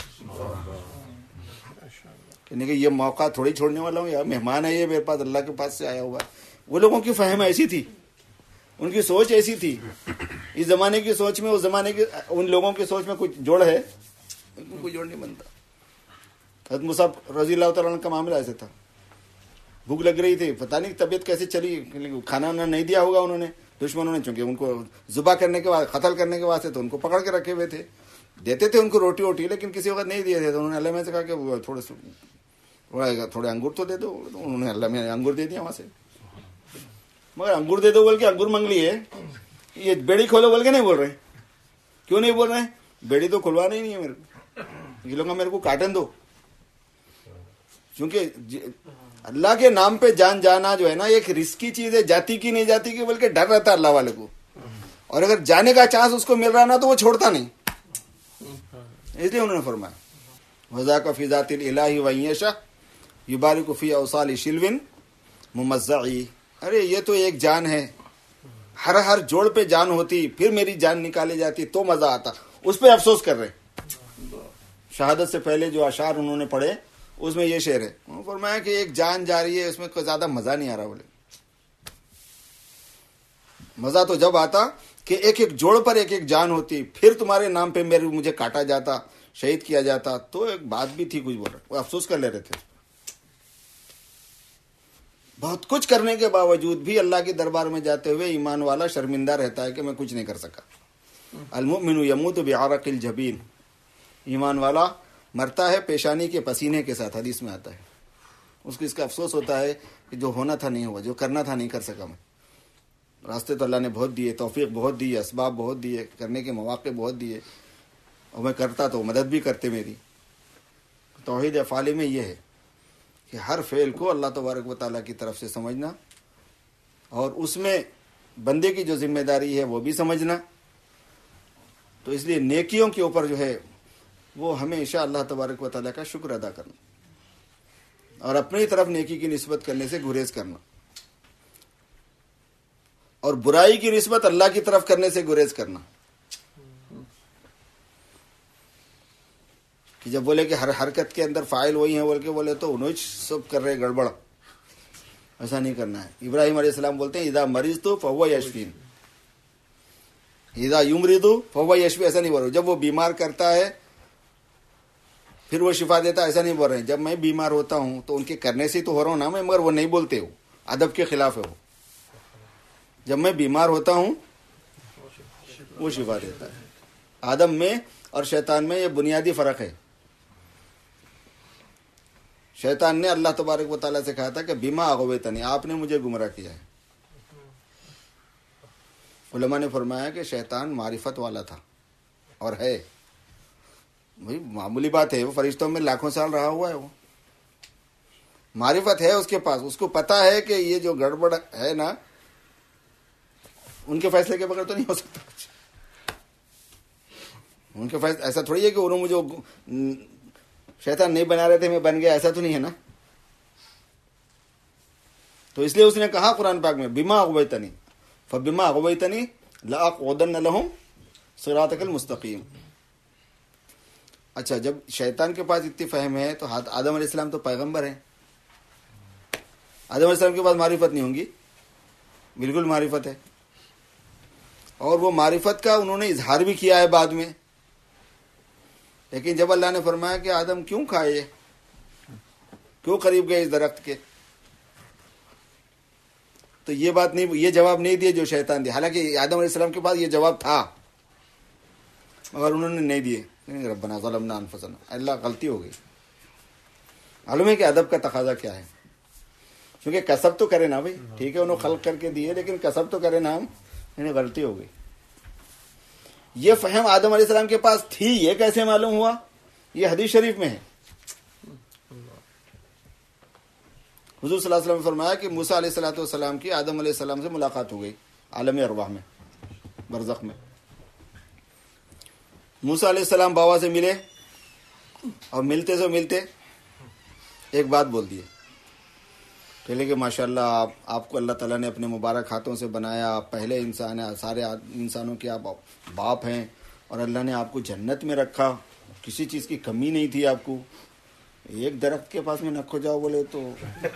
کہنے کہ یہ موقع تھوڑی چھوڑنے والا ہوں، یا مہمان ہے یہ میرے پاس، اللہ کے پاس سے آیا ہوا. وہ لوگوں کی فہم ایسی تھی، ان کی سوچ ایسی تھی. اس زمانے کی سوچ میں اس زمانے کی ان لوگوں کی سوچ میں کچھ جوڑ ہے؟ کوئی جوڑ نہیں بنتا. حضرت مصعب رضی اللہ تعالیٰ عنہ کا معاملہ ایسے تھا، بھوک لگ رہی تھی، پتہ نہیں طبیعت کیسے چلی، کھانا وانا نہیں دیا ہوگا انہوں نے، دشمنوں نے، چونکہ ان کو ذبح کرنے کے بعد قتل کرنے کے واسطے تو ان کو پکڑ کے رکھے ہوئے تھے. دیتے تھے ان کو روٹی ووٹی، لیکن کسی وقت نہیں دیے تھے. تو انہوں نے اللہ میں سے کہا کہ تھوڑے تھوڑا تھوڑے انگور تو دے دو. انہوں نے اللہ میں انگور دے دیا وہاں سے. مگر انگور دے دو بول کے انگور مانگ لیے، یہ بیڑی کھولو بول کے نہیں بول رہے. کیوں نہیں بول رہے ہیں؟ بیڑی تو کھلوانا ہی نہیں ہے میرے کو، یہ لوگ میرے کو کاٹن دو. کیونکہ اللہ کے نام پہ جان جانا جو ہے نا ایک رسکی چیز ہے، جاتی کی نہیں جاتی کی بلکہ ڈر رہتا ہے اللہ والے کو. اور اگر جانے کا چانس اس کو مل رہا نا تو وہ چھوڑتا نہیں. اس لیے انہوں نے فرمایا وذاک فی ذات الالہ وان یشاء یبارک فی اوصال شلو ممزعی. ارے یہ تو ایک جان ہے، ہر ہر جوڑ پہ جان ہوتی پھر میری جان نکالی جاتی تو مزہ آتا. اس پہ افسوس کر رہے. شہادت سے پہلے جو اشعار انہوں نے پڑھے اس میں یہ شعر ہے، انہوں نے فرمایا کہ ایک جان جا رہی ہے، اس میں کوئی زیادہ مزہ نہیں آ رہا. بولے مزہ تو جب آتا کہ ایک ایک جوڑ پر ایک ایک جان ہوتی، پھر تمہارے نام پہ میرے مجھے کاٹا جاتا، شہید کیا جاتا. تو ایک بات بھی تھی، کچھ بول رہے، وہ افسوس کر لے رہے تھے. بہت کچھ کرنے کے باوجود بھی اللہ کے دربار میں جاتے ہوئے ایمان والا شرمندہ رہتا ہے کہ میں کچھ نہیں کر سکا. المؤمن یموت بعرق الجبین، ایمان والا مرتا ہے پیشانی کے پسینے کے ساتھ، حدیث میں آتا ہے. اس کو اس کا افسوس ہوتا ہے کہ جو ہونا تھا نہیں ہوا، جو کرنا تھا نہیں کر سکا میں. راستے تو اللہ نے بہت دیے، توفیق بہت دی، اسباب بہت دیے، کرنے کے مواقع بہت دیے، اور میں کرتا تو مدد بھی کرتے میری. توحید افعالی میں یہ ہے کہ ہر فعل کو اللہ تبارک و تعالیٰ کی طرف سے سمجھنا، اور اس میں بندے کی جو ذمہ داری ہے وہ بھی سمجھنا. تو اس لیے نیکیوں کے اوپر جو ہے وہ ہمیشہ اللہ تبارک و تعالیٰ کا شکر ادا کرنا، اور اپنی طرف نیکی کی نسبت کرنے سے گریز کرنا، اور برائی کی نسبت اللہ کی طرف کرنے سے گریز کرنا. کہ جب بولے کہ ہر حرکت کے اندر فاعل وہی ہیں بول کے بولے تو انہوں سب کر رہے گڑبڑ، ایسا نہیں کرنا ہے. ابراہیم علیہ السلام بولتے ہیں اذا مریضت فہو یشفین، اذا یمرض فہو یشفی، ایسا نہیں بول رہے. جب وہ بیمار کرتا ہے پھر وہ شفا دیتا، ایسا نہیں بول رہے ہیں. جب میں بیمار ہوتا ہوں تو ان کے کرنے سے تو ہو رہا ہوں نا میں، مگر وہ نہیں بولتے ہو، ادب کے خلاف ہے وہ. جب میں بیمار ہوتا ہوں وہ شفا دیتا ہے. آدم میں اور شیطان میں یہ بنیادی فرق ہے. شیطان نے اللہ تبارک و تعالیٰ سے کہا تھا کہ بیما اغویتنی، آپ نے مجھے گمراہ کیا ہے. علماء نے فرمایا کہ شیطان معرفت والا تھا اور ہے، بھائی معمولی بات ہے، وہ فرشتوں میں لاکھوں سال رہا ہوا ہے، وہ معرفت ہے اس کے پاس. اس کو پتا ہے کہ یہ جو گڑبڑ ہے نا ان کے فیصلے کے بغیر تو نہیں ہو سکتا کچھ. ان کے فیصلے ایسا تھوڑی ہے کہ انہوں مجھے شیطان نہیں بنا رہے تھے میں بن گیا، ایسا تو نہیں ہے نا. تو اس لیے اس نے کہا قرآن پاک میں بیما اغویتنی، فبما اغویتنی لاقعدن لہم صراطک المستقیم. اچھا جب شیطان کے پاس اتنی فہم ہے تو آدم علیہ السلام تو پیغمبر ہیں. آدم علیہ السلام کے پاس معرفت نہیں ہوں گی؟ بالکل معرفت ہے. اور وہ معرفت کا انہوں نے اظہار بھی کیا ہے بعد میں. لیکن جب اللہ نے فرمایا کہ آدم کیوں کھائے، کیوں قریب گئے اس درخت کے، تو یہ بات نہیں، یہ جواب نہیں دیا جو شیطان دیا. حالانکہ آدم علیہ السلام کے پاس یہ جواب تھا مگر انہوں نے نہیں دیے. ربنا ظلمنا انفسنا، اللہ غلطی ہو گئی. معلوم ہے کہ ادب کا تقاضا کیا ہے، کیونکہ کسب تو کرے نا بھائی، ٹھیک ہے انہوں خلق کر کے دیے لیکن کسب تو کرے نا ہم. انہیں غلطی ہو گئی. یہ فہم آدم علیہ السلام کے پاس تھی، یہ کیسے معلوم ہوا؟ یہ حدیث شریف میں ہے. حضور صلی اللہ علیہ وسلم نے فرمایا کہ موسیٰ علیہ الصلوۃ والسلام کی آدم علیہ السلام سے ملاقات ہو گئی عالم ارواح میں، برزخ میں. موسیٰ علیہ السلام بابا سے ملے اور ملتے سے ملتے ایک بات بول دیے. پہلے کہ ماشاءاللہ آپ آپ کو اللہ تعالیٰ نے اپنے مبارک ہاتھوں سے بنایا، آپ پہلے انسان ہیں، سارے انسانوں کے آپ باپ ہیں، اور اللہ نے آپ کو جنت میں رکھا، کسی چیز کی کمی نہیں تھی آپ کو. ایک درخت کے پاس میں نہ کھو جاؤ بولے تو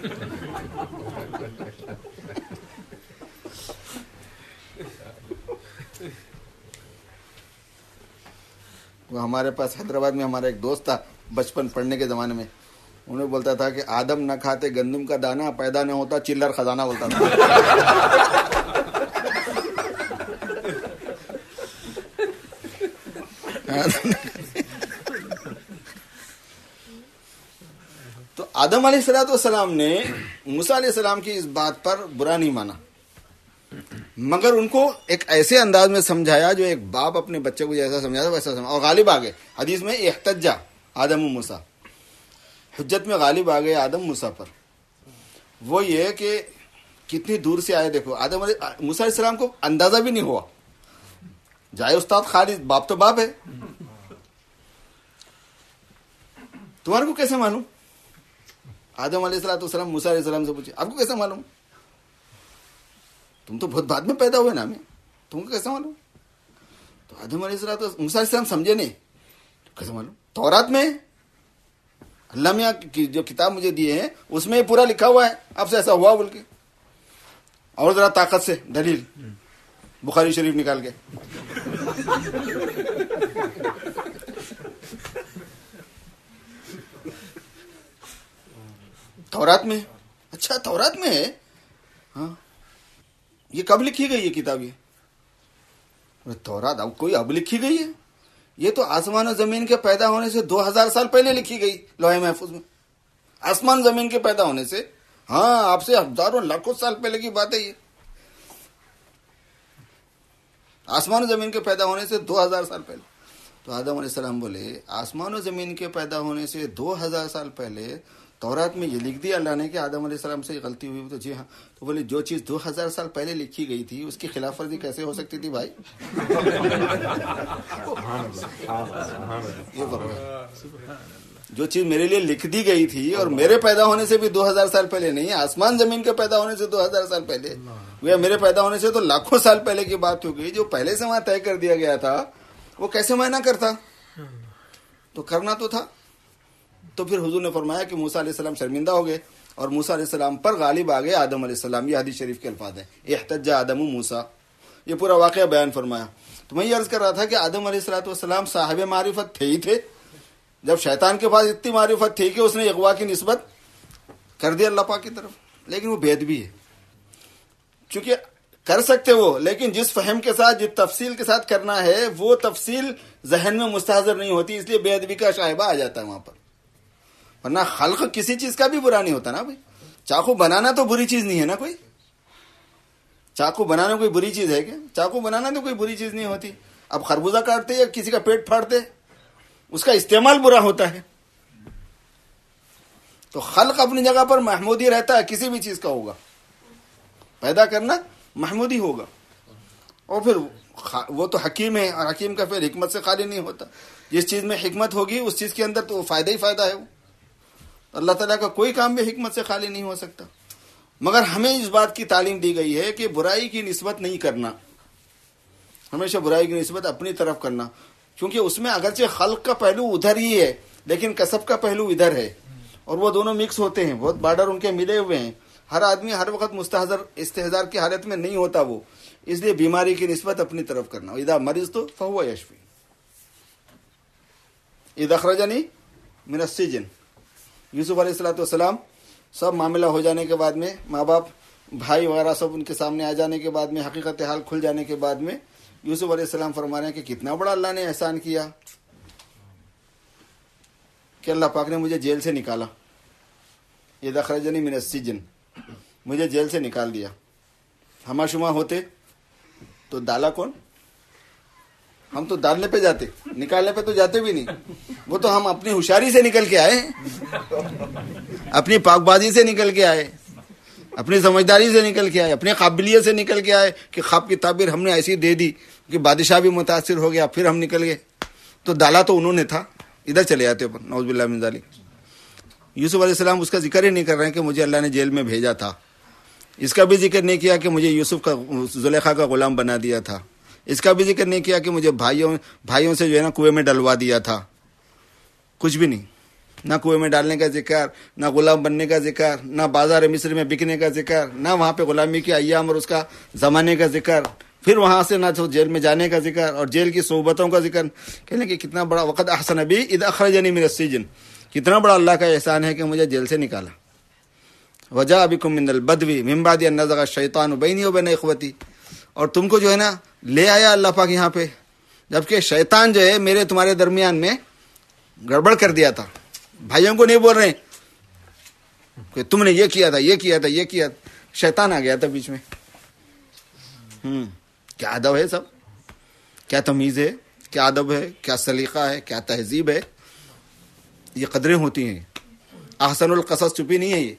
وہ ہمارے پاس حیدرآباد میں ہمارا ایک دوست تھا بچپن پڑھنے کے زمانے میں، انہیں بولتا تھا کہ آدم نہ کھاتے گندم کا دانہ، پیدا نہ ہوتا چلر خزانہ بولتا تھا. تو آدم علیہ الصلوۃ والسلام نے موسیٰ علیہ السلام کی اس بات پر برا نہیں مانا، مگر ان کو ایک ایسے انداز میں سمجھایا جو ایک باپ اپنے بچے کو جیسا سمجھاتا ویسا سمجھا، اور غالب آ گئے. حدیث میں احتجا آدم و موسیٰ، حجت میں غالب آ گئے آدم موسیٰ پر. وہ یہ کہ کتنی دور سے آئے. دیکھو آدم علیہ موسیٰ علیہ السلام کو اندازہ بھی نہیں ہوا، جائے استاد خالد، باپ تو باپ ہے. تمہارے کو کیسے معلوم؟ آدم علیہ السلام والسلام موسیٰ علیہ السلام سے پوچھے آپ کو کیسے معلوم؟ تم تو بہت بعد میں پیدا ہوئے نا، ہمیں تم کو کیسے معلوم؟ تو آدم علیہ السلام موسیٰ علیہ السلام سمجھے نہیں، کیسے معلوم؟ تورات میں اللہ میاں کی جو کتاب مجھے دیے ہیں اس میں پورا لکھا ہوا ہے اب سے ایسا ہوا بول کے. اور ذرا طاقت سے دلیل بخاری شریف نکال کے. تورات میں؟ اچھا تورات میں ہے؟ ہاں یہ کب لکھی گئی یہ کتاب؟ یہ تورات اب کوئی اب لکھی گئی ہے؟ یہ تو آسمان و زمین کے پیدا ہونے سے دو ہزار سال پہلے لکھی گئی لوح محفوظ میں. آسمان زمین کے پیدا ہونے سے، ہاں آپ سے ہزاروں لاکھوں سال پہلے کی بات ہے یہ. آسمان و زمین کے پیدا ہونے سے دو ہزار سال پہلے. تو آدم علیہ السلام بولے آسمان و زمین کے پیدا ہونے سے دو ہزار سال پہلے تورات میں یہ لکھ دیا اللہ نے کہ آدم علیہ السلام سے غلطی ہوئی. تو جی ہاں. تو بولے جو چیز دو ہزار سال پہلے لکھی گئی تھی اس کی خلاف ورزی کیسے ہو سکتی تھی بھائی؟ جو چیز میرے لیے لکھ دی گئی تھی اور میرے پیدا ہونے سے بھی دو ہزار سال پہلے نہیں، آسمان زمین کے پیدا ہونے سے دو ہزار سال پہلے، وہ میرے پیدا ہونے سے تو لاکھوں سال پہلے کی بات ہو گئی. جو پہلے سے وہاں طے کر دیا گیا تھا وہ کیسے میں نہ کرتا؟ تو کرنا تو تھا. تو پھر حضور نے فرمایا کہ موسیٰ علیہ السلام شرمندہ ہو گئے اور موسیٰ علیہ السلام پر غالب آ گئے آدم علیہ السلام. یہ حدیث شریف کے الفاظ ہیں، احتج آدم و موسیٰ. یہ پورا واقعہ بیان فرمایا. تو میں یہ عرض کر رہا تھا کہ آدم علیہ الصلوۃ والسلام صاحب معرفت تھے ہی تھے. جب شیطان کے پاس اتنی معرفت تھی کہ اس نے اغوا کی نسبت کر دی اللہ پاک کی طرف، لیکن وہ بید بھی ہے. چونکہ کر سکتے وہ، لیکن جس فہم کے ساتھ جس تفصیل کے ساتھ کرنا ہے وہ تفصیل ذہن میں مستحضر نہیں ہوتی، اس لیے بے ادبی کا شائبہ آ جاتا ہے وہاں پر. ورنہ خلق کسی چیز کا بھی برا نہیں ہوتا نا بھائی. چاقو بنانا تو بری چیز نہیں ہے نا کوئی. چاقو بنانا کوئی بری چیز ہے کیا؟ چاقو بنانا تو کوئی بری چیز نہیں ہوتی. اب خربوزہ کاٹتے یا کسی کا پیٹ پھاڑتے اس کا استعمال برا ہوتا ہے. تو خلق اپنی جگہ پر محمودی رہتا ہے، کسی بھی چیز کا ہوگا پیدا کرنا محمودی ہوگا. اور پھر وہ تو حکیم ہے، اور حکیم کا پھر حکمت سے خالی نہیں ہوتا. جس چیز میں حکمت ہوگی اس چیز کے اندر تو فائدہ ہی فائدہ ہے. وہ اللہ تعالیٰ کا کوئی کام بھی حکمت سے خالی نہیں ہو سکتا. مگر ہمیں اس بات کی تعلیم دی گئی ہے کہ برائی کی نسبت نہیں کرنا، ہمیشہ برائی کی نسبت اپنی طرف کرنا، کیونکہ اس میں اگرچہ خلق کا پہلو ادھر ہی ہے لیکن کسب کا پہلو ادھر ہے، اور وہ دونوں مکس ہوتے ہیں، بہت بارڈر ان کے ملے ہوئے ہیں. ہر آدمی ہر وقت مستحضر استحضار کی حالت میں نہیں ہوتا وہ، اس لیے بیماری کی نسبت اپنی طرف کرنا. اذا مریض تو فہو یشفی. اذا اخرجنی من السجن، یوسف علیہ الصلوۃ والسلام سب معاملہ ہو جانے کے بعد میں، ماں باپ بھائی وغیرہ سب ان کے سامنے آ جانے کے بعد میں، حقیقت حال کھل جانے کے بعد میں، یوسف علیہ السلام فرما رہے ہیں کہ کتنا بڑا اللہ نے احسان کیا کہ اللہ پاک نے مجھے جیل سے نکالا. اذا اخرجنی من السجن، مجھے جیل سے نکال دیا. ہما شما ہوتے تو ڈالا کون؟ ہم تو ڈالنے پہ جاتے، نکالنے پہ تو جاتے بھی نہیں. وہ تو ہم اپنی ہوشیاری سے نکل کے آئے، اپنی پاک بازی سے نکل کے آئے، اپنی سمجھداری سے نکل کے آئے، اپنی قابلیت سے نکل کے آئے کہ خواب کی تعبیر ہم نے ایسی دے دی کہ بادشاہ بھی متاثر ہو گیا، پھر ہم نکل گئے. تو ڈالا تو انہوں نے تھا، ادھر چلے جاتے اوپر. نعوذ باللہ من ذالک. یوسف علیہ السلام اس کا ذکر ہی نہیں کر رہے ہیں کہ مجھے اللہ نے جیل میں بھیجا تھا. اس کا بھی ذکر نہیں کیا کہ مجھے یوسف کا زلیخا کا غلام بنا دیا تھا. اس کا بھی ذکر نہیں کیا کہ مجھے بھائیوں بھائیوں سے جو ہے نا کنویں میں ڈلوا دیا تھا. کچھ بھی نہیں، نہ کنویں میں ڈالنے کا ذکر، نہ غلام بننے کا ذکر، نہ بازار مصر میں بکنے کا ذکر، نہ وہاں پہ غلامی کے ایام اور اس کا زمانے کا ذکر، پھر وہاں سے نہ تو جیل میں جانے کا ذکر اور جیل کی صحبتوں کا ذکر. کہنے کہ کتنا بڑا وقت احسن بی اذ اخرجنی من السجن، کتنا بڑا اللہ کا احسان ہے کہ مجھے جیل سے نکالا. وجاء بکم من البدو من بعد ان نزغ الشیطان بینی وبین اخوتی، اور تم کو جو ہے نا لے آیا اللہ پاک یہاں پہ جبکہ شیطان جو ہے میرے تمہارے درمیان میں گڑبڑ کر دیا تھا. بھائیوں کو نہیں بول رہے کہ تم نے یہ کیا تھا یہ کیا تھا یہ کیا تھا، شیطان آ گیا تھا بیچ میں. ہم کیا ادب ہے، سب کیا تمیز ہے، کیا ادب ہے، کیا سلیقہ ہے، کیا تہذیب ہے. یہ قدریں ہوتی ہیں. احسن القصص چپی نہیں ہے یہ.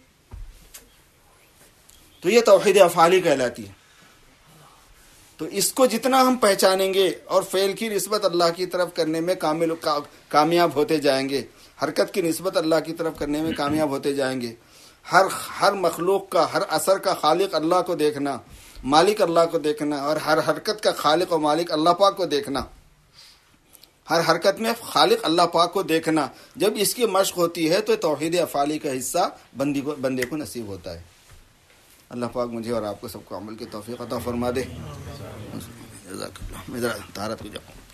تو یہ توحید افعالی کہلاتی ہے. تو اس کو جتنا ہم پہچانیں گے اور فعل کی نسبت اللہ کی طرف کرنے میں کامل کامیاب ہوتے جائیں گے، حرکت کی نسبت اللہ کی طرف کرنے میں کامیاب ہوتے جائیں گے. ہر ہر مخلوق کا، ہر اثر کا خالق اللہ کو دیکھنا، مالک اللہ کو دیکھنا، اور ہر حرکت کا خالق و مالک اللہ پاک کو دیکھنا، ہر حرکت میں خالق اللہ پاک کو دیکھنا، جب اس کی مشق ہوتی ہے تو توحید افعالی کا حصہ بندی کو بندے کو نصیب ہوتا ہے. اللہ پاک مجھے اور آپ کو سب کو عمل کی توفیق عطا فرما دے. جزاک اللہ. میں ذرا طہارت کو جاؤں.